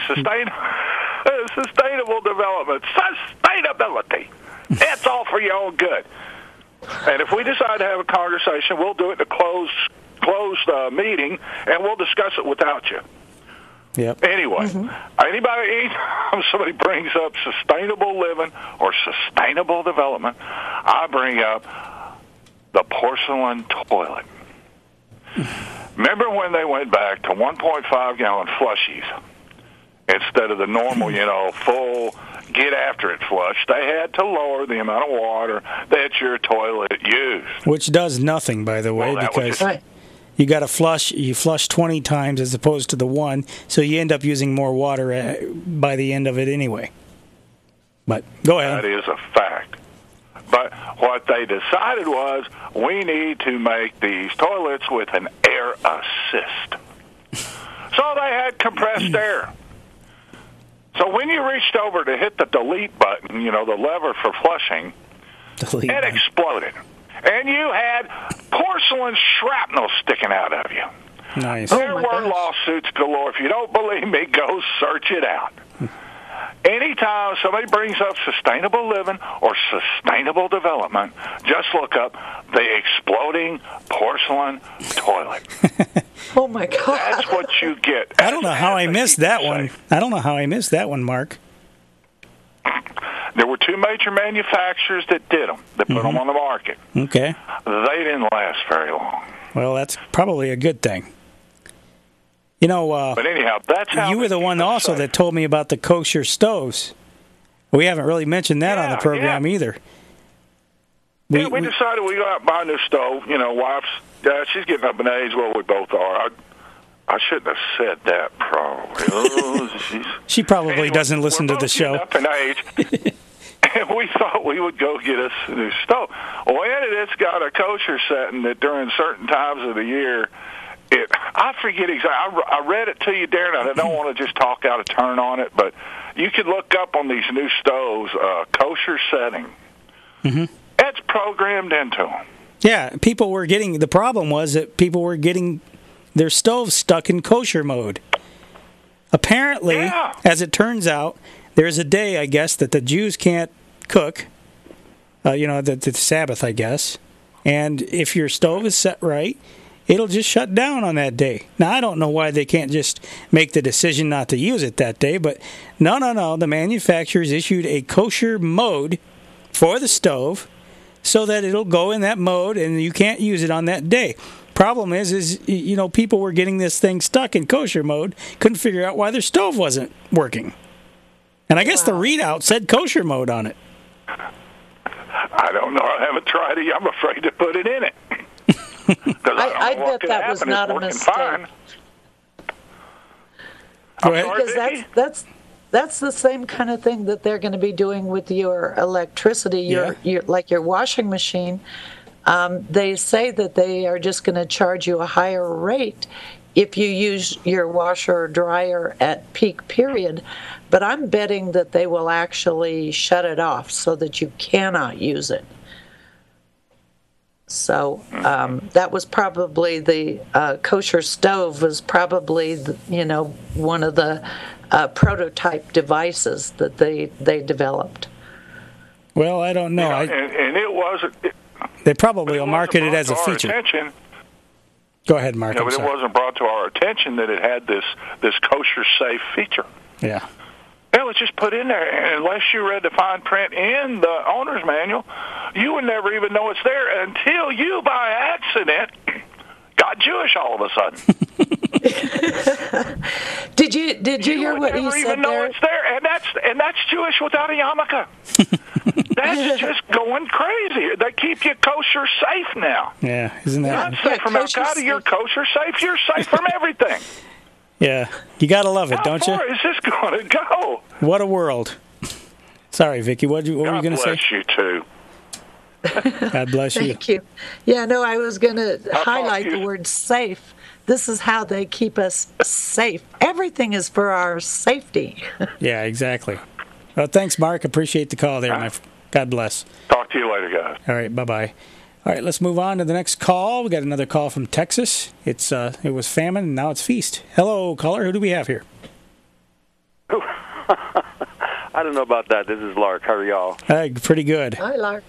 sustainable development, sustainability. It's all for your own good. And if we decide to have a conversation, we'll do it in a closed meeting, and we'll discuss it without you. Yep. Anyway, somebody brings up sustainable living or sustainable development, I bring up the porcelain toilet. Remember when they went back to 1.5-gallon flushies instead of the normal, full get-after-it flush? They had to lower the amount of water that your toilet used. Which does nothing, by the way, because you got to flush. You flush 20 times as opposed to the one, so you end up using more water by the end of it anyway. But go ahead. That is a fact. But what they decided was we need to make these toilets with an air assist. So they had compressed air. So when you reached over to hit the delete button, the lever for flushing, it exploded. And you had porcelain shrapnel sticking out of you. Nice. There were lawsuits galore. If you don't believe me, go search it out. Anytime somebody brings up sustainable living or sustainable development, just look up the exploding porcelain toilet. Oh, my God. That's what you get. I don't know how I missed that one. I don't know how I missed that one, Mark. There were two major manufacturers that did them, that put them on the market. Okay. They didn't last very long. Well, that's probably a good thing. But anyhow, that's how you were the one also that told me about the kosher stoves. We haven't really mentioned that on the program either. We decided we go out and buy a new stove. Wife's, she's getting up in age. Well, we both are. I shouldn't have said that, probably. Oh, she probably doesn't listen to the show. Up in age, and we thought we would go get us a new stove. Well, it's got a kosher setting that during certain times of the year, I forget exactly. I read it to you, Darren, and I don't want to just talk out of turn on it, but you could look up on these new stoves, kosher setting. Mm-hmm. It's programmed into them. Yeah, the problem was that people were getting their stoves stuck in kosher mode. Apparently, as it turns out, there's a day, I guess, that the Jews can't cook. The Sabbath, I guess. And if your stove is set right, it'll just shut down on that day. Now, I don't know why they can't just make the decision not to use it that day, but no. The manufacturers issued a kosher mode for the stove so that it'll go in that mode and you can't use it on that day. Problem is people were getting this thing stuck in kosher mode, couldn't figure out why their stove wasn't working. And I guess the readout said kosher mode on it. I don't know. I haven't tried it. I'm afraid to put it in it. I bet that was not a mistake. Fine. Because that's the same kind of thing that they're going to be doing with your electricity, your like your washing machine. They say that they are just going to charge you a higher rate if you use your washer or dryer at peak period. But I'm betting that they will actually shut it off so that you cannot use it. So that was probably the kosher stove was probably one of the prototype devices that they developed. Well, I don't know. And it wasn't. They probably will market it as a feature. Go ahead, Mark. But it wasn't brought to our attention that it had this kosher safe feature. Yeah. It was just put in there, and unless you read the fine print in the owner's manual, you would never even know it's there until you, by accident, got Jewish all of a sudden. Did you hear what he said there? You never even know it's there, and that's Jewish without a yarmulke. That's just going crazy. They keep you kosher safe now. Yeah, isn't that? You're not safe from Al-Qaeda. You're kosher safe. You're safe from everything. Yeah, you got to love it, don't you? How far is this going to go? What a world. Sorry, Vicki, what were you going to say? God bless you, too. God bless you. Thank you. Yeah, no, I was going to highlight the word safe. This is how they keep us safe. Everything is for our safety. Yeah, exactly. Well, thanks, Mark. Appreciate the call there. God bless. Talk to you later, guys. All right, bye-bye. All right, let's move on to the next call. We got another call from Texas. It was famine, and now it's feast. Hello, caller. Who do we have here? I don't know about that. This is Lark. How are y'all? Pretty good. Hi, Lark.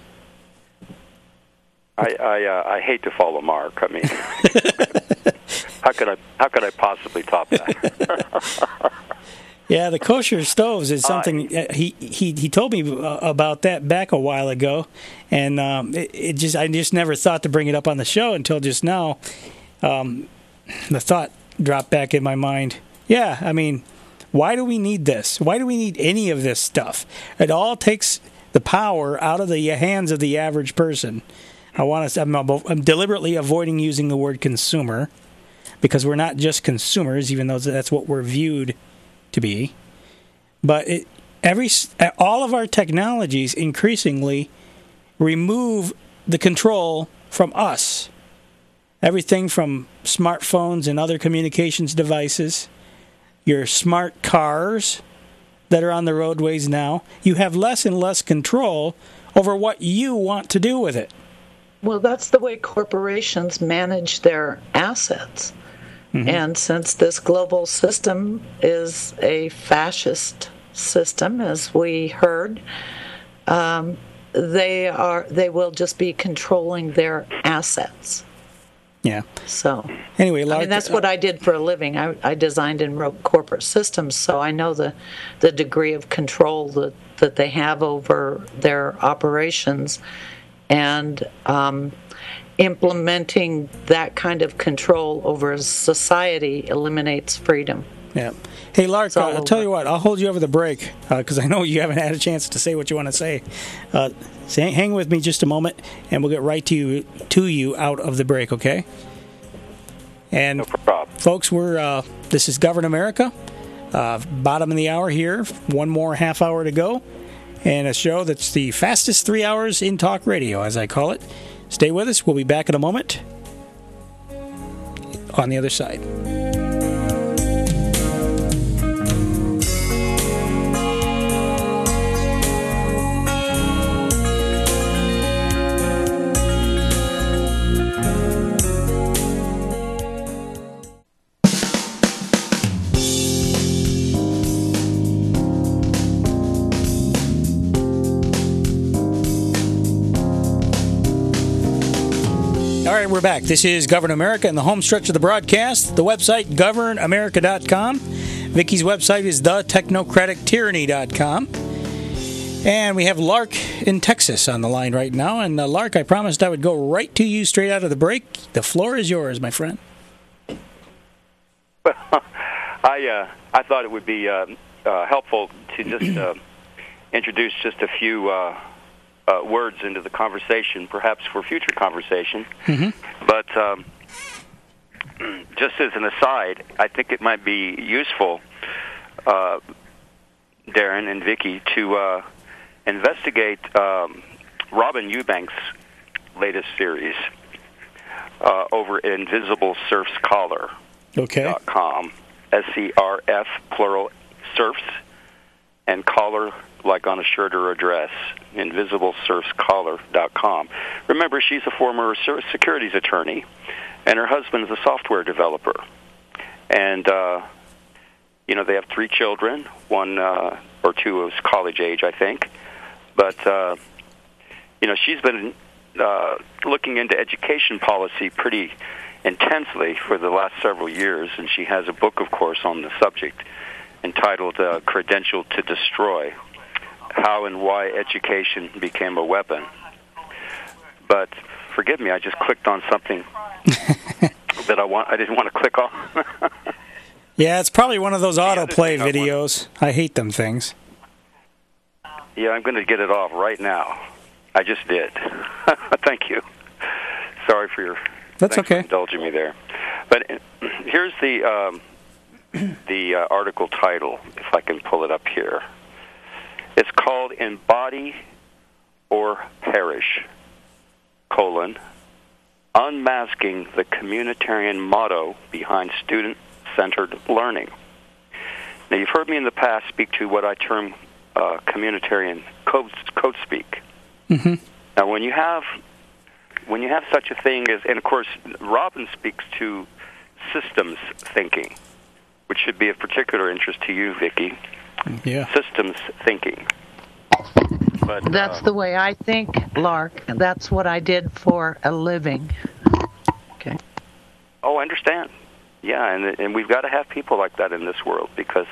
I hate to follow Mark. I mean, how could I possibly top that? Yeah, the kosher stoves is something he told me about that back a while ago, and I just never thought to bring it up on the show until just now. The thought dropped back in my mind. Yeah, I mean, why do we need this? Why do we need any of this stuff? It all takes the power out of the hands of the average person. I'm deliberately avoiding using the word consumer because we're not just consumers, even though that's what we're viewed to be. But all of our technologies increasingly remove the control from us. Everything from smartphones and other communications devices, your smart cars that are on the roadways now, you have less and less control over what you want to do with it. Well, that's the way corporations manage their assets. Mm-hmm. And since this global system is a fascist system, as we heard, they will just be controlling their assets. Yeah. So anyway, I mean, that's what I did for a living. I designed and wrote corporate systems, so I know the degree of control that they have over their operations, and implementing that kind of control over a eliminates freedom. Yeah. Hey, Lark, I'll tell you what, I'll hold you over the break because I know you haven't had a chance to say what you want to say. So hang with me just a moment, and we'll get right to you out of the break, okay? And no problem. Folks, this is Govern America. Bottom of the hour here. One more half hour to go. And a show that's the fastest 3 hours in talk radio, as I call it. Stay with us. We'll be back in a moment on the other side. All right, we're back. This is Govern America and the home stretch of the broadcast. The website, governamerica.com. Vicky's website is thetechnocratictyranny.com. And we have Lark in Texas on the line right now. And Lark, I promised I would go right to you straight out of the break. The floor is yours, my friend. Well, I thought it would be helpful to just introduce just a few words into the conversation, perhaps for future conversation. Mm-hmm. But just as an aside, I think it might be useful, Darren and Vicky, to investigate Robin Eubank's latest series over at InvisibleSurfsCollar.com. Okay. SCRF, plural, surfs, and collar like on a shirt or a dress, InvisibleSurfsCollar.com. Remember, she's a former securities attorney, and her husband is a software developer. And, they have 3 children, one or two is college age, I think. But, she's been looking into education policy pretty intensely for the last several years, and she has a book, of course, on the subject entitled Credential to Destroy, How and Why Education Became a Weapon. But forgive me, I just clicked on something that I didn't want to click on. Yeah, it's probably one of those autoplay videos. I hate them things. Yeah, I'm going to get it off right now. I just did. Thank you. Sorry for your... That's okay. For indulging me there. But here's the article title, if I can pull it up here. It's called Embody or Perish, Unmasking the Communitarian Motto Behind Student-Centered Learning. Now, you've heard me in the past speak to what I term communitarian code speak. Mm-hmm. Now, when you have such a thing as, and of course, Robin speaks to systems thinking, which should be of particular interest to you, Vicky. Yeah. Systems thinking. But, that's the way I think, Lark. That's what I did for a living. Okay. Oh, I understand. Yeah, and we've got to have people like that in this world because,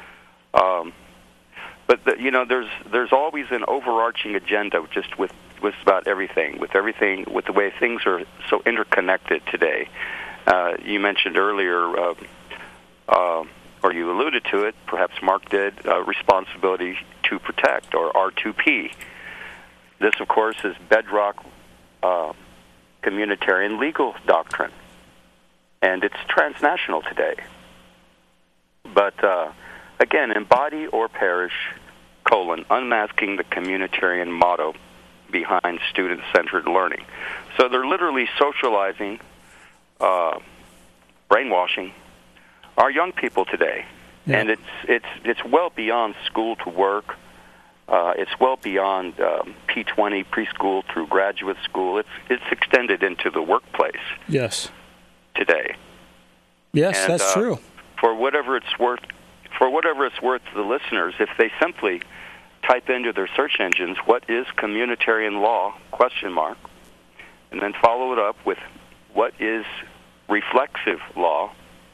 there's always an overarching agenda just with about everything, with the way things are so interconnected today. You mentioned earlier, or you alluded to it, perhaps Mark did, responsibility to protect, or R2P. This, of course, is bedrock communitarian legal doctrine, and it's transnational today. But, again, embody or perish, unmasking the communitarian motto behind student-centered learning. So they're literally socializing, brainwashing our young people today, yeah. And it's well beyond school to work. It's well beyond P20 preschool through graduate school. It's extended into the workplace. Yes. Today. Yes, and, that's true. For whatever it's worth to the listeners, if they simply type into their search engines, what is communitarian law, ? And then follow it up with what is reflexive law, ?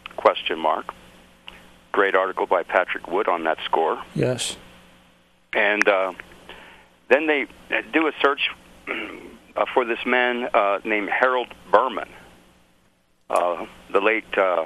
Great article by Patrick Wood on that score. Yes. And then they do a search for this man named Harold Berman, the late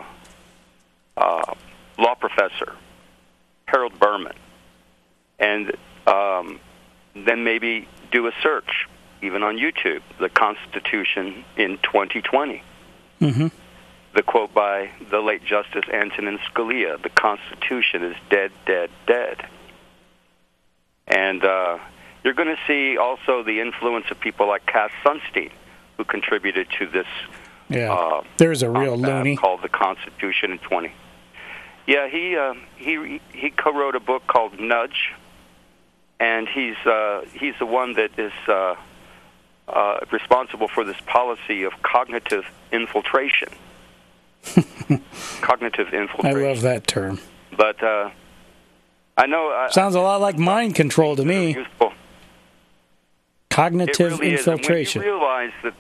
law professor, Harold Berman. And then maybe do a search, even on YouTube, the Constitution in 2020. Mm-hmm. the quote by the late Justice Antonin Scalia, "The Constitution is dead, dead, dead." And you're going to see also the influence of people like Cass Sunstein, who contributed to this. Yeah, there's a real loony called "The Constitution in 20." Yeah, he co-wrote a book called Nudge, and he's the one that is responsible for this policy of cognitive infiltration. Cognitive infiltration. I love that term. But I know sounds a lot like mind control to me. Useful. Cognitive it really infiltration. Is. And when you realize that,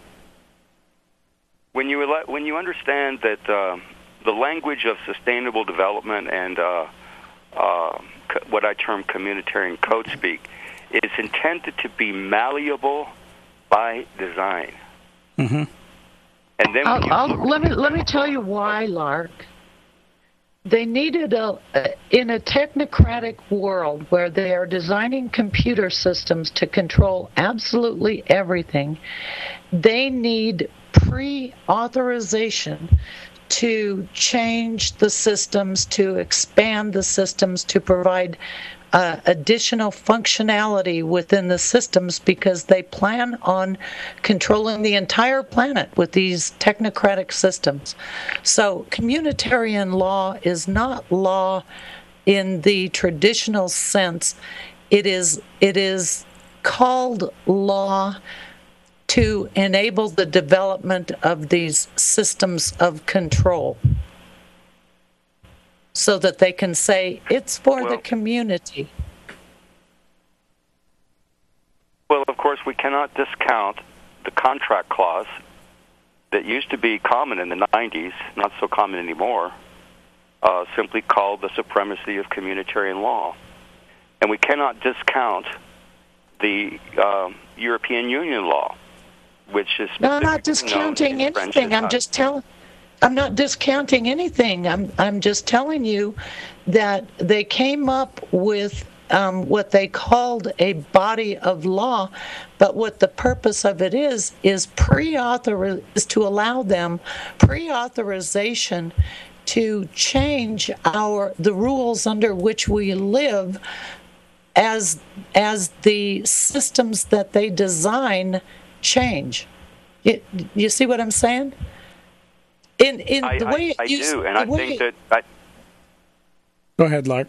when you understand that the language of sustainable development and what I term communitarian code speak is intended to be malleable by design. Mm-hmm. And then let me tell you why, Lark. They needed in a technocratic world where they are designing computer systems to control absolutely everything. They need pre-authorization to change the systems, to expand the systems, to provide additional functionality within the systems, because they plan on controlling the entire planet with these technocratic systems. So communitarian law is not law in the traditional sense. It is called law to enable the development of these systems of control, so that they can say it's for the community. Well, of course, we cannot discount the contract clause that used to be common in the 90s, not so common anymore, simply called the supremacy of communitarian law. And we cannot discount the European Union law, which is... No, I'm not discounting anything. I'm not discounting anything. I'm just telling you that they came up with what they called a body of law, but what the purpose of it is to allow them pre-authorization to change the rules under which we live as the systems that they design change. You see what I'm saying? I do, and I think that... Go ahead, Lark.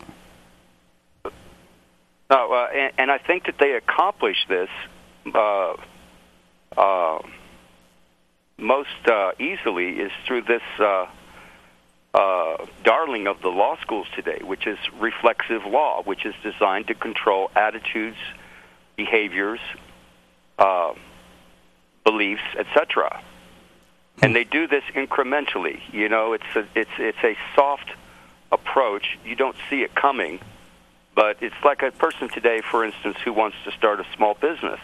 And I think that they accomplish this most easily is through this darling of the law schools today, which is reflexive law, which is designed to control attitudes, behaviors, beliefs, etc. And they do this incrementally. You know, it's a soft approach. You don't see it coming, but it's like a person today, for instance, who wants to start a small business.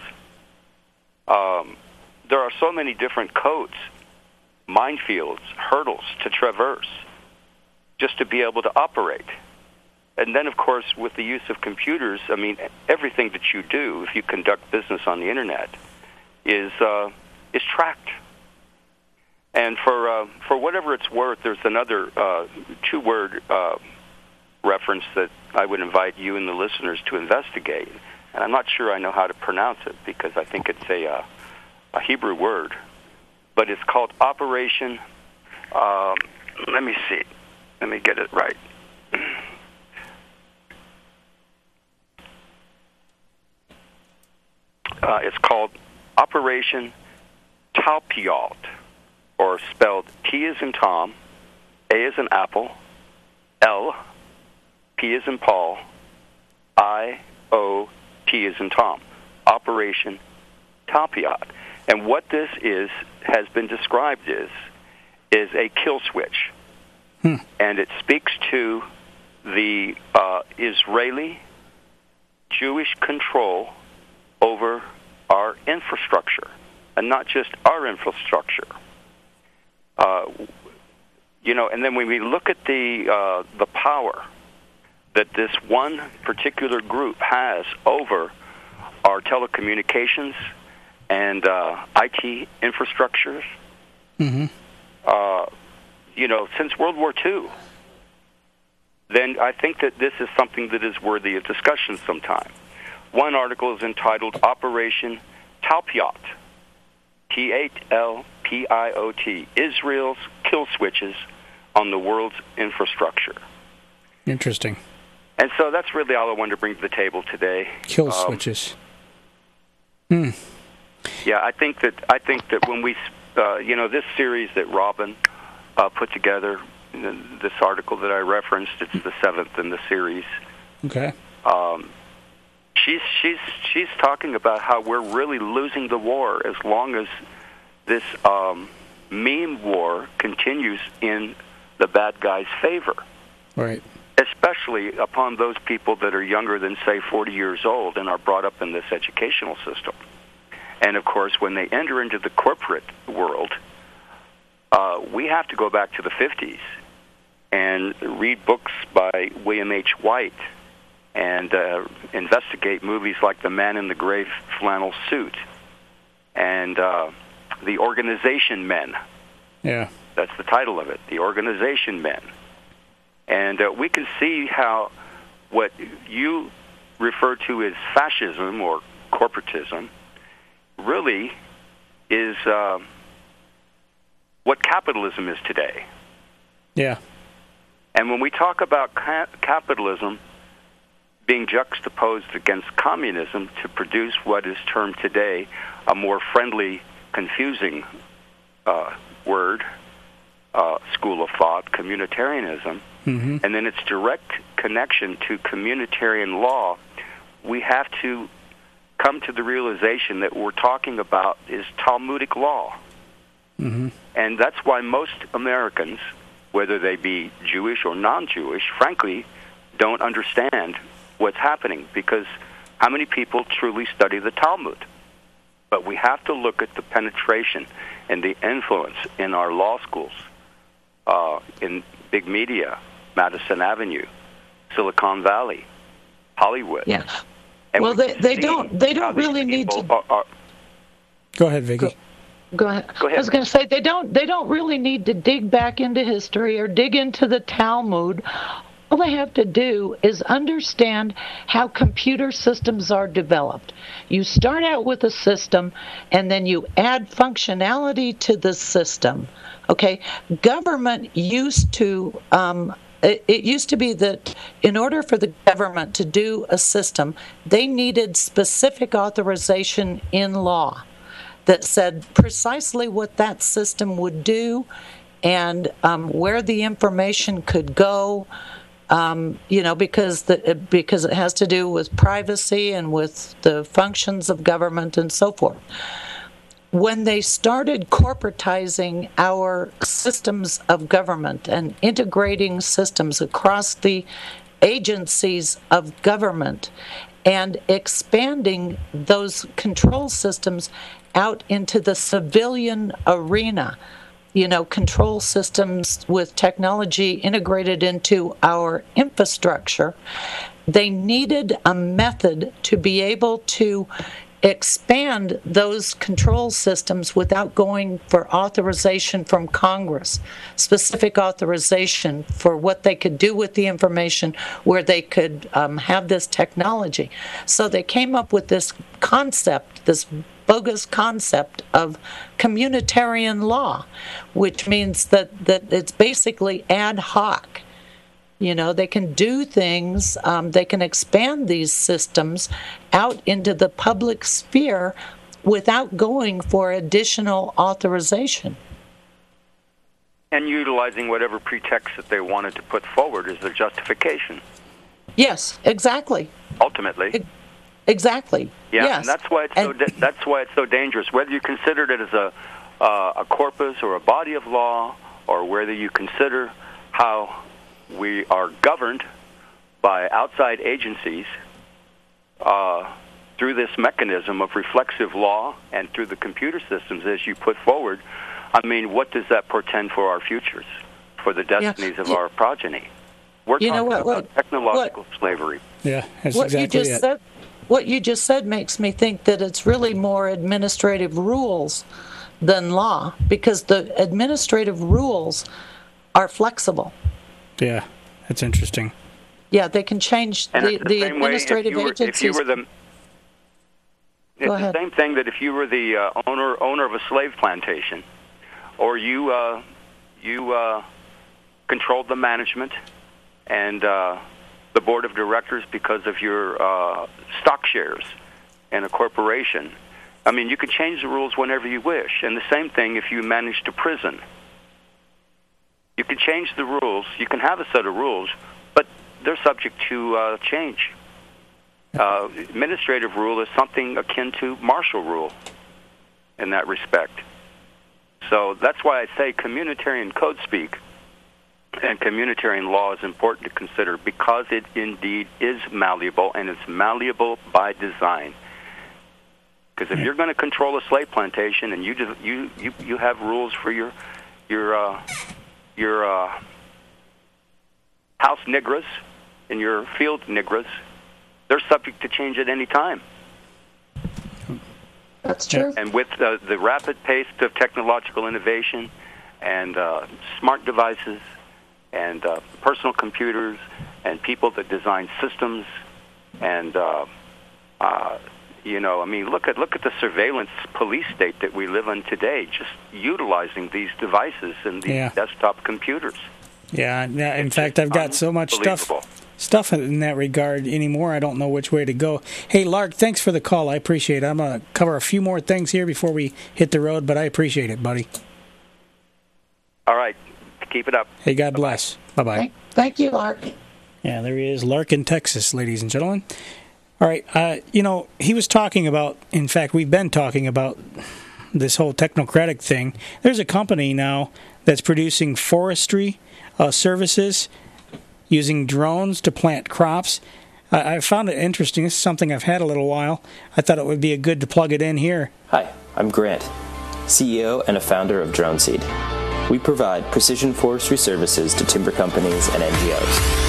There are so many different codes, minefields, hurdles to traverse just to be able to operate. And then, of course, with the use of computers, I mean, everything that you do, if you conduct business on the Internet, is tracked. And for whatever it's worth, there's another two-word reference that I would invite you and the listeners to investigate. And I'm not sure I know how to pronounce it because I think it's a Hebrew word. But it's called Operation... let me see. Let me get it right. It's called Operation Talpiot, or spelled T as in Tom, A as in Apple, L, P as in Paul, I, O, T as in Tom. Operation Talpiot. And what this has been described is a kill switch. And it speaks to the Israeli Jewish control over our infrastructure, and not just our infrastructure. And then when we look at the power that this one particular group has over our telecommunications and IT infrastructures, since World War II, then I think that this is something that is worthy of discussion sometime. One article is entitled Operation Talpiot, T-H-L-P-I-O-T, Israel's Kill Switches on the World's Infrastructure. Interesting. And so that's really all I wanted to bring to the table today. Kill switches. Yeah, I think that when we, this series that Robin put together, this article that I referenced, it's the 7th in the series. Okay. She's talking about how we're really losing the war as long as this meme war continues in the bad guy's favor. Right. Especially upon those people that are younger than, say, 40 years old and are brought up in this educational system. And, of course, when they enter into the corporate world, we have to go back to the 50s and read books by William H. White and investigate movies like The Man in the Gray Flannel Suit and The Organization Men. Yeah. That's the title of it, The Organization Men. And we can see how what you refer to as fascism or corporatism really is what capitalism is today. Yeah. And when we talk about capitalism being juxtaposed against communism to produce what is termed today a more friendly, confusing word, school of thought, communitarianism, and then its direct connection to communitarian law, we have to come to the realization that we're talking about is Talmudic law. And that's why most Americans, whether they be Jewish or non-Jewish, frankly, don't understand what's happening, because how many people truly study the Talmud? But we have to look at the penetration and the influence in our law schools, in big media, Madison Avenue, Silicon Valley, Hollywood. Yeah. And well, they don't really need to. Go ahead, Vicki. Go ahead. I was going to say they don't really need to dig back into history or dig into the Talmud. All they have to do is understand how computer systems are developed. You start out with a system, and then you add functionality to the system. Okay? Government used to, it used to be that in order for the government to do a system, they needed specific authorization in law that said precisely what that system would do and where the information could go. Because it has to do with privacy and with the functions of government and so forth. When they started corporatizing our systems of government and integrating systems across the agencies of government and expanding those control systems out into the civilian arena, control systems with technology integrated into our infrastructure, they needed a method to be able to expand those control systems without going for authorization from Congress, specific authorization for what they could do with the information, where they could have this technology. So they came up with this concept, this bogus concept of communitarian law, which means that it's basically ad hoc. They can do things, they can expand these systems out into the public sphere without going for additional authorization. And utilizing whatever pretext that they wanted to put forward as their justification. Yes, exactly. Ultimately. Exactly. Yeah, yes. And that's why it's so dangerous. Whether you consider it as a corpus or a body of law, or whether you consider how we are governed by outside agencies through this mechanism of reflexive law and through the computer systems as you put forward, I mean, what does that portend for our futures, for the destinies of our progeny? We're talking about technological slavery. Yeah, that's exactly it. What you just said makes me think that it's really more administrative rules than law, because the administrative rules are flexible. Yeah, that's interesting. Yeah, they can change the administrative agencies. It's the same thing that if you were the owner of a slave plantation, or you controlled the management and the board of directors because of your stock shares in a corporation. I mean, you can change the rules whenever you wish. And the same thing if you managed a prison. You can change the rules. You can have a set of rules, but they're subject to change. Administrative rule is something akin to martial rule in that respect. So that's why I say communitarian code speak and communitarian law is important to consider, because it indeed is malleable, and it's malleable by design. Because if you're going to control a slave plantation and you have rules for your house nigras and your field nigras, they're subject to change at any time. That's true. And with the rapid pace of technological innovation and smart devices and personal computers and people that design systems and I mean, look at the surveillance police state that we live in today, just utilizing these devices and these desktop computers. Yeah, in fact, I've got so much stuff in that regard anymore, I don't know which way to go. Hey, Lark, thanks for the call. I appreciate it. I'm going to cover a few more things here before we hit the road, but I appreciate it, buddy. All right. Keep it up. Hey, God bless. Bye-bye. Thank you, Lark. Yeah, there he is, Lark in Texas, ladies and gentlemen. All right, he was talking about, in fact, we've been talking about this whole technocratic thing. There's a company now that's producing forestry services using drones to plant crops. I found it interesting. This is something I've had a little while. I thought it would be good to plug it in here. Hi, I'm Grant, CEO and a founder of DroneSeed. We provide precision forestry services to timber companies and NGOs.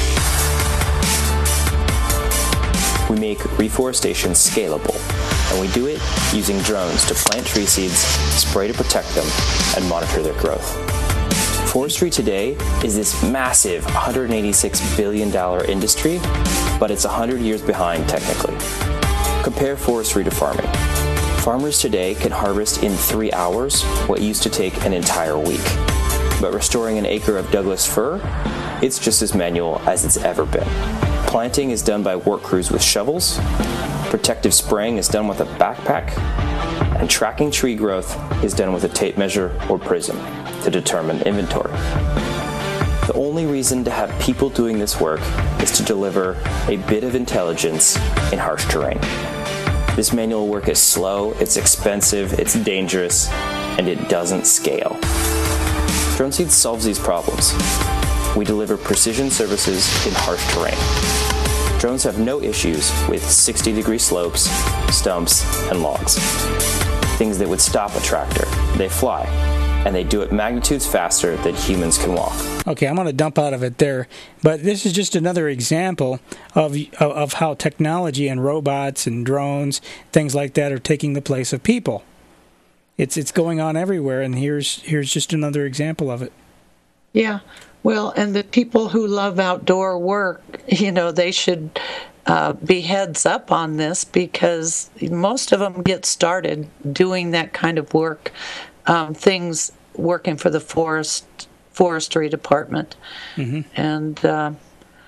We make reforestation scalable, and we do it using drones to plant tree seeds, spray to protect them, and monitor their growth. Forestry today is this massive $186 billion industry, but it's 100 years behind technically. Compare forestry to farming. Farmers today can harvest in 3 hours what used to take an entire week. But restoring an acre of Douglas fir, it's just as manual as it's ever been. Planting is done by work crews with shovels, protective spraying is done with a backpack, and tracking tree growth is done with a tape measure or prism to determine inventory. The only reason to have people doing this work is to deliver a bit of intelligence in harsh terrain. This manual work is slow, it's expensive, it's dangerous, and it doesn't scale. DroneSeed solves these problems. We deliver precision services in harsh terrain. Drones have no issues with 60-degree slopes, stumps, and logs. Things that would stop a tractor. They fly, and they do it magnitudes faster than humans can walk. Okay, I'm going to dump out of it there, but this is just another example of how technology and robots and drones, things like that, are taking the place of people. It's going on everywhere, and here's just another example of it. Yeah. Well, and the people who love outdoor work, they should be heads up on this, because most of them get started doing that kind of work, things working for the forestry department. Mm-hmm. And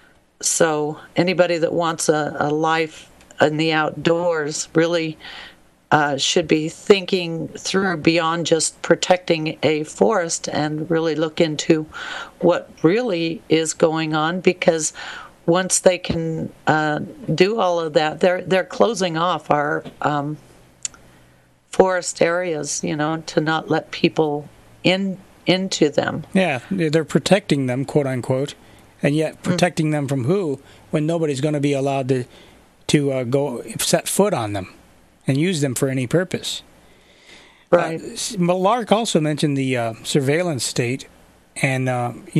so anybody that wants a life in the outdoors really should be thinking through beyond just protecting a forest and really look into what really is going on, because once they can do all of that, they're closing off our forest areas, to not let people into them. Yeah, they're protecting them, quote unquote, and yet protecting them from who, when nobody's going to be allowed to go set foot on them and use them for any purpose. Right. Lark also mentioned the surveillance state, and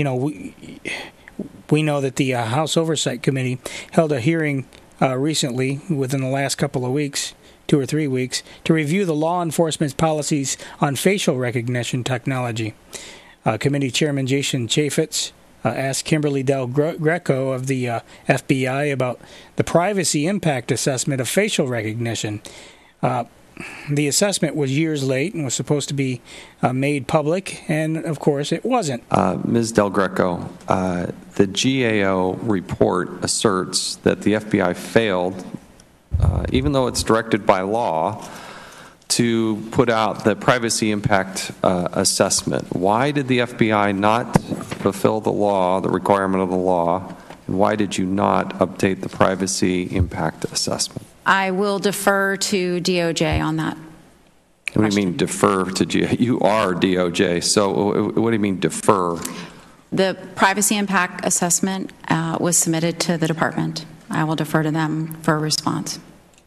we know that the House Oversight Committee held a hearing recently, within the last couple of weeks, 2 or 3 weeks, to review the law enforcement's policies on facial recognition technology. Committee Chairman Jason Chaffetz asked Kimberly Del Greco of the FBI about the privacy impact assessment of facial recognition. The assessment was years late and was supposed to be made public, and of course it wasn't. Ms. Del Greco, the GAO report asserts that the FBI failed, even though it's directed by law, to put out the privacy impact assessment. Why did the FBI not fulfill the law, the requirement of the law, and why did you not update the privacy impact assessment? I will defer to DOJ on that. What do you mean defer to DOJ? You are DOJ, so what do you mean defer? The privacy impact assessment was submitted to the department. I will defer to them for a response.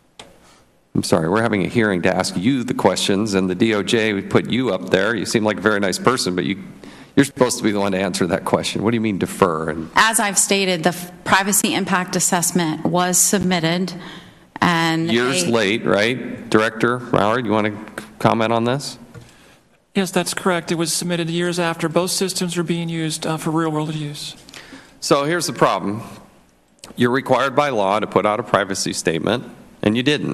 I'm sorry, we're having a hearing to ask you the questions, and the DOJ would put you up there. You seem like a very nice person, but you're supposed to be the one to answer that question. What do you mean defer? As I've stated, the privacy impact assessment was submitted. And years late, right? Director Howard, you want to comment on this? Yes, that's correct. It was submitted years after both systems were being used for real-world use. So here's the problem. You're required by law to put out a privacy statement, and you didn't.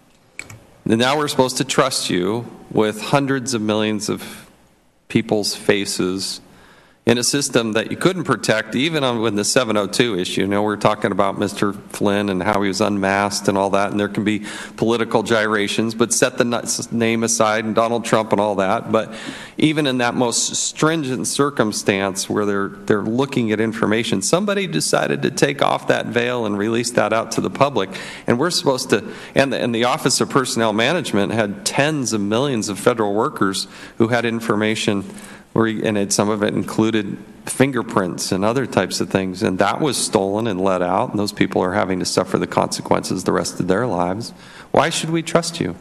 And now we're supposed to trust you with hundreds of millions of people's faces in a system that you couldn't protect, even with the 702 issue. You know, we're talking about Mr. Flynn and how he was unmasked and all that, and there can be political gyrations, but set the name aside and Donald Trump and all that. But even in that most stringent circumstance where they're looking at information, somebody decided to take off that veil and release that out to the public. And we're supposed to, and the Office of Personnel Management had tens of millions of federal workers who had information, and some of it included fingerprints and other types of things, and that was stolen and let out, and those people are having to suffer the consequences the rest of their lives. Why should we trust you?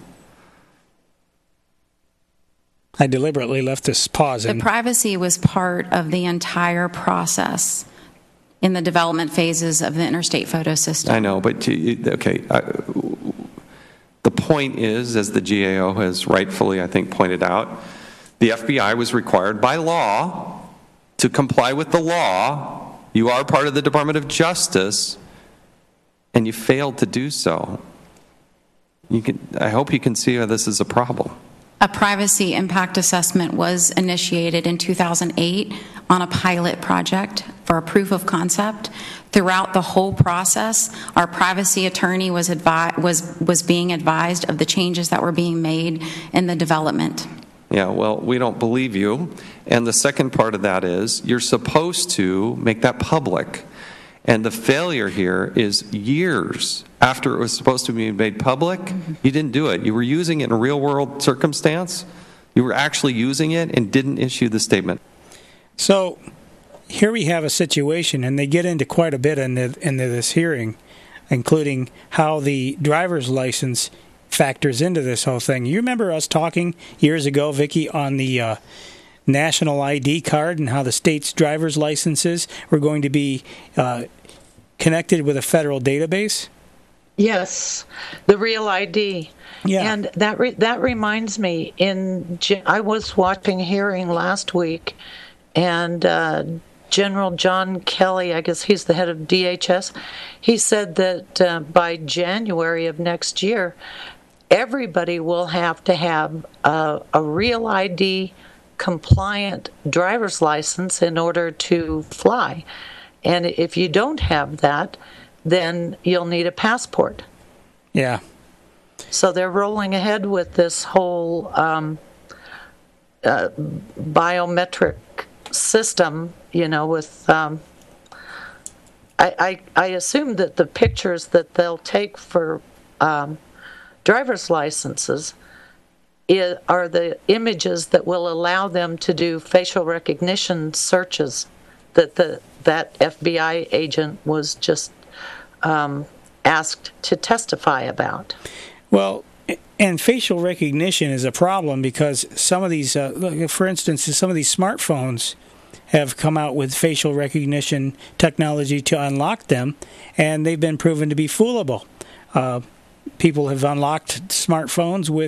I deliberately left this pause in. The privacy was part of the entire process in the development phases of the interstate photo system. I know, but okay. The point is, as the GAO has rightfully, I think, pointed out, the FBI was required by law to comply with the law. You are part of the Department of Justice, and you failed to do so. I hope you can see how this is a problem. A privacy impact assessment was initiated in 2008 on a pilot project for a proof of concept. Throughout the whole process, our privacy attorney was being advised of the changes that were being made in the development. Yeah, well, we don't believe you. And the second part of that is you're supposed to make that public. And the failure here is years after it was supposed to be made public, you didn't do it. You were using it in a real-world circumstance. You were actually using it and didn't issue the statement. So here we have a situation, and they get into quite a bit into this hearing, including how the driver's license factors into this whole thing. You remember us talking years ago, Vicki, on the national ID card and how the state's driver's licenses were going to be connected with a federal database? Yes, the Real ID. Yeah. And that reminds me, I was watching a hearing last week, and General John Kelly, I guess he's the head of DHS, he said that by January of next year, everybody will have to have a Real ID compliant driver's license in order to fly. And if you don't have that, then you'll need a passport. Yeah. So they're rolling ahead with this whole biometric system, with I assume that the pictures that they'll take for driver's licenses are the images that will allow them to do facial recognition searches that that FBI agent was just asked to testify about. Well, and facial recognition is a problem because some of these, for instance, some of these smartphones have come out with facial recognition technology to unlock them, and they've been proven to be foolable. People have unlocked smartphones with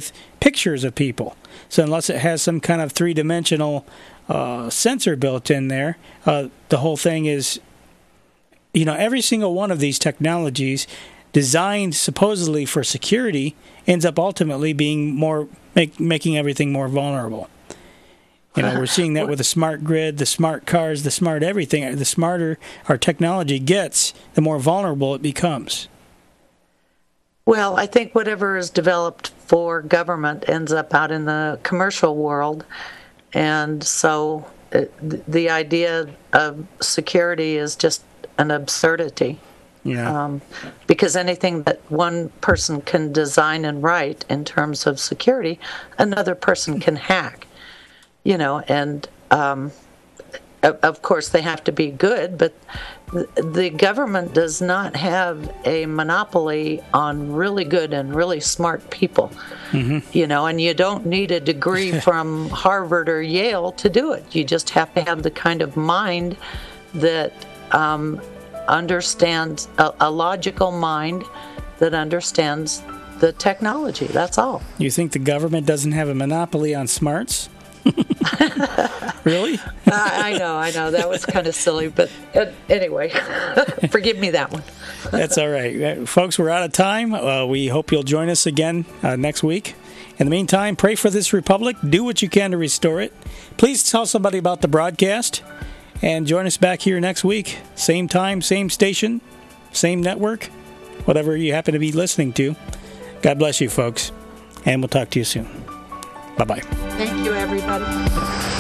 pictures of people. So unless it has some kind of three-dimensional sensor built in there, the whole thing is, every single one of these technologies designed supposedly for security ends up ultimately being making everything more vulnerable. We're seeing that with the smart grid, the smart cars, the smart everything. The smarter our technology gets, the more vulnerable it becomes. Well, I think whatever is developed for government ends up out in the commercial world. And so the idea of security is just an absurdity. Yeah. Because anything that one person can design and write in terms of security, another person can hack. And of course they have to be good, but the government does not have a monopoly on really good and really smart people. Mm-hmm. And you don't need a degree from Harvard or Yale to do it. You just have to have the kind of mind that understands, a logical mind that understands the technology. That's all. You think the government doesn't have a monopoly on smarts? Really? I know. That was kind of silly, but anyway, forgive me that one. That's all right. Folks, we're out of time. We hope you'll join us again next week. In the meantime, pray for this republic. Do what you can to restore it. Please tell somebody about the broadcast, and join us back here next week. Same time, same station, same network, whatever you happen to be listening to. God bless you, folks, and we'll talk to you soon. Bye-bye. Thank you, everybody.